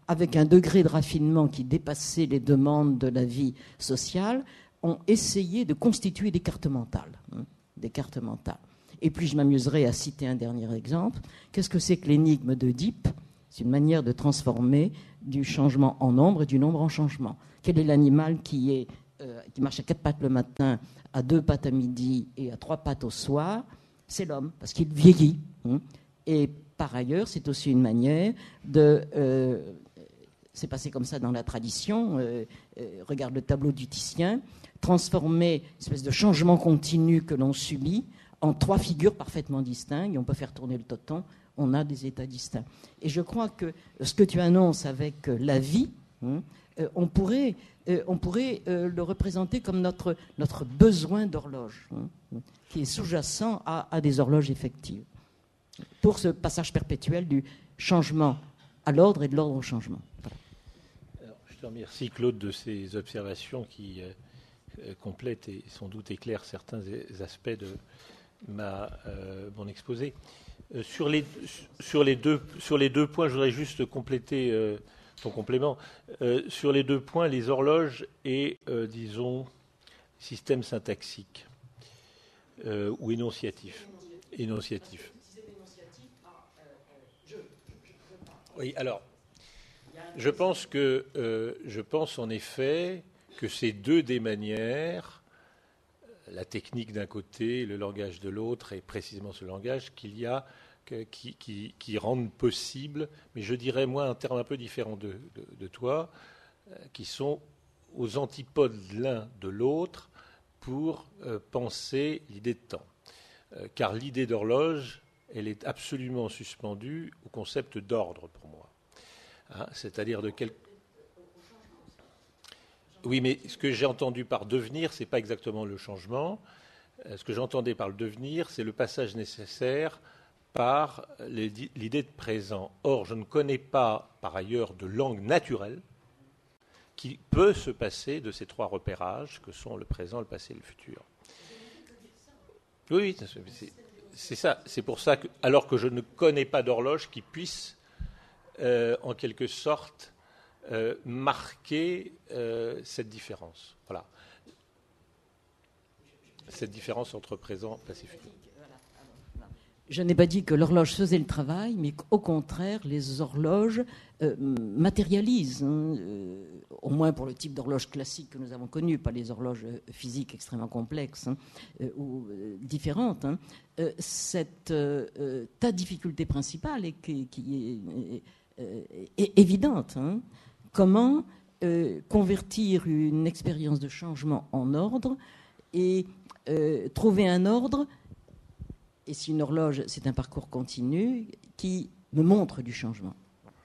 avec un degré de raffinement qui dépassait les demandes de la vie sociale, ont essayé de constituer des cartes mentales. Hein, des cartes mentales. Et puis je m'amuserai à citer un dernier exemple. Qu'est-ce que c'est que l'énigme d'Oedipe? C'est une manière de transformer du changement en nombre et du nombre en changement. Quel est l'animal qui, est, euh, qui marche à quatre pattes le matin, à deux pattes à midi et à trois pattes au soir? C'est l'homme, parce qu'il vieillit. Hein. Et par ailleurs, c'est aussi une manière de... Euh, c'est passé comme ça dans la tradition. Euh, euh, regarde le tableau du Titien. Transformer une espèce de changement continu que l'on subit en trois figures parfaitement distinctes. Et on peut faire tourner le toton. On a des états distincts. Et je crois que ce que tu annonces avec la vie, hein, euh, on pourrait, euh, on pourrait euh, le représenter comme notre, notre besoin d'horloge, hein, qui est sous-jacent à, à des horloges effectives, pour ce passage perpétuel du changement à l'ordre et de l'ordre au changement. Voilà. Alors, je te remercie, Claude, de ces observations qui euh, complètent et sans doute éclairent certains aspects de ma, euh, mon exposé. Euh, sur, les, sur, les deux, sur les deux points, je voudrais juste compléter euh, ton complément. Euh, sur les deux points, les horloges et, euh, disons, système syntaxique euh, ou énonciatif. Énonciatif. Oui, alors, je pense que, euh, je pense en effet que c'est deux des manières, la technique d'un côté, le langage de l'autre, et précisément ce langage qu'il y a que, qui, qui, qui rendent possible, mais je dirais moi un terme un peu différent de, de, de toi, euh, qui sont aux antipodes l'un de l'autre pour euh, penser l'idée de temps. Euh, car l'idée d'horloge, elle est absolument suspendue au concept d'ordre pour moi. Hein, c'est-à-dire de quel... Oui, mais ce que j'ai entendu par devenir, ce n'est pas exactement le changement. Ce que j'entendais par le devenir, c'est le passage nécessaire par l'idée de présent. Or, je ne connais pas, par ailleurs, de langue naturelle qui peut se passer de ces trois repérages que sont le présent, le passé et le futur. Oui, c'est, c'est ça. C'est pour ça que, alors que je ne connais pas d'horloge qui puisse, euh, en quelque sorte, Euh, marquer euh, cette différence. Voilà. Cette différence entre présent et passé futur. Je n'ai pas dit que l'horloge faisait le travail, mais qu'au contraire, les horloges euh, matérialisent, hein, euh, au moins pour le type d'horloge classique que nous avons connu, pas les horloges physiques extrêmement complexes hein, euh, ou euh, différentes. Hein, euh, cette, euh, ta difficulté principale, et qui, qui est, euh, est évidente, hein. Comment euh, convertir une expérience de changement en ordre et euh, trouver un ordre, et si une horloge, c'est un parcours continu, qui me montre du changement.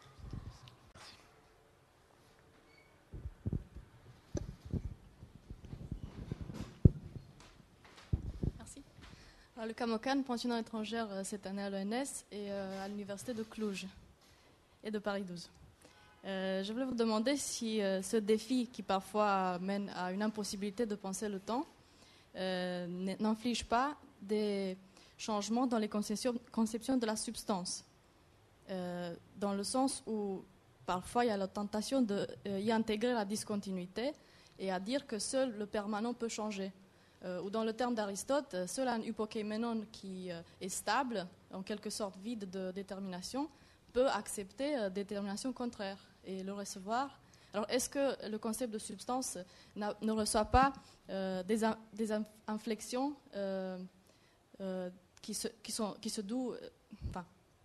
Merci. Alors, le CAMOCAN, pensionnat étrangère cette année à l'E N S et euh, à l'université de Cluj et de Paris douze. Euh, je voulais vous demander si euh, ce défi qui parfois mène à une impossibilité de penser le temps euh, n'inflige pas des changements dans les conceptions, conceptions de la substance, euh, dans le sens où parfois il y a la tentation d'y euh, intégrer la discontinuité et à dire que seul le permanent peut changer. Euh, ou dans le terme d'Aristote, seul un hypokeimenon qui euh, est stable, en quelque sorte vide de détermination, peut accepter euh, détermination contraire et le recevoir. Alors, est-ce que le concept de substance ne reçoit pas euh, des, in, des inflexions euh, euh, qui, se, qui, sont, qui se douent, euh, enfin,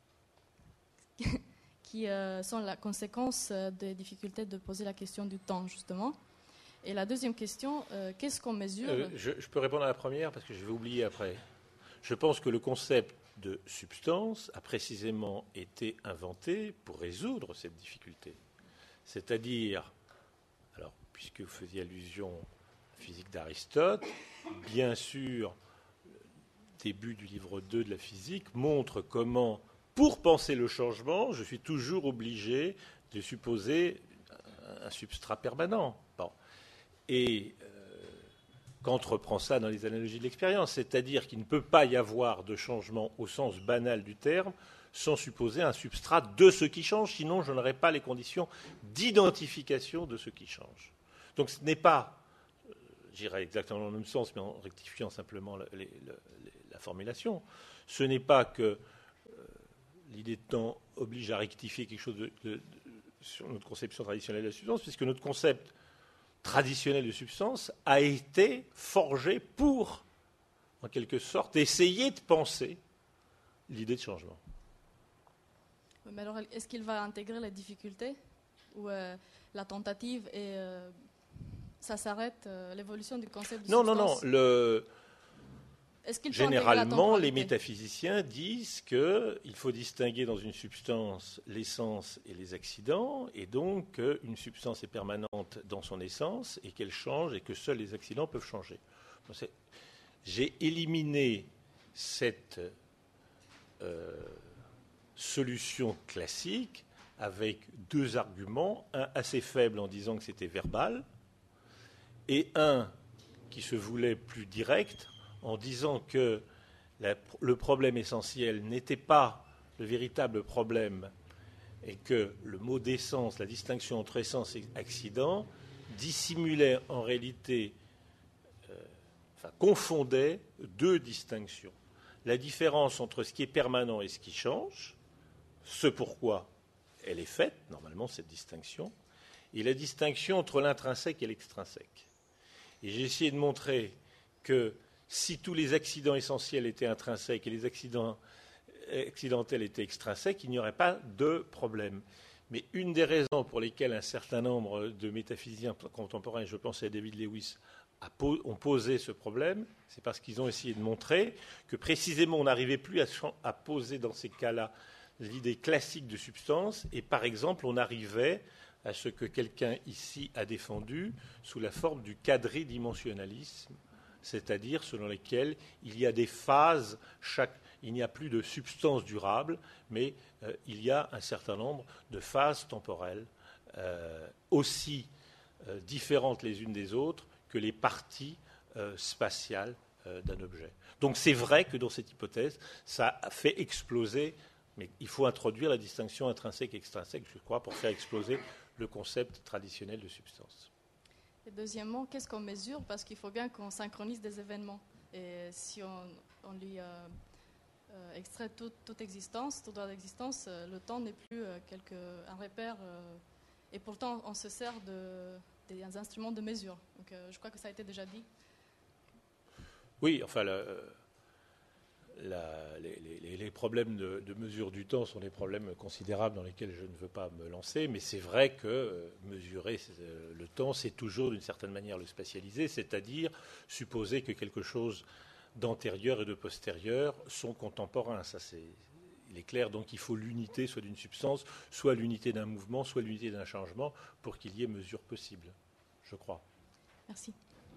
qui euh, sont la conséquence des difficultés de poser la question du temps, justement? Et la deuxième question, euh, qu'est-ce qu'on mesure euh, je, je peux répondre à la première parce que je vais oublier après. Je pense que le concept de substance a précisément été inventé pour résoudre cette difficulté. C'est-à-dire, alors, puisque vous faisiez allusion à la physique d'Aristote, bien sûr, le début du livre deux de la physique montre comment, pour penser le changement, je suis toujours obligé de supposer un substrat permanent. Bon. Et euh, Kant reprend ça dans les analogies de l'expérience, c'est-à-dire qu'il ne peut pas y avoir de changement au sens banal du terme sans supposer un substrat de ce qui change, sinon je n'aurais pas les conditions d'identification de ce qui change. Donc ce n'est pas, j'irai exactement dans le même sens, mais en rectifiant simplement la, les, les, la formulation, ce n'est pas que euh, l'idée de temps oblige à rectifier quelque chose de, de, de, sur notre conception traditionnelle de la substance, puisque notre concept traditionnel de substance a été forgé pour, en quelque sorte, essayer de penser l'idée de changement. Mais alors, est-ce qu'il va intégrer la difficulté ou euh, la tentative et euh, ça s'arrête, euh, l'évolution du concept de non, substance? Non, non, le... Est-ce qu'il Généralement, les métaphysiciens disent qu'il faut distinguer dans une substance l'essence et les accidents, et donc qu'une substance est permanente dans son essence et qu'elle change et que seuls les accidents peuvent changer. J'ai éliminé cette euh, solution classique avec deux arguments, un assez faible en disant que c'était verbal, et un qui se voulait plus direct, en disant que la, le problème essentiel n'était pas le véritable problème et que le mot d'essence, la distinction entre essence et accident, dissimulait en réalité, euh, enfin, confondait deux distinctions. La différence entre ce qui est permanent et ce qui change, ce pourquoi elle est faite, normalement cette distinction, et la distinction entre l'intrinsèque et l'extrinsèque. Et j'ai essayé de montrer que si tous les accidents essentiels étaient intrinsèques et les accidents accidentels étaient extrinsèques, il n'y aurait pas de problème. Mais une des raisons pour lesquelles un certain nombre de métaphysiciens contemporains, je pense à David Lewis, ont posé ce problème, c'est parce qu'ils ont essayé de montrer que précisément on n'arrivait plus à, à poser dans ces cas-là l'idée classique de substance, et par exemple on arrivait à ce que quelqu'un ici a défendu sous la forme du quadridimensionnalisme, c'est-à-dire selon lesquelles il y a des phases, chaque, il n'y a plus de substance durable, mais euh, il y a un certain nombre de phases temporelles euh, aussi euh, différentes les unes des autres que les parties euh, spatiales euh, d'un objet. Donc c'est vrai que dans cette hypothèse, ça fait exploser, mais il faut introduire la distinction intrinsèque-extrinsèque, je crois, pour faire exploser le concept traditionnel de substance. Et deuxièmement, qu'est-ce qu'on mesure? Parce qu'il faut bien qu'on synchronise des événements. Et si on, on lui euh, euh, extrait tout, toute existence, tout droit d'existence, euh, le temps n'est plus euh, quelque, un repère. Euh, et pourtant, on se sert de, des instruments de mesure. Donc, euh, je crois que ça a été déjà dit. Oui, enfin, le, la, les, les, les problèmes de, de mesure du temps sont des problèmes considérables dans lesquels je ne veux pas me lancer, mais c'est vrai que euh, mesurer euh, le temps, c'est toujours d'une certaine manière le spatialiser, c'est-à-dire supposer que quelque chose d'antérieur et de postérieur sont contemporains. Ça, c'est, il est clair, donc il faut l'unité soit d'une substance, soit l'unité d'un mouvement, soit l'unité d'un changement pour qu'il y ait mesure possible, je crois. Merci.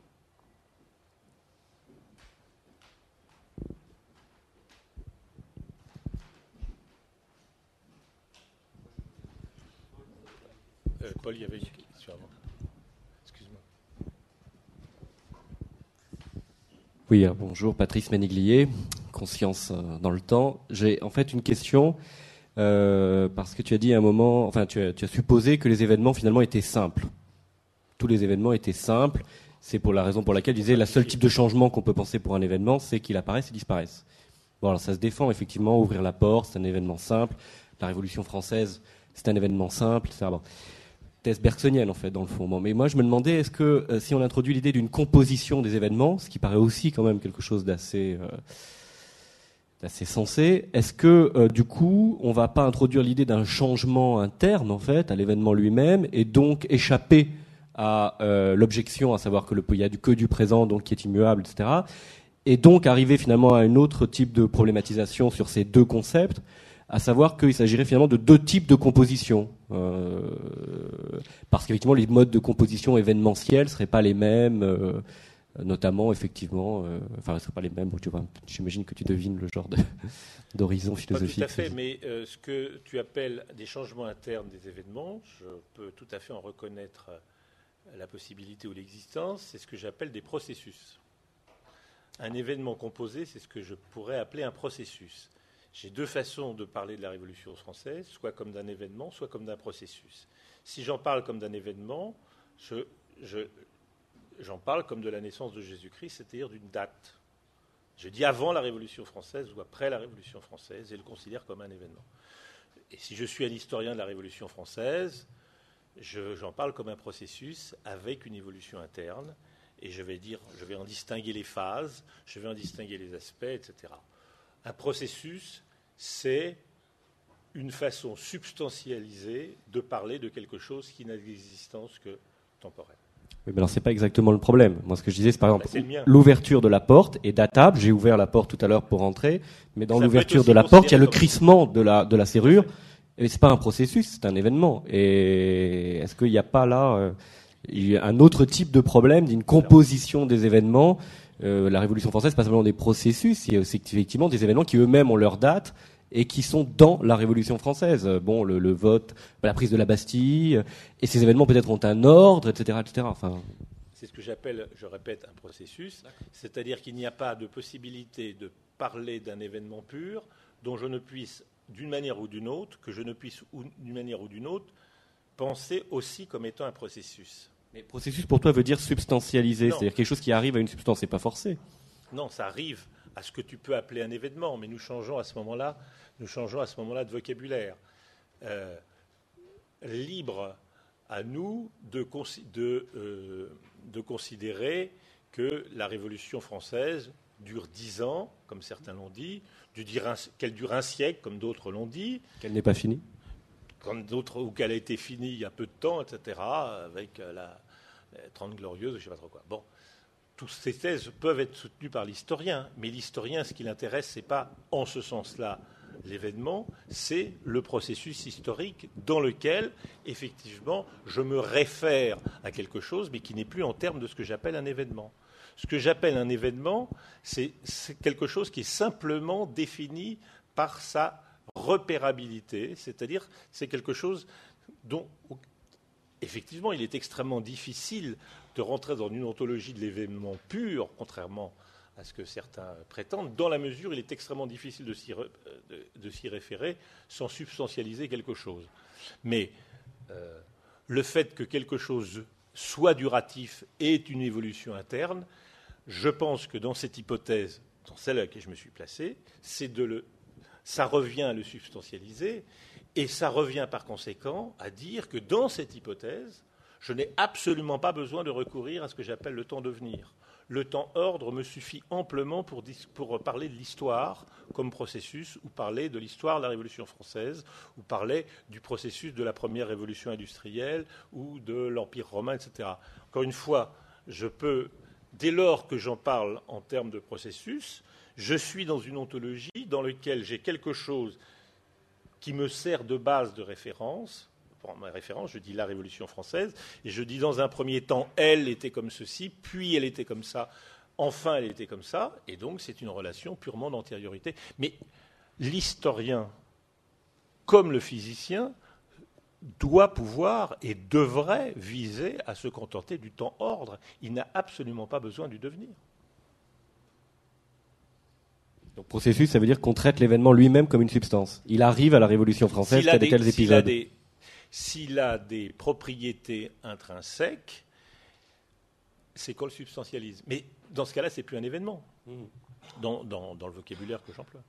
Euh, Paul, il y avait une question avant. Excuse-moi. Oui, euh, bonjour, Patrice Ménéglier, Conscience euh, dans le temps. J'ai en fait une question, euh, parce que tu as dit à un moment, enfin tu as, tu as supposé que les événements finalement étaient simples. Tous les événements étaient simples. C'est pour la raison pour laquelle je disais, la seule type de changement qu'on peut penser pour un événement, c'est qu'il apparaisse et disparaisse. Bon, alors ça se défend, effectivement, ouvrir la porte, c'est un événement simple. La Révolution française, c'est un événement simple, et cetera. Bon. Thèse bergsonienne en fait dans le fond. Bon, mais moi je me demandais est-ce que euh, si on introduit l'idée d'une composition des événements, ce qui paraît aussi quand même quelque chose d'assez euh, d'assez sensé, est-ce que euh, du coup on va pas introduire l'idée d'un changement interne en fait à l'événement lui-même et donc échapper à euh, l'objection, à savoir que le il y a du que du présent donc qui est immuable, et cetera. Et donc arriver finalement à un autre type de problématisation sur ces deux concepts, à savoir qu'il s'agirait finalement de deux types de composition. Euh, parce qu'effectivement, les modes de composition événementiels ne seraient pas les mêmes, euh, notamment, effectivement, euh, enfin, ne seraient pas les mêmes. Tu vois, j'imagine que tu devines le genre de, d'horizon philosophique. Pas tout à fait, mais euh, ce que tu appelles des changements internes des événements, je peux tout à fait en reconnaître la possibilité ou l'existence, c'est ce que j'appelle des processus. Un événement composé, c'est ce que je pourrais appeler un processus. J'ai deux façons de parler de la Révolution française, soit comme d'un événement, soit comme d'un processus. Si j'en parle comme d'un événement, je, je, j'en parle comme de la naissance de Jésus-Christ, c'est-à-dire d'une date. Je dis avant la Révolution française ou après la Révolution française et le considère comme un événement. Et si je suis un historien de la Révolution française, je, j'en parle comme un processus avec une évolution interne et je vais dire, je vais en distinguer les phases, je vais en distinguer les aspects, et cetera. Un processus, c'est une façon substantialisée de parler de quelque chose qui n'a d'existence que temporelle. Oui, mais alors c'est pas exactement le problème. Moi, ce que je disais, c'est par exemple bah, c'est l'ouverture de la porte est datable. J'ai ouvert la porte tout à l'heure pour entrer, mais dans ça l'ouverture de la porte, il y a le crissement de la de la serrure. Et c'est pas un processus, c'est un événement. Et est-ce qu'il n'y a pas là euh, il y a un autre type de problème d'une composition des événements? euh, La Révolution française, c'est pas simplement des processus, il y a aussi effectivement des événements qui eux-mêmes ont leur date et qui sont dans la Révolution française. Bon, le, le vote, la prise de la Bastille, et ces événements peut-être ont un ordre, et cetera, et cetera. Enfin, c'est ce que j'appelle, je répète, un processus. C'est-à-dire qu'il n'y a pas de possibilité de parler d'un événement pur dont je ne puisse, d'une manière ou d'une autre, que je ne puisse, d'une manière ou d'une autre, penser aussi comme étant un processus. Mais processus, pour toi, veut dire substantialiser, Non. c'est-à-dire quelque chose qui arrive à une substance, c'est pas forcé. Non, ça arrive à ce que tu peux appeler un événement, mais nous changeons à ce moment-là, nous changeons à ce moment-là de vocabulaire. Euh, libre à nous de, consi- de, euh, de considérer que la Révolution française dure dix ans, comme certains l'ont dit, dire un, qu'elle dure un siècle, comme d'autres l'ont dit. Qu'elle n'est pas finie. Comme d'autres, ou qu'elle a été finie il y a peu de temps, et cetera, avec la, la Trente Glorieuses, je ne sais pas trop quoi. Bon. Toutes ces thèses peuvent être soutenues par l'historien, mais l'historien, ce qui l'intéresse, ce n'est pas en ce sens-là l'événement, c'est le processus historique dans lequel, effectivement, je me réfère à quelque chose, mais qui n'est plus en termes de ce que j'appelle un événement. Ce que j'appelle un événement, c'est, c'est quelque chose qui est simplement défini par sa repérabilité, c'est-à-dire c'est quelque chose dont, effectivement, il est extrêmement difficile de rentrer dans une ontologie de l'événement pur, contrairement à ce que certains prétendent, dans la mesure où il est extrêmement difficile de s'y, re, de, de s'y référer sans substantialiser quelque chose. Mais euh, le fait que quelque chose soit duratif est une évolution interne, je pense que dans cette hypothèse, dans celle à laquelle je me suis placé, c'est de le, ça revient à le substantialiser, et ça revient par conséquent à dire que dans cette hypothèse, je n'ai absolument pas besoin de recourir à ce que j'appelle le temps devenir. Le temps ordre me suffit amplement pour, pour parler de l'histoire comme processus, ou parler de l'histoire de la Révolution française, ou parler du processus de la première révolution industrielle, ou de l'Empire romain, et cetera. Encore une fois, je peux, dès lors que j'en parle en termes de processus, je suis dans une ontologie dans laquelle j'ai quelque chose qui me sert de base de référence. Pour ma référence, je dis la Révolution française, et je dis dans un premier temps, elle était comme ceci, puis elle était comme ça, enfin elle était comme ça, et donc c'est une relation purement d'antériorité. Mais l'historien, comme le physicien, doit pouvoir et devrait viser à se contenter du temps ordre. Il n'a absolument pas besoin du devenir. Donc processus, ça veut dire qu'on traite l'événement lui-même comme une substance. Il arrive à la Révolution française, s'il a tel des, et tel épisode. S'il a des, s'il a des propriétés intrinsèques, c'est qu'on le substantialise. Mais dans ce cas-là, c'est plus un événement, mmh. dans, dans, dans le vocabulaire que j'emploie.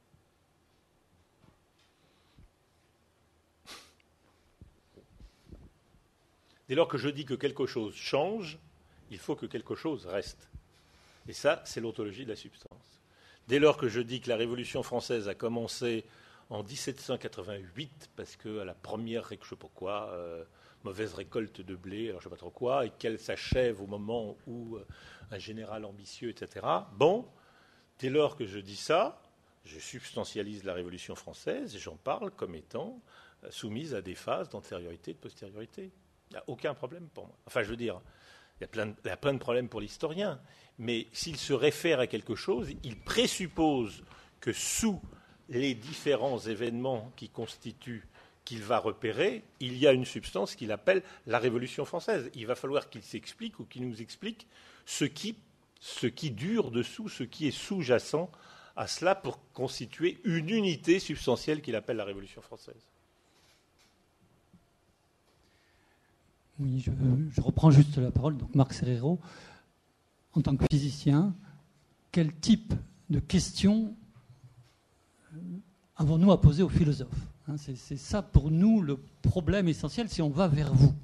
Dès lors que je dis que quelque chose change, il faut que quelque chose reste. Et ça, c'est l'ontologie de la substance. Dès lors que je dis que la Révolution française a commencé en dix-sept cent quatre-vingt-huit, parce qu'à la première, je ne sais pas quoi, euh, mauvaise récolte de blé, alors je ne sais pas trop quoi, et qu'elle s'achève au moment où euh, un général ambitieux, et cetera. Bon, dès lors que je dis ça, je substantialise la Révolution française et j'en parle comme étant euh, soumise à des phases d'antériorité et de postériorité. Il n'y a aucun problème pour moi. Enfin, je veux dire, il y a plein de, il y a plein de problèmes pour l'historien, mais s'il se réfère à quelque chose, il présuppose que sous les différents événements qui constituent qu'il va repérer, il y a une substance qu'il appelle la Révolution française. Il va falloir qu'il s'explique ou qu'il nous explique ce qui, ce qui dure dessous, ce qui est sous-jacent à cela pour constituer une unité substantielle qu'il appelle la Révolution française. Oui, je, je reprends juste la parole. Donc Marc Serrero, en tant que physicien, quel type de questions avons-nous à poser aux philosophes ? Hein, c'est, c'est ça pour nous le problème essentiel si on va vers vous.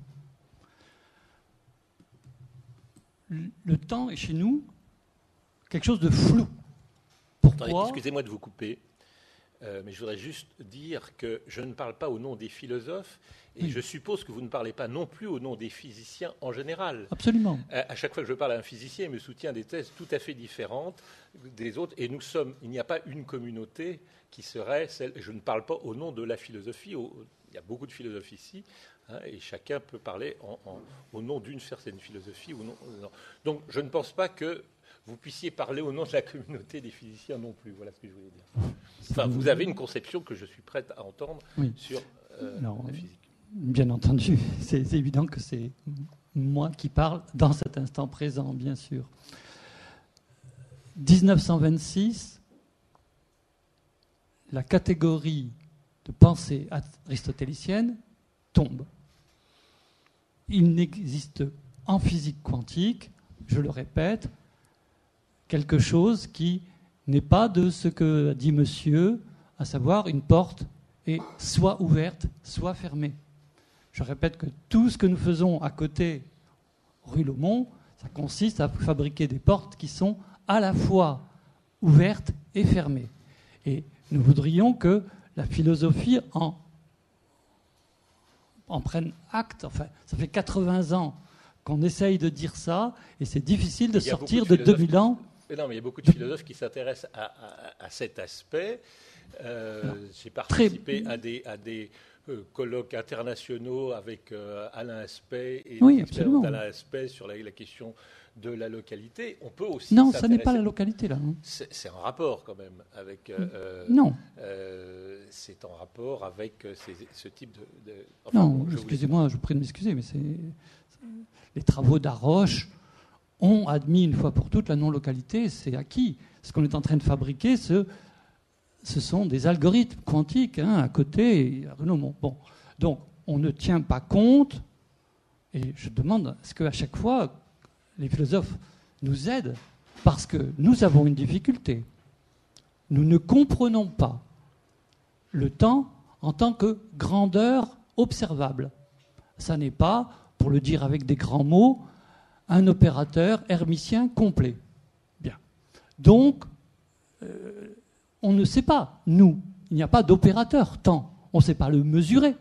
Le, le temps est chez nous quelque chose de flou. Pourquoi ? Attendez, excusez-moi de vous couper. Euh, mais je voudrais juste dire que je ne parle pas au nom des philosophes et oui. Je suppose que vous ne parlez pas non plus au nom des physiciens en général. Absolument. À, à chaque fois que je parle à un physicien, il me soutient des thèses tout à fait différentes des autres et nous sommes, il n'y a pas une communauté qui serait celle, je ne parle pas au nom de la philosophie, au, il y a beaucoup de philosophes ici hein, et chacun peut parler en, en, au nom d'une certaine philosophie ou non, non. Donc je ne pense pas que vous puissiez parler au nom de la communauté des physiciens non plus. Voilà ce que je voulais dire. Enfin, vous avez une conception que je suis prête à entendre oui. sur euh, Alors, la physique. Bien entendu, c'est, c'est évident que c'est moi qui parle dans cet instant présent, bien sûr. dix-neuf cent vingt-six, la catégorie de pensée aristotélicienne tombe. Il n'existe en physique quantique, je le répète, quelque chose qui n'est pas de ce que dit monsieur, à savoir une porte est soit ouverte, soit fermée. Je répète que tout ce que nous faisons à côté, rue Laumont, ça consiste à fabriquer des portes qui sont à la fois ouvertes et fermées. Et nous voudrions que la philosophie en, en prenne acte. Enfin, ça fait quatre-vingts ans qu'on essaye de dire ça, et c'est difficile de sortir de, de deux mille ans. Non, mais il y a beaucoup de philosophes qui s'intéressent à, à, à cet aspect. Euh, j'ai participé Très... à des, à des euh, colloques internationaux avec euh, Alain Aspect et oui, Alain Aspect sur la, la question de la localité. On peut aussi non, ça n'est pas la localité là. Hein. C'est, c'est en rapport quand même avec. Euh, non. Euh, c'est en rapport avec ces, ce type de. de enfin, non, bon, je excusez-moi, je vous prie de m'excuser, mais c'est, c'est les travaux d'Haroche ont admis une fois pour toutes la non-localité, c'est acquis. Ce qu'on est en train de fabriquer, ce, ce sont des algorithmes quantiques hein, à côté. Non, bon. Donc, on ne tient pas compte, et je demande, est-ce qu'à chaque fois, les philosophes nous aident, parce que nous avons une difficulté. Nous ne comprenons pas le temps en tant que grandeur observable. Ça n'est pas, pour le dire avec des grands mots, un opérateur hermitien complet. Bien. Donc, euh, on ne sait pas, nous, il n'y a pas d'opérateur temps, on ne sait pas le mesurer.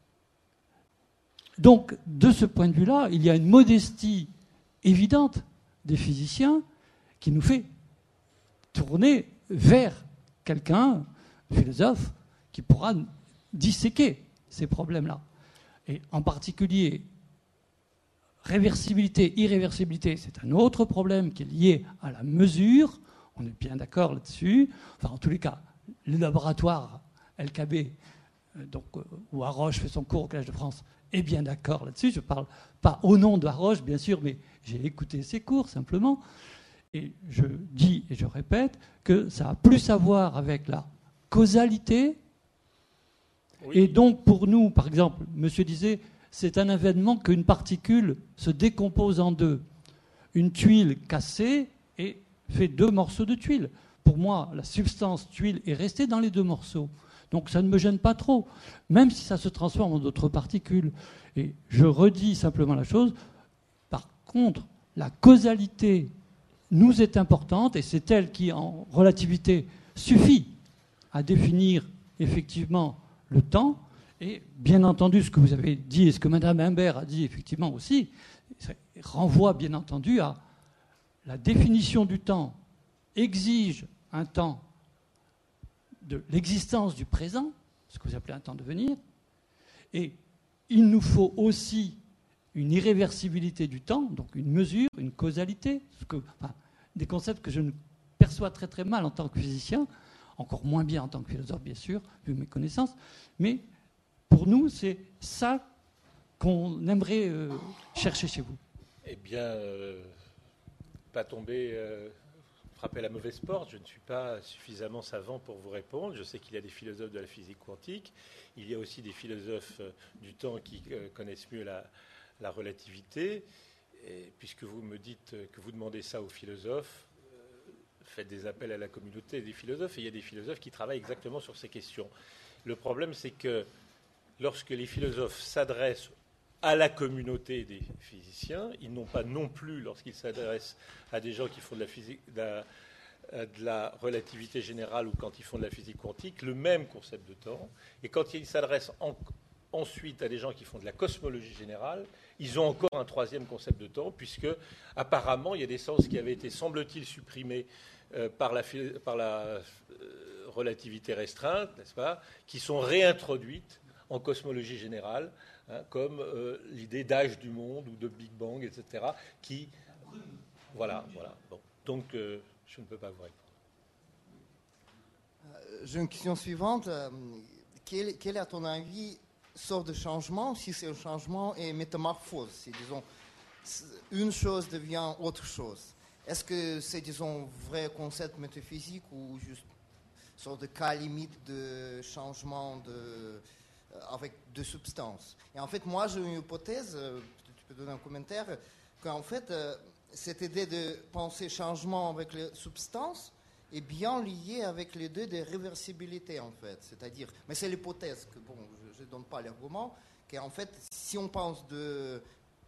Donc, de ce point de vue-là, il y a une modestie évidente des physiciens qui nous fait tourner vers quelqu'un, un philosophe, qui pourra disséquer ces problèmes-là. Et en particulier, réversibilité, irréversibilité, c'est un autre problème qui est lié à la mesure. On est bien d'accord là-dessus. Enfin, en tous les cas, le laboratoire L K B, donc, où Haroche fait son cours au Collège de France, est bien d'accord là-dessus. Je ne parle pas au nom de Haroche, bien sûr, mais j'ai écouté ses cours, simplement. Et je dis et je répète que ça a plus à voir avec la causalité. Oui. Et donc, pour nous, par exemple, monsieur disait... c'est un événement qu'une particule se décompose en deux. Une tuile cassée et fait deux morceaux de tuile. Pour moi, la substance tuile est restée dans les deux morceaux. Donc ça ne me gêne pas trop, même si ça se transforme en d'autres particules. Et je redis simplement la chose. Par contre, la causalité nous est importante et c'est elle qui, en relativité, suffit à définir effectivement le temps. Et bien entendu, ce que vous avez dit et ce que Mme Imbert a dit effectivement aussi, ça renvoie bien entendu à la définition du temps exige un temps de l'existence du présent, ce que vous appelez un temps de venir, et il nous faut aussi une irréversibilité du temps, donc une mesure, une causalité, ce que, enfin, des concepts que je ne perçois très très mal en tant que physicien, encore moins bien en tant que philosophe bien sûr, vu mes connaissances, mais pour nous, c'est ça qu'on aimerait euh, chercher chez vous. Eh bien, euh, pas tomber, euh, frapper la mauvaise porte. Je ne suis pas suffisamment savant pour vous répondre. Je sais qu'il y a des philosophes de la physique quantique. Il y a aussi des philosophes euh, du temps qui euh, connaissent mieux la, la relativité. Et puisque vous me dites que vous demandez ça aux philosophes, euh, faites des appels à la communauté des philosophes. Et il y a des philosophes qui travaillent exactement sur ces questions. Le problème, c'est que lorsque les philosophes s'adressent à la communauté des physiciens, ils n'ont pas non plus, lorsqu'ils s'adressent à des gens qui font de la physique, de la, de la relativité générale ou quand ils font de la physique quantique, le même concept de temps. Et quand ils s'adressent en, ensuite à des gens qui font de la cosmologie générale, ils ont encore un troisième concept de temps, puisque apparemment il y a des sens qui avaient été, semble-t-il, supprimés euh, par la, par la euh, relativité restreinte, n'est-ce pas, qui sont réintroduites en cosmologie générale, hein, comme euh, l'idée d'âge du monde ou de Big Bang, et cetera, qui... Voilà, voilà. Bon. Donc, euh, je ne peux pas vous répondre. Euh, J'ai une question suivante. Euh, quel, quel, à ton avis, sort de changement, si c'est un changement et métamorphose, si, disons, une chose devient autre chose? Est-ce que c'est, disons, vrai concept métaphysique ou juste sorte de cas limite de changement de... avec deux substances. Et en fait, moi, j'ai une hypothèse, tu peux donner un commentaire, qu'en fait, euh, cette idée de penser changement avec les substances est bien liée avec l'idée de réversibilité, en fait. C'est-à-dire, mais c'est l'hypothèse, que bon, je ne donne pas l'argument, qu'en fait, si on pense de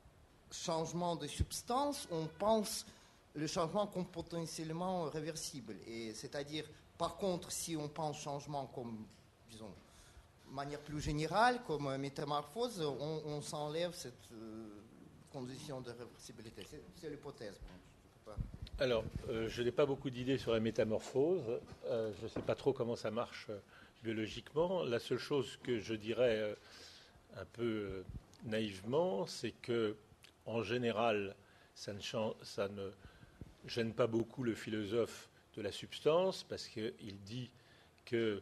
changement de substance, on pense le changement comme potentiellement réversible. Et c'est-à-dire, par contre, si on pense changement comme, disons, de manière plus générale, comme métamorphose, on, on s'enlève cette euh, condition de réversibilité. C'est, c'est l'hypothèse. Bon, je Alors, euh, je n'ai pas beaucoup d'idées sur la métamorphose. Euh, je ne sais pas trop comment ça marche euh, biologiquement. La seule chose que je dirais euh, un peu euh, naïvement, c'est que, en général, ça ne, change, ça ne gêne pas beaucoup le philosophe de la substance, parce qu'il dit que,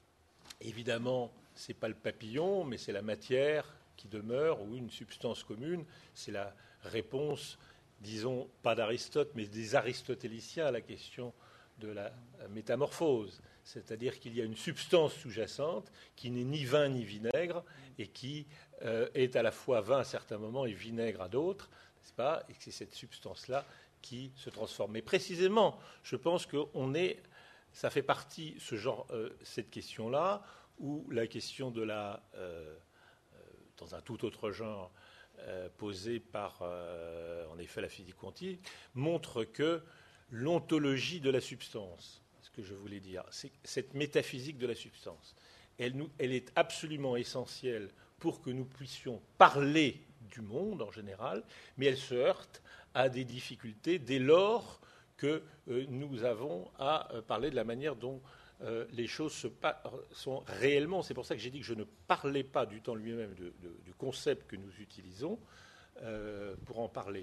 évidemment, ce n'est pas le papillon, mais c'est la matière qui demeure, ou une substance commune. C'est la réponse, disons, pas d'Aristote, mais des aristotéliciens à la question de la métamorphose. C'est-à-dire qu'il y a une substance sous-jacente qui n'est ni vin ni vinaigre, et qui euh, est à la fois vin à certains moments et vinaigre à d'autres, n'est-ce pas ? Et que c'est cette substance-là qui se transforme. Mais précisément, je pense qu'on est... Ça fait partie, ce genre, euh, cette question-là, ou la question de la, euh, euh, dans un tout autre genre, euh, posée par, euh, en effet, la physique quantique, montre que l'ontologie de la substance, ce que je voulais dire, c'est cette métaphysique de la substance, elle, nous, elle est absolument essentielle pour que nous puissions parler du monde en général, mais elle se heurte à des difficultés dès lors que euh, nous avons à euh, parler de la manière dont euh, les choses se sont réellement. C'est pour ça que j'ai dit que je ne parlais pas du temps lui-même, de, de, du concept que nous utilisons euh, pour en parler.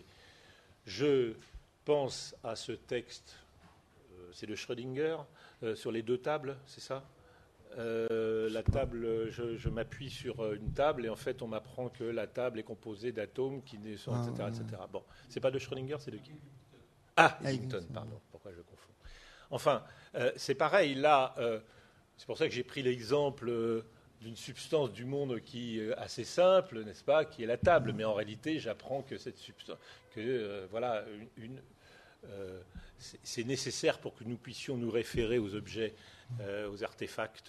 Je pense à ce texte, euh, c'est de Schrödinger, euh, sur les deux tables, c'est ça euh, La table, je, je m'appuie sur une table et en fait on m'apprend que la table est composée d'atomes qui sont, et cetera, et cetera. Bon, c'est pas de Schrödinger, c'est de qui? Ah, Eddington, pardon, pourquoi je confonds. Enfin, euh, c'est pareil, là, euh, c'est pour ça que j'ai pris l'exemple euh, d'une substance du monde qui est assez simple, n'est-ce pas, qui est la table. Mais en réalité, j'apprends que cette substance, que euh, voilà, une, une euh, c'est, c'est nécessaire pour que nous puissions nous référer aux objets, euh, aux artefacts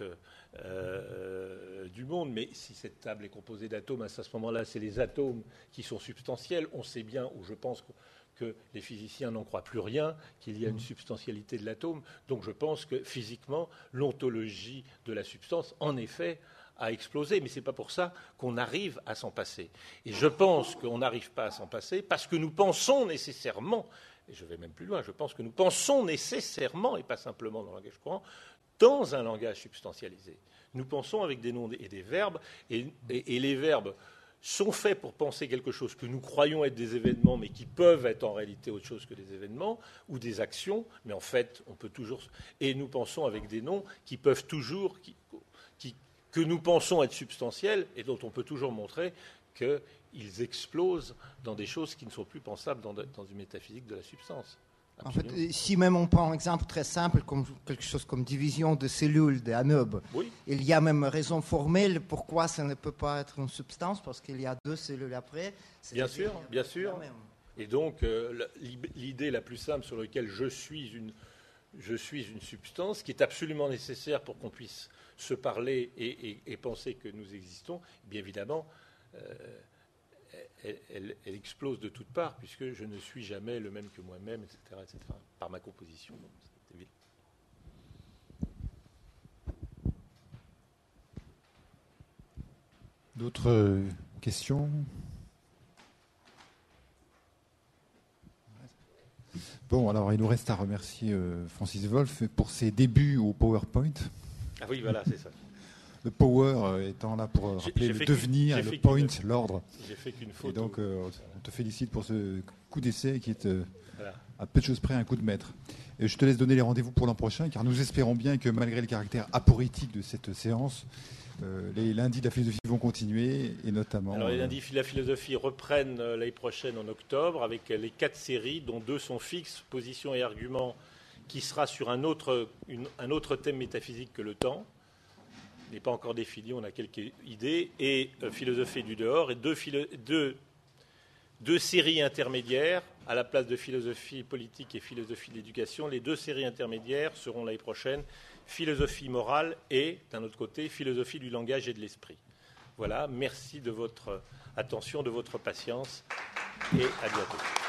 euh, du monde. Mais si cette table est composée d'atomes, à ce moment-là, c'est les atomes qui sont substantiels. On sait bien, ou je pense que que les physiciens n'en croient plus rien, qu'il y a une substantialité de l'atome. Donc je pense que physiquement, l'ontologie de la substance, en effet, a explosé. Mais ce n'est pas pour ça qu'on arrive à s'en passer. Et je pense qu'on n'arrive pas à s'en passer parce que nous pensons nécessairement, et je vais même plus loin, je pense que nous pensons nécessairement, et pas simplement dans le langage courant, dans un langage substantialisé. Nous pensons avec des noms et des verbes, et, et, et les verbes sont faits pour penser quelque chose que nous croyons être des événements, mais qui peuvent être en réalité autre chose que des événements, ou des actions, mais en fait, on peut toujours... Et nous pensons avec des noms qui peuvent toujours... Qui, qui que nous pensons être substantiels et dont on peut toujours montrer qu'ils explosent dans des choses qui ne sont plus pensables dans, de, dans une métaphysique de la substance. Absolument. En fait, si même on prend un exemple très simple, comme quelque chose comme division de cellules, des amœbes, oui. il y a même raison formelle pourquoi ça ne peut pas être une substance, parce qu'il y a deux cellules après. Bien sûr, bien sûr. Et donc, euh, l'idée la plus simple sur laquelle je suis une, je suis une substance, qui est absolument nécessaire pour qu'on puisse se parler et, et, et penser que nous existons, bien évidemment, euh, Elle, elle, elle explose de toutes parts, puisque je ne suis jamais le même que moi-même, et cetera, et cetera, par ma composition. Donc, c'est évident. D'autres questions? Bon, alors il nous reste à remercier euh, Francis Wolff pour ses débuts au PowerPoint. Ah oui, voilà, c'est ça. Le power étant là pour rappeler le devenir, et le point, l'ordre. J'ai fait qu'une faute. Et donc, euh, on te félicite pour ce coup d'essai qui est, euh, voilà. à peu de choses près, un coup de maître. Et je te laisse donner les rendez-vous pour l'an prochain, car nous espérons bien que malgré le caractère aporétique de cette séance, euh, les lundis de la philosophie vont continuer, et notamment... Alors, les lundis de la philosophie reprennent euh, l'année prochaine en octobre, avec euh, les quatre séries, dont deux sont fixes, position et argument, qui sera sur un autre, une, un autre thème métaphysique que le temps. N'est pas encore défini, on a quelques idées, et euh, philosophie du dehors, et deux, philo- deux, deux séries intermédiaires, à la place de philosophie politique et philosophie de l'éducation. Les deux séries intermédiaires seront l'année prochaine philosophie morale et, d'un autre côté, philosophie du langage et de l'esprit. Voilà, merci de votre attention, de votre patience, et à bientôt.